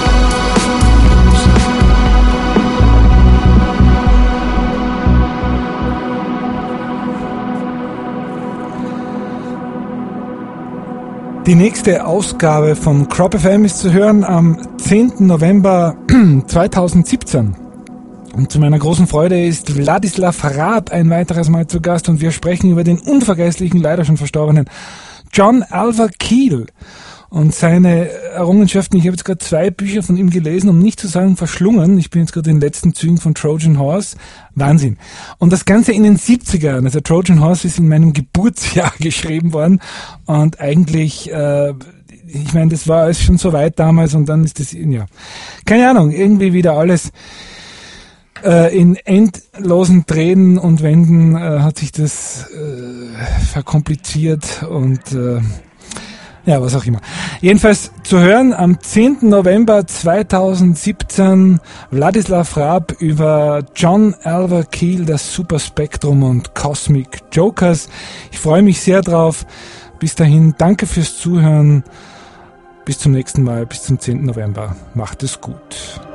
Die nächste Ausgabe von Crop F M ist zu hören am zehnten November zweitausendsiebzehn. Und zu meiner großen Freude ist Wladislav Raab ein weiteres Mal zu Gast und wir sprechen über den unvergesslichen, leider schon verstorbenen John Alva Keel und seine Errungenschaften. Ich habe jetzt gerade zwei Bücher von ihm gelesen, um nicht zu sagen verschlungen. Ich bin jetzt gerade in den letzten Zügen von Trojan Horse. Wahnsinn. Und das Ganze in den siebzigern. Also Trojan Horse ist in meinem Geburtsjahr geschrieben worden und eigentlich äh, ich meine, das war alles schon so weit damals und dann ist das, ja, keine Ahnung, irgendwie wieder alles äh, in endlosen Drehen und Wenden äh, hat sich das äh, verkompliziert und äh, ja, was auch immer. Jedenfalls zu hören am zehnten November zweitausendsiebzehn Wladislav Raab über John Alvar Keel, das Superspektrum und Cosmic Jokers. Ich freue mich sehr drauf. Bis dahin, danke fürs Zuhören. Bis zum nächsten Mal, bis zum zehnten November. Macht es gut.